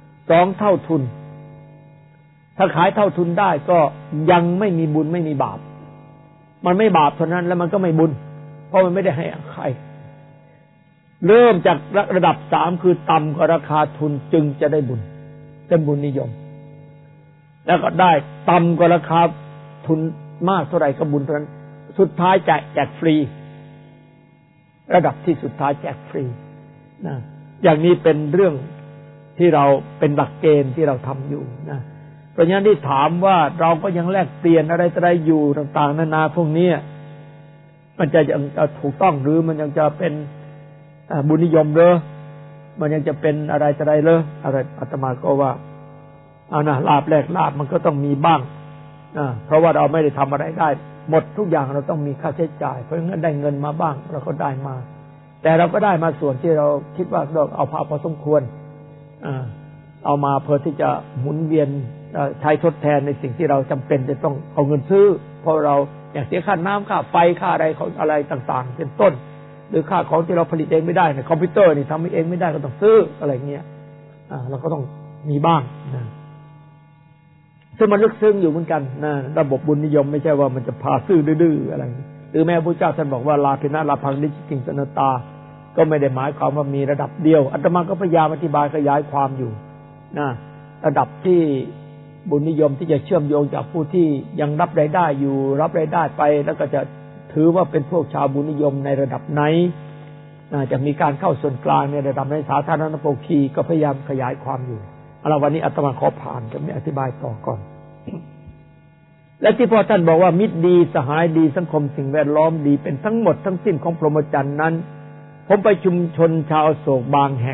2เท่าทุนถ้าขายเท่าทุนได้ก็ยังไม่มีบุญไม่มีบาปมันไม่บาปเท่านั้นแล้วมันก็ไม่บุญเพราะมันไม่ได้ให้ใครเริ่มจากระดับ3คือต่ำกว่าราคาทุนจึงจะได้บุญเป็นบุญนิยมแล้วก็ได้ต่ำกว่าราคาทุนมากเท่าไหร่ก็บุญเท่านั้นสุดท้ายแจกฟรีระดับที่สุดท้ายแจกฟรีนะอย่างนี้เป็นเรื่องที่เราเป็นหลักเกณฑ์ที่เราทำอยู่นะเพราะฉะนั้นที่ถามว่าเราก็ยังแลกเปลี่ยนอะไรอยู่ต่างๆนานาพวกนี้มันจะยังถูกต้องหรือมันยังจะเป็นบุญนิยมเลยมันยังจะเป็นอะไรเลยอะไรอาตมาก็ว่าลาบแลกลาบมันก็ต้องมีบ้างเพราะว่าเราไม่ได้ทำอะไรได้หมดทุกอย่างเราต้องมีค่าใช้จ่ายเพราะงั้นได้เงินมาบ้างเราก็ได้มาแต่เราก็ได้มาส่วนที่เราคิดว่าเราเอาพอสมควรเอามาเพื่อที่จะหมุนเวียนใช้ทดแทนในสิ่งที่เราจำเป็นจะต้องเอาเงินซื้อเพราะเราอยากเสียค่าน้ำค่าไฟค่าอะไรของอะไรต่างๆเป็นต้นหรือค่าของที่เราผลิตเองไม่ได้ในคอมพิวเตอร์นี่ทำเองไม่ได้ก็ต้องซื้ออะไรเงี้ยเราก็ต้องมีบ้างนะซึ่งมันลึกซึ้งอยู่เหมือนกันนะระบบบุญนิยมไม่ใช่ว่ามันจะพาซื่อดื้ออะไรหรือแม้พระเจ้าท่านบอกว่าลาภินะลาภังนิจจิงสนตาก็ไม่ได้หมายความว่ามีระดับเดียวอาตมาก็พยายามอธิบายขยายความอยู่นะระดับที่บุญนิยมที่จะเชื่อมโยงจากผู้ที่ยังรับรายได้อยู่รับรายได้ไปแล้วก็จะถือว่าเป็นพวกชาวบุญนิยมในระดับไหนจะมีการเข้าส่วนกลางในระดับในสาธารณโภคีก็พยายามขยายความอยู่เอาวันนี้อาตมาขอผ่านจะไม่อธิบายต่อก่อนและที่พ่อท่านบอกว่ามิตรดีสหายดีสังคมสิ่งแวดล้อมดีเป็นทั้งหมดทั้งสิ้นของพรหมจรรย์นั้นผมไปชุมชนชาวโศกบางแห่ง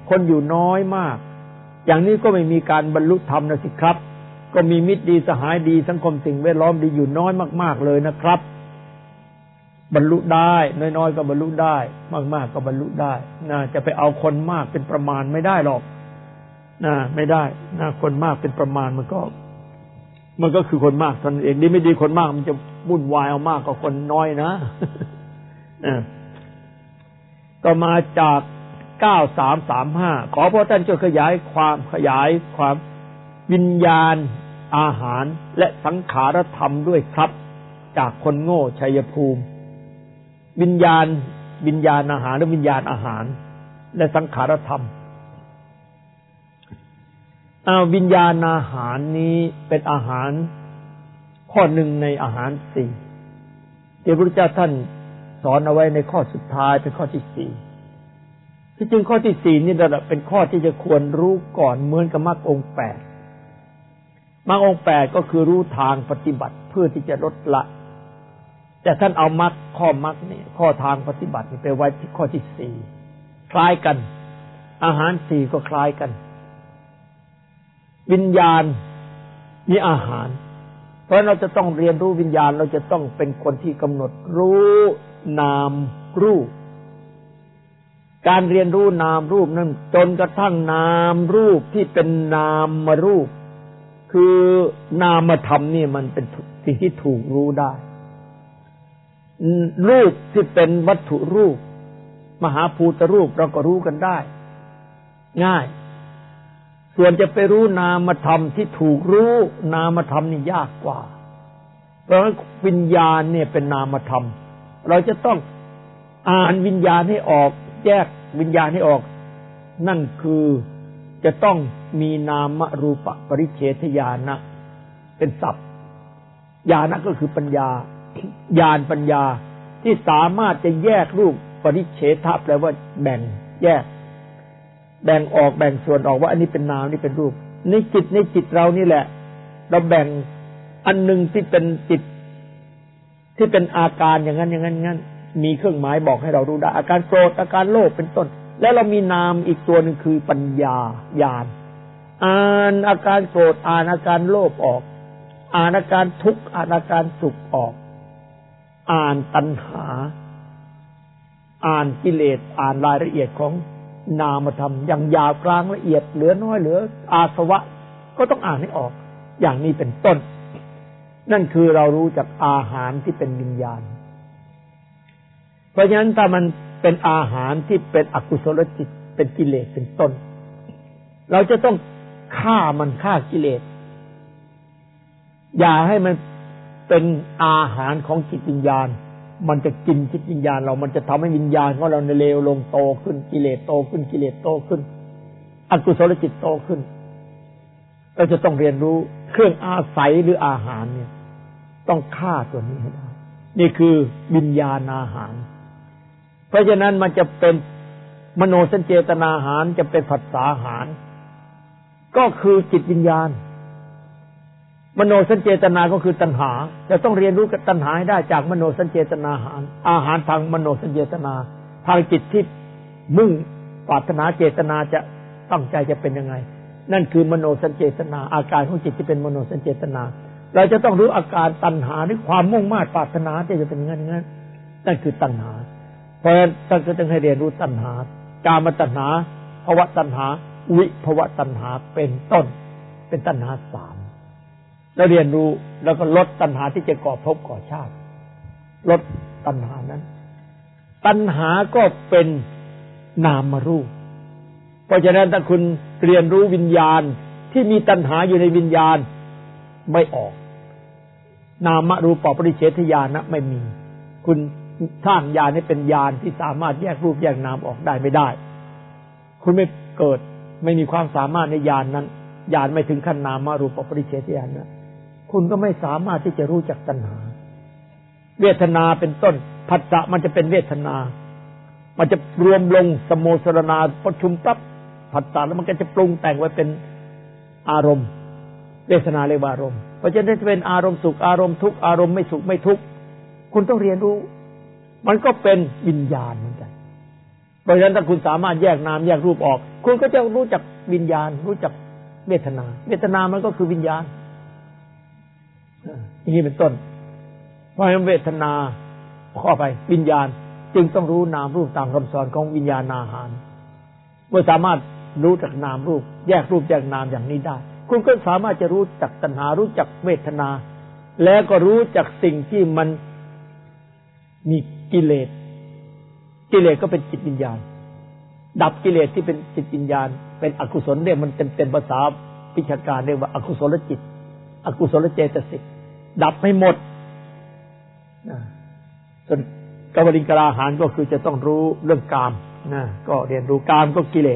คนอยู่น้อยมากอย่างนี้ก็ไม่มีการบรรลุธรรมนะสิครับก็มีมิตรดีสหายดีสังคมสิ่งแวดล้อมดีอยู่น้อยมากๆเลยนะครับบรรลุได้น้อยๆก็บรรลุได้มากๆก็บรรลุได้นะจะไปเอาคนมากเป็นประมาณไม่ได้หรอกนะไม่ได้นะคนมากเป็นประมาณมันก็คือคนมากตนเองดีไม่ดีคนมากมันจะวุ่นวายเอามากกว่าคนน้อยนะก็มาจาก9335ขอพระท่านช่วยขยายความวิญญาณอาหารและสังขารธรรมด้วยครับจากคนโง่ชัยภูมิวิญญาณอาหารหรือวิญญาณอาหารและสังขารธรรมวิญญาณอาหารนี้เป็นอาหารข้อหนึ่งในอาหารสี่ที่พระพุทธเจ้าท่านสอนเอาไว้ในข้อสุดท้ายเป็นข้อที่สี่ที่จริงข้อที่สี่นี่เป็นข้อที่จะควรรู้ก่อนเหมือนกับมรรคองค์แปดมรรคองค์แปดก็คือรู้ทางปฏิบัติเพื่อที่จะลดละแต่ท่านเอามรรคข้อมรรคนี่ข้อทางปฏิบัตินี่ไปไว้ที่ข้อที่สี่คล้ายกันอาหารสี่ก็คล้ายกันวิญญาณมีอาหารเพราะเราจะต้องเรียนรู้วิญญาณเราจะต้องเป็นคนที่กำหนดรู้นามรูปการเรียนรู้นามรูปนั้นจนกระทั่งนามรูปที่เป็นนามรูปคือนามธรรมนี่มันเป็นสิ่งที่ถูกรู้ได้รูปที่เป็นวัตถุรูปมหาภูตรูปเราก็รู้กันได้ง่ายส่วนจะไปรู้นามธรรมที่ถูกรู้นามธรรมนี่ยากกว่าเพราะวิญญาณเนี่ยเป็นนามธรรมเราจะต้องอ่านวิญญาณให้ออกแยกวิญญาณให้ออกนั่นคือจะต้องมีนามรูปปริเฉทญาณะเป็นศัพท์ญาณะก็คือปัญญาญาณปัญญาที่สามารถจะแยกรูปปริเฉทะแปลว่าแบ่งแยกแบ่งออกแบ่งส่วนออกว่าอันนี้เป็นนามนี่เป็นรูปในจิตเรานี่แหละเราแบ่งอันหนึ่งที่เป็นจิตที่เป็นอาการอย่างนั้นมีเครื่องหมายบอกให้เรารู้ได้อาการโกรธอาการโลภเป็นต้นแล้วเรามีนามอีกตัวหนึ่งคือปัญญาญาณอ่านอาการโกรธอ่านอาการโลภออกอ่านอาการทุกข์อ่านอาการสุขออกอ่านตัณหาอ่านกิเลสอ่านรายละเอียดของนามธรรมอย่างยาวกลางละเอียดเหลือน้อยเหลืออาสวะก็ต้องอ่านให้ออกอย่างนี้เป็นต้นนั่นคือเรารู้จากอาหารที่เป็นวิญญาณเพราะฉะนั้นถ้ามันเป็นอาหารที่เป็นอกุศลจิตเป็นกิเลสเป็นต้นเราจะต้องฆ่ากิเลสอย่าให้มันเป็นอาหารของจิตวิญญาณมันจะกินจิตวิญญาณเรามันจะทำให้วิญญาณของเราในเลวลงโตขึ้นกิเลสโตขึ้นอกุศลจิตโตขึ้นเราจะต้องเรียนรู้เครื่องอาศัยหรืออาหารเนี่ยต้องฆ่าตัวนี้ให้ได้นี่คือวิญญาณอาหารเพราะฉะนั้นมันจะเป็นมโนสัญเจตนาอาหารจะเป็นผัสสะอาหารก็คือจิตวิญญาณมโนสัญเจตนาก็คือตัณหาจะต้องเรียนรู้กับตัณหาให้ได้จากมโนสัญเจตนาอาหารทางมโนสัญเจตนาทางจิตที่มุ่งปรารถนาเจตนาจะตั้งใจจะเป็นยังไงนั่นคือมโนสัญเจตนาอาการของจิตที่เป็นมโนสัญเจตนาเราจะต้องรู้อาการตัณหาหรือความมุ่งมา่ปรารถนาที่จะเป็นอย่างนั้นนั่นคือตัณหาเพราะฉะนั้นท่านก็ต้องให้เรียนรู้ตัณหากามตัณหาภวตัณหาวิภวตัณหาเป็นต้นเป็นตัณหาสามแล้วเรียนรู้แล้วก็ลดตัณหาที่จะก่อภพก่อชาติลดตัณหานั้นตัณหาก็เป็นนามรูปเพราะฉะนั้นถ้าคุณเรียนรู้วิญญาณที่มีตัณหาอยู่ในวิญญาณไม่ออกนามรูปปริเฉทญาณะไม่มีคุณสร้างญาณให้เป็นญาณที่สามารถแยกรูปแยกนามออกได้ไม่ได้คุณไม่เกิดไม่มีความสามารถในญาณนั้นญาณไม่ถึงขั้นนามรูปปริเฉทญาณะคุณก็ไม่สามารถที่จะรู้จักตัณหาเวทนาเป็นต้นผัสสะมันจะเป็นเวทนามันจะรวมลงสโมสรณาประชุมปั๊บผัสสะแล้วมันก็จะปรุงแต่งไว้เป็นอารมณ์เวทนาเรียกว่าอารมณ์เพราะฉะนั้นจะเป็นอารมณ์สุขอารมณ์ทุกข์อารมณ์ไม่สุขไม่ทุกข์คุณต้องเรียนรู้มันก็เป็นวิญญาณเหมือนกันเพราะฉะนั้นถ้าคุณสามารถแยกนามแยกรูปออกคุณก็จะรู้จักวิญญาณรู้จักเวทนาเวทนามันก็คือวิญญาณอย่างนี้เป็นต้นเพราะฉะนั้นเวทนาข้อไปวิญญาณจึงต้องรู้นามรูปตามคำสอนของวิญญาณอาหารเมื่อสามารถรู้จักนามรูปแยกรูปแยกนามอย่างนี้ได้คุณก็สามารถจะรู้จักตัณหารู้จักเวทนาแล้วก็รู้จักสิ่งที่มันมีกิเลสกิเลสก็เป็นจิตวิญญาณดับกิเลสที่เป็นจิตวิญญาณเป็นอกุศลเรียกมันเต็มภาษาวิชาการเรียกว่าอกุศลจิตอกุศลเจตสิกดับให้หมดส่วนกวลิงกราหารก็คือจะต้องรู้เรื่องกามก็เรียนรู้กามก็กิเลส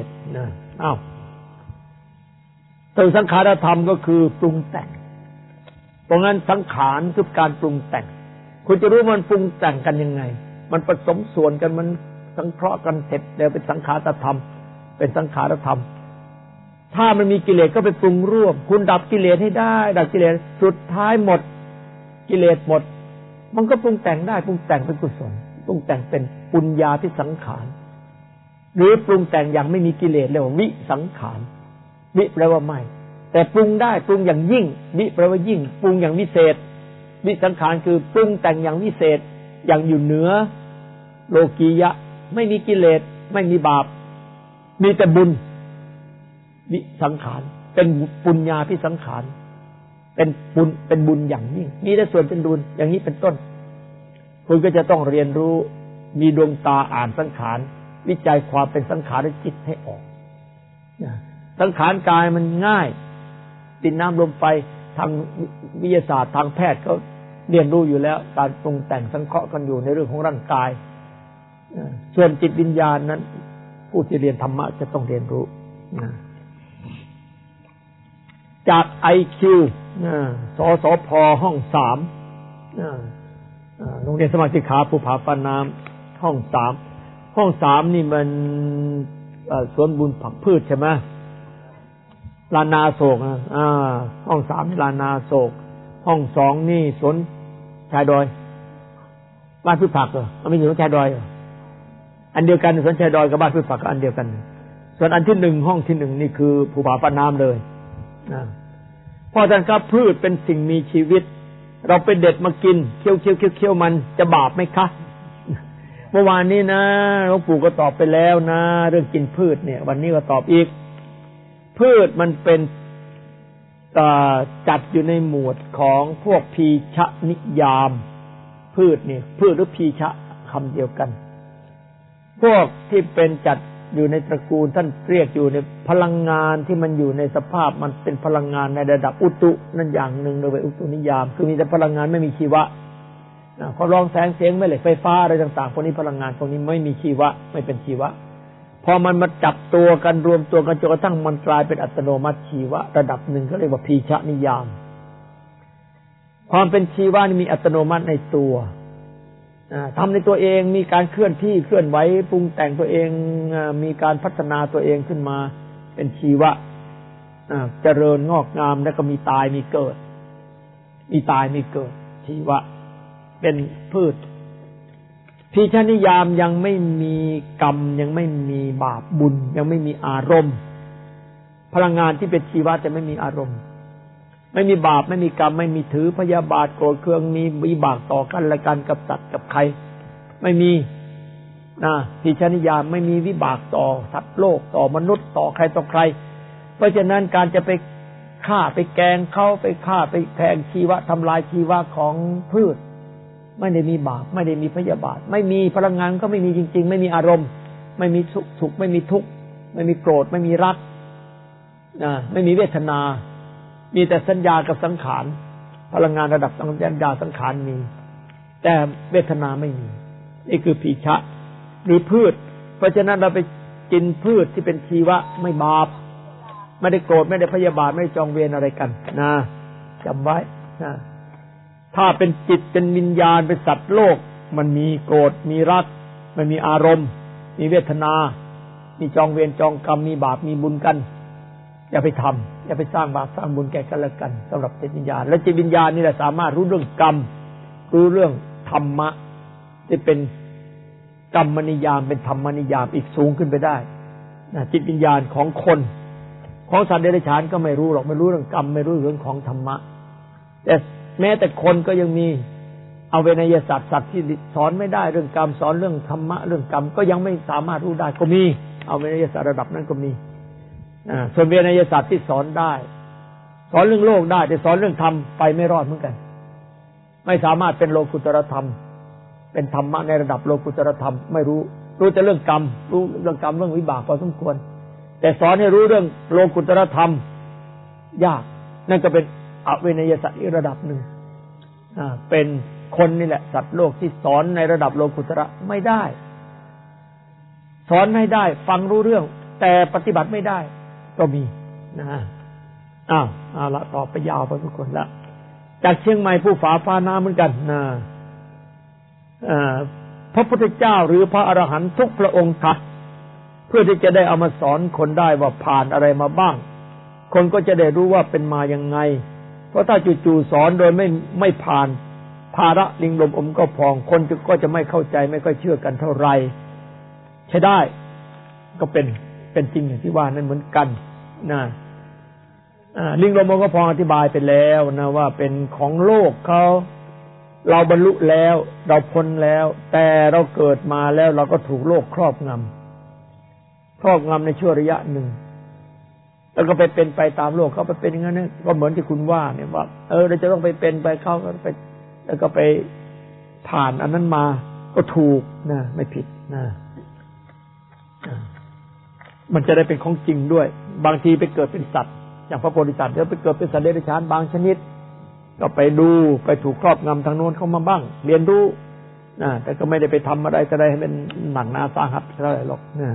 ส่วนสังขารธรรมก็คือปรุงแต่งเพราะงั้นสังขารคือการปรุงแต่งคุณจะรู้มันปรุงแต่งกันยังไงมันผสมส่วนกันมันสังเคราะห์กันเสร็จแล้วเป็นสังขารธรรมเป็นสังขารธรรมถ้ามันมีกิเลสก็ไปปรุงร่วมคุณดับกิเลสให้ได้ดับกิเลสสุดท้ายหมดกิเลสหมดมันก็ปรุงแต่งได้ปรุงแต่งเป็นกุศลปรุงแต่งเป็นปุญญาที่สังขารหรือปรุงแต่งอย่างไม่มีกิเลสเรียกว่าวิสังขารวิแปลว่าไม่แต่ปรุงได้ปรุงอย่างยิ่งวิแปลว่ายิ่งปรุงอย่างวิเศษวิสังขารคือปรุงแต่งอย่างวิเศษอย่างอยู่เหนือโลกียะไม่มีกิเลสไม่มีบาปมีแต่บุญวิสังขารเป็นปุญญาพิสังขารเป็นบุญอย่างยิ่งมีแต่ส่วนเป็นบุญอย่างนี้เป็นต้นคุณก็จะต้องเรียนรู้มีดวงตาอ่านสังขารวิจัยความเป็นสังขารจิตให้ออกสังขารกายมันง่ายดินน้ำลมไฟทางวิทยาศาสตร์ทางแพทย์ก็เรียนรู้อยู่แล้วการปรุงแต่งสังเคราะห์กันอยู่ในเรื่องของร่างกายส่วนจิตวิญญาณนั้นผู้ที่เรียนธรรมะจะต้องเรียนรู้จาก IQ สสพห้อง3โรงเรียนสมาธิขาภูผาฟ้าน้ำห้อง3นี่มันสวนบุญผักพืชใช่ไหมลานาโศกห้อง3นี่ลานาโศกห้อง2นี่สวนชายดอยบ้านพืชผักเหรอมันไม่อยู่สวนชายดอยเหรออันเดียวกันสวนชายดอยกับบ้านพืชผักก็อันเดียวกันส่วนอันที่1ห้องที่1นี่คือภูผาฟ้าน้ำเลยเพราะฉะนั้นครับพืชเป็นสิ่งมีชีวิตเราไปเด็ดมากินเคี้ยวมันจะบาปไหมคะเมื่อวานนี้นะหลวงปู่ก็ตอบไปแล้วนะเรื่องกินพืชเนี่ยวันนี้ก็ตอบอีกพืชมันเป็นจัดอยู่ในหมวดของพวกพีชนิยามพืชนี่พืชหรือพีชคำเดียวกันพวกที่เป็นจัดอยู่ในตระกูลท่านเรียกอยู่ในพลังงานที่มันอยู่ในสภาพมันเป็นพลังงานในระดับอุตุนั่นอย่างหนึ่งเลยอุตุนิยามคือมีแต่พลังงานไม่มีชีวะความร้องแสงเสียงแม่เหล็กไฟฟ้าอะไรต่างๆพวกนี้พลังงานพวกนี้ไม่มีชีวะไม่เป็นชีวะพอมันมาจับตัวกันรวมตัวกันจนกระทั่งมันกลายเป็นอัตโนมัติชีวะระดับหนึ่งเขาเรียกว่าพีชนิยามความเป็นชีวะนี่มีอัตโนมัติในตัวทำในตัวเองมีการเคลื่อนที่เคลื่อนไหวปรุงแต่งตัวเองมีการพัฒนาตัวเองขึ้นมาเป็นชีวะเจริญงอกงามแล้วก็มีตายมีเกิดมีตายมีเกิดชีวะเป็นพืชพีชนิยามยังไม่มีกรรมยังไม่มีบาปบุญยังไม่มีอารมณ์พลังงานที่เป็นชีวะจะไม่มีอารมณ์ไม่มีบาปไม่มีกรรมไม่มีถือพยาบาทโกรธเคืองมีวิบากต่อกันและกันกับสัตว์กับใครไม่มีพีชนิยามไม่มีวิบากต่อสัตว์โลกต่อมนุษย์ต่อใครต่อใครเพราะฉะนั้นการจะไปฆ่าไปแกงเขาไปฆ่าไปแทงชีวะทำลายชีวะของพืชไม่ได้มีบาปไม่ได้มีพยาบาทไม่มีพลังงานก็ไม่มีจริงๆไม่มีอารมณ์ไม่มีสุขไม่มีทุกข์ไม่มีโกรธไม่มีรักไม่มีเวทนามีแต่สัญญากับสังขารพลังงานระดับสัญญาสังขารมีแต่เวทนาไม่มีนี่คือพีชะหรือพืชเพราะฉะนั้นเราไปกินพืชที่เป็นชีวะไม่บาปไม่ได้โกรธไม่ได้พยาบาทไม่ได้จองเวรอะไรกันนะจำไว้นะถ้าเป็นจิตเป็นวิญญาณเป็นสัตว์โลกมันมีโกรธมีรักมันมีอารมณ์มีเวทนามีจองเวรจองกรรมมีบาปมีบุญกันอย่าไปทำอย่าไปสร้างบาปสร้างบุญแก่กันและกันสำหรับจิตวิญญาณและจิตวิญญาณนี่แหละสามารถรู้เรื่องกรรมรู้เรื่องธรรมะที่เป็นกรรมนิยามเป็นธรรมนิยามอีกสูงขึ้นไปได้จิตวิญญาณของคนของสัตว์เดรัจฉานก็ไม่รู้หรอกไม่รู้เรื่องกรรมไม่รู้เรื่องของธรรมะแต่แม้แต่คนก็ยังมีเอาเวนยศาสตร์สัตว์ที่สอนไม่ได้เรื่องกรรมสอนเรื่องธรรมะเรื่องกรรมก็ยังไม่สามารถรู้ได้ก็มีเอาเวนยศาสตร์ระดับนั้นก็มีส่วนเวนยศาสตร์ที่สอนได้สอนเรื่องโลกได้แต่สอนเรื่องธรรมไปไม่รอดเหมือนกันไม่สามารถเป็นโลกุตตรธรรมเป็นธรรมะในระดับโลกุตตรธรรมไม่รู้แต่เรื่องกรรมรู้เรื่องกรรมเรื่องวิบากพอสมควรแต่สอนให้รู้เรื่องโลกุตตรธรรมยากนั่นก็เป็นอเวนยศาสตร์อีกระดับหนึ่งเป็นคนนี่แหละสัตว์โลกที่สอนในระดับโลกุตระไม่ได้สอนให้ได้ฟังรู้เรื่องแต่ปฏิบัติไม่ได้ก็มีเอาละต่อไปยาวพอสมควรละจากเชียงใหม่ผู้ฝ่าฟ้าน้ำเหมือนกันพระพุทธเจ้าหรือพระอรหันต์ทุกพระองค์ค่ะเพื่อที่จะได้เอามาสอนคนได้ว่าผ่านอะไรมาบ้างคนก็จะได้รู้ว่าเป็นมายังไงเพราะถ้าจู่ๆสอนโดยไม่ผ่านภาระลิงลมอมก็พองคนก็จะไม่เข้าใจไม่ค่อยเชื่อกันเท่าไหร่ใช่ได้ก็เป็นจริงอย่างที่ว่านั้นเหมือนกันนะลิงลมอมก็พองอธิบายไปแล้วนะว่าเป็นของโลกเขาเราบรรลุแล้วเราพ้นแล้วแต่เราเกิดมาแล้วเราก็ถูกโลกครอบงำในช่วงระยะหนึ่งแล้วก็ไปเป็นไปตามโลกเขาไปเป็นอย่างนั้นก็เหมือนที่คุณว่าเนี่ยว่าเราจะต้องไปเป็นไปเขาก็ไปแล้วก็ไปผ่านอันนั้นมาก็ถูกนะไม่ผิดนะมันจะได้เป็นของจริงด้วยบางทีไปเกิดเป็นสัตว์อย่างพระโพธิสัตว์แล้วไปเกิดเป็นสัตว์เดรัจฉานบางชนิดก็ไปดูไปถูกครอบงำทางโน้นเข้ามาบ้างเรียนรู้แต่ก็ไม่ได้ไปทำอะไรจะได้ให้เป็นหนักหนาสาหัสเท่าไหร่หรอกนะ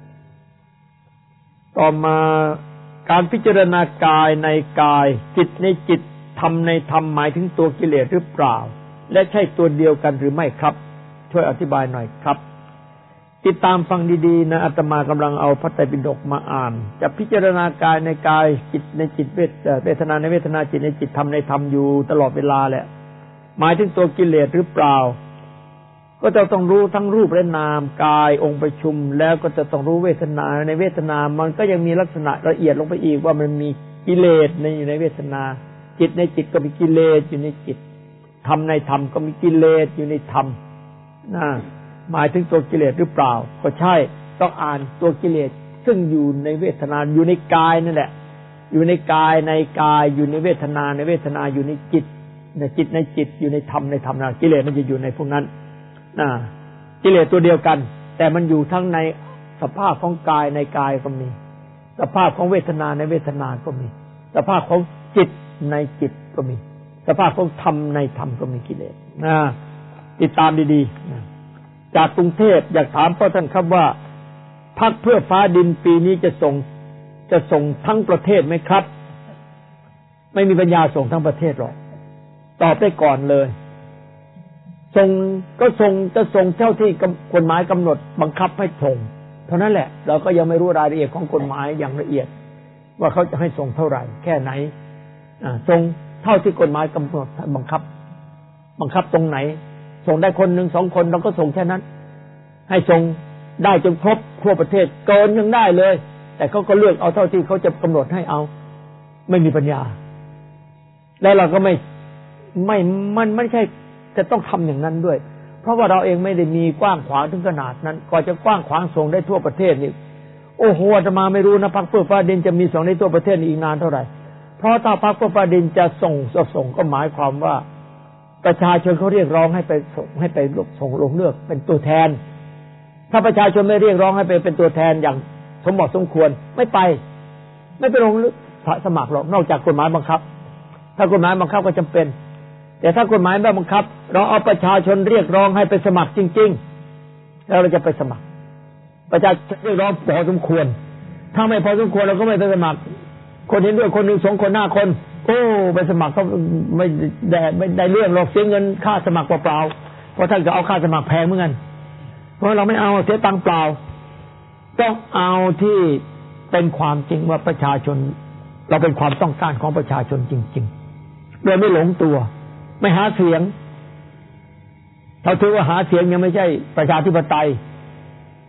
ต่อมาการพิจารณากายในกายจิตในจิตธรรมในธรรมหมายถึงตัวกิเลสหรือเปล่าและใช่ตัวเดียวกันหรือไม่ครับช่วยอธิบายหน่อยครับติดตามฟังดีๆนะอาตมากำลังเอาพระไตรปิฎกมาอ่านจะพิจารณากายในกายจิตในจิตเวทนาในเวทนาจิตในจิตธรรมในธรรมอยู่ตลอดเวลาแหละหมายถึงตัวกิเลสหรือเปล่าก็จะต้องรู้ทั้งรูปและนามกายองค์ประชุมแล้วก็จะต้องรู้เวทนาในเวทนามันก็ยังมีลักษณะละเอียดลงไปอีกว่ามันมีกิเลสอยู่ในเวทนาจิตในจิตก็มีกิเลสอยู่ในจิตธรรมในธรรมก็มีกิเลสอยู่ในธรรมหมายถึงตัวกิเลสหรือเปล่าก็ใช่ต้องอ่านตัวกิเลสซึ่งอยู่ในเวทนาอยู่ในกายนั่นแหละอยู่ในกายในกายอยู่ในเวทนาในเวทนาอยู่ในจิตในจิตในจิตอยู่ในธรรมในธรรมนะกิเลสมันจะอยู่ในพวกนั้นกิเลสตัวเดียวกันแต่มันอยู่ทั้งในสภาพของกายในกายก็มีสภาพของเวทนาในเวทนาก็มีสภาพของจิตในจิตก็มีสภาพของธรรมในธรรมก็มีกิเลสติดตามดีๆจากกรุงเทพอยากถามพ่อท่านครับว่าพรรคเพื่อฟ้าดินปีนี้จะส่งทั้งประเทศไหมครับไม่มีปัญญาส่งทั้งประเทศหรอกตอบได้ก่อนเลยจะส่งเท่าที่กฎหมายกำหนดบังคับให้ส่งเท่านั้นแหละเราก็ยังไม่รู้รายละเอียดของกฎหมายอย่างละเอียดว่าเขาจะให้ส่งเท่าไหร่แค่ไหนส่งเท่าที่กฎหมายกำหนดบังคับตรงไหนส่งได้คนหนึ่งสองคนเราก็ส่งแค่นั้นให้ส่งได้จนครบทั่วประเทศเกินยังได้เลยแต่เขาก็เลือกเอาเท่าที่เขาจะกำหนดให้เอาไม่มีปัญญาแล้วเราก็มันไม่ใช่จะต้องทำอย่างนั้นด้วยเพราะว่าเราเองไม่ได้มีกว้างขวางถึงขนาดนั้นก่อนจะกว้างขวางส่งได้ทั่วประเทศนี่โอ้โหอาตมาไม่รู้นะพรรคเพื่อฟ้าดินจะมีส่งได้ทั่วประเทศอีกนานเท่าไหร่เพราะถ้าพรรคเพื่อฟ้าดินจะส่งก็หมายความว่าประชาชนเขาเรียกร้องให้ไปส่งลงเลือกเป็นตัวแทนถ้าประชาชนไม่เรียกร้องให้ไปเป็นตัวแทนอย่างสมเหมาะสมควรไม่ไปลงสมัครหรอกนอกจากกฎหมายบังคับถ้ากฎหมายบังคับก็จำเป็นแต่ถ้ากฎหมายไม่บังคับเราเอาประชาชนเรียกร้องให้ไปสมัครจริงๆแล้วเราจะไปสมัครประชาชนเรียกร้องพอสมควรถ้าไม่พอสมควรเราก็ไม่ไปสมัครคนเห็นด้วยคนหนึ่งสองคน5คนโอ้ไปสมัครก็ไม่ได้เรื่องหรอกเสียเงินค่าสมัครเปล่าๆเพราะท่านก็เอาค่าสมัครแพงเหมือนกันเพราะเราไม่เอาเสียตังค์เปล่าต้องเอาที่เป็นความจริงว่าประชาชนเราเป็นความต้องการของประชาชนจริงๆโดยไม่หลงตัวไม่หาเสียงเราถือว่าหาเสียงยังไม่ใช่ประชาธิปไตย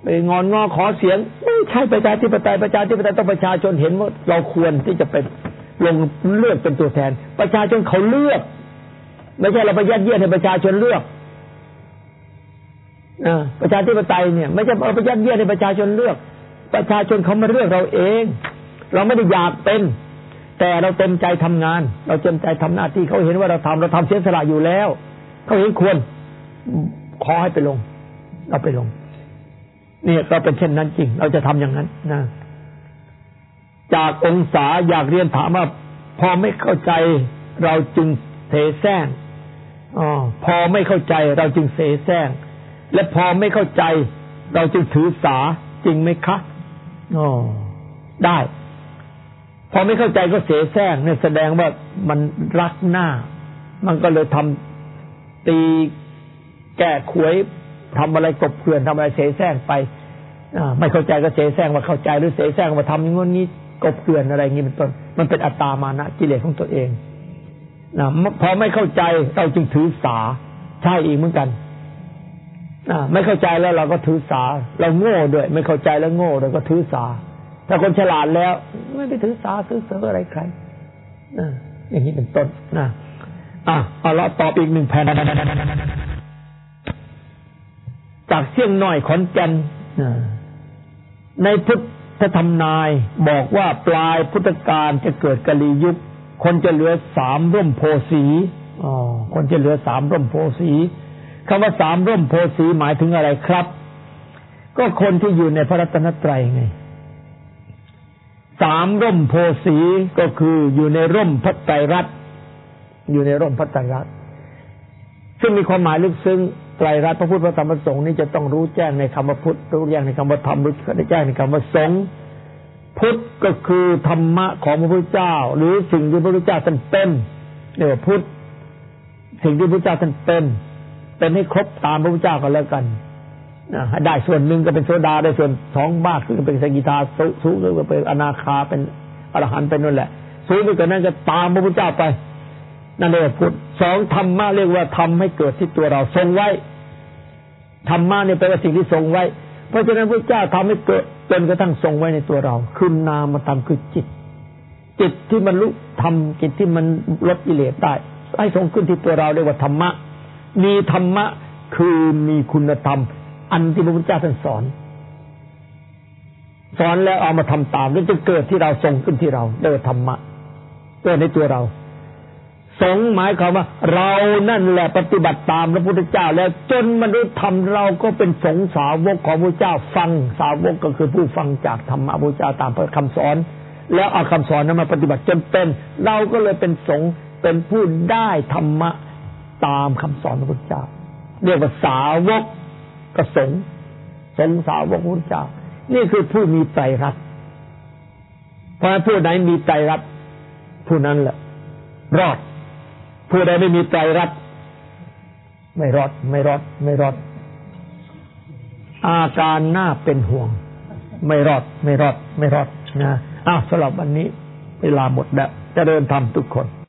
ไปงอนงอขอเสียงไม่ใช่ประชาธิปไตยต้องประชาชนเห็นว่าเราควรที่จะไปลงเลือกเป็นตัวแทนประชาชนเขาเลือกไม่ใช่เราไปยัดเยียดให้ประชาชนเลือกประชาธิปไตยเนี่ยไม่ใช่เราไปยัดเยียดให้ประชาชนเลือกประชาชนเขามาเลือกเราเองเราไม่ได้อยากเป็นแต่เราเต็มใจทำงานเราเต็มใจทำหน้าที่เขาเห็นว่าเราทำเสียสละอยู่แล้วเขาเห็นควรขอให้ไปลงเราไปลงเนี่ยเราเป็นเช่นนั้นจริงเราจะทำอย่างนั้นนะจากองศาอยากเรียนถามว่าพอไม่เข้าใจเราจึงเสแสร้งพอไม่เข้าใจเราจึงเสแสร้งและพอไม่เข้าใจเราจึงถือสาจริงไหมคะได้พอไม่เข้าใจก็เสแสร้งเนี่ยแสดงว่ามันรักหน้ามันก็เลยทำตีแก้ขวยทำอะไรกบเกลื่อนทำอะไรเสแสร้งไปไม่เข้าใจก็เสแสร้งว่าเข้าใจหรือเสแสร้งว่าทำอย่างนี้กบเกลื่อนอะไรอย่างนี้เป็นต้นมันเป็นอัตตามานะกิเลสของตัวเองพอไม่เข้าใจเราจึงถือสาใช่อีกเหมือนกันไม่เข้าใจแล้วเราก็ถือสาเราโง่ด้วยไม่เข้าใจแล้วโง่เราก็ถือสาถ้าคนฉลาดแล้วไม่ไปถือสาถือเสืออะไรใครอย่างนี้เป็นต้นเอาละตอบอีก1 แผ่นจากเสี่ยงน้อยขอนแก่นในพุทธธรรมนายบอกว่าปลายพุทธกาลจะเกิดกลียุคคนจะเหลือ3 ร่มโพสีคนจะเหลือ3 ร่มโพสีคำว่า3 ร่มโพสีหมายถึงอะไรครับก็คนที่อยู่ในพระรัตนตรัยไง3 ร่มโพสีก็คืออยู่ในร่มพระไตรรัตน์อยู่ในร่มพระไตรรัตน์ซึ่งมีความหมายลึกซึ้งไตรรัตน์พระพุทธพระธรรมพระสงฆ์นี่จะต้องรู้แจ้งในคำว่าพุทธรู้แจ้งในคำว่าธรรมรู้แจ้งในคำว่าสงฆ์พุทธก็คือธรรมะของพระพุทธเจ้าหรือสิ่งที่พระพุทธเจ้าท่านเป็นเรียกว่าพุทธสิ่งที่พระพุทธเจ้าท่านเป็นให้ครบตามพระพุทธเจ้าก็แล้วกันให้ได้ส่วนหนึ่งก็เป็นโสดาได้ส่วน2 มากคือเป็นสกิทาสูงก็เป็นอนาคาเป็นอรหันต์เป็นนั่นแหละสูงไปกว่านั้นก็ตามพระพุทธเจ้าไปนั่นเรียกว่าพุทธ2ธรรมะเรียกว่าทำให้เกิดที่ตัวเราทรงไว้ธรรมะเนี่ยแปลว่าสิ่งที่ทรงไว้เพราะฉะนั้นพระเจ้าทำให้เกิดจนกระทั่งทรงไว้ในตัวเราคือนามธรรมคือจิตที่มันรู้ธรรมจิตที่มันลดกิเลสได้ให้ทรงขึ้นที่ตัวเราเรียกว่าธรรมะมีธรรมะคือมีคุณธรรมอันที่พระพุทธเจ้าท่านสอนแล้วเอามาทำตามแล้วจะเกิดที่เราทรงขึ้นที่เราเรียกว่าธรรมะเกิดในตัวเราสงหมายความว่าเรานั่นแหละปฏิบัติตามพระพุทธเจ้าแล้วจนบรรลุธรรมเราก็เป็นสงฆ์สาวกของพระเจ้าฟังสาวกก็คือผู้ฟังจากธรรมะพระเจ้าตามพระคำสอนแล้วเอาคำสอนนั้นมาปฏิบัติจนเป็นเราก็เลยเป็นสงฆ์เป็นผู้ได้ธรรมะตามคำสอนพระพุทธเจ้าเรียกว่าสาวกก็สงฆ์สาวกพระพุทธเจ้านี่คือผู้มีไตรรัตน์เพราะผู้ไหนมีไตรรัตน์ผู้นั้นแหละรอดผู้ใดไม่มีไตรรัตน์ไม่รอดอาการน่าเป็นห่วงไม่รอดนะสำหรับวันนี้เวลาหมดแล้วเจริญธรรมทุกคน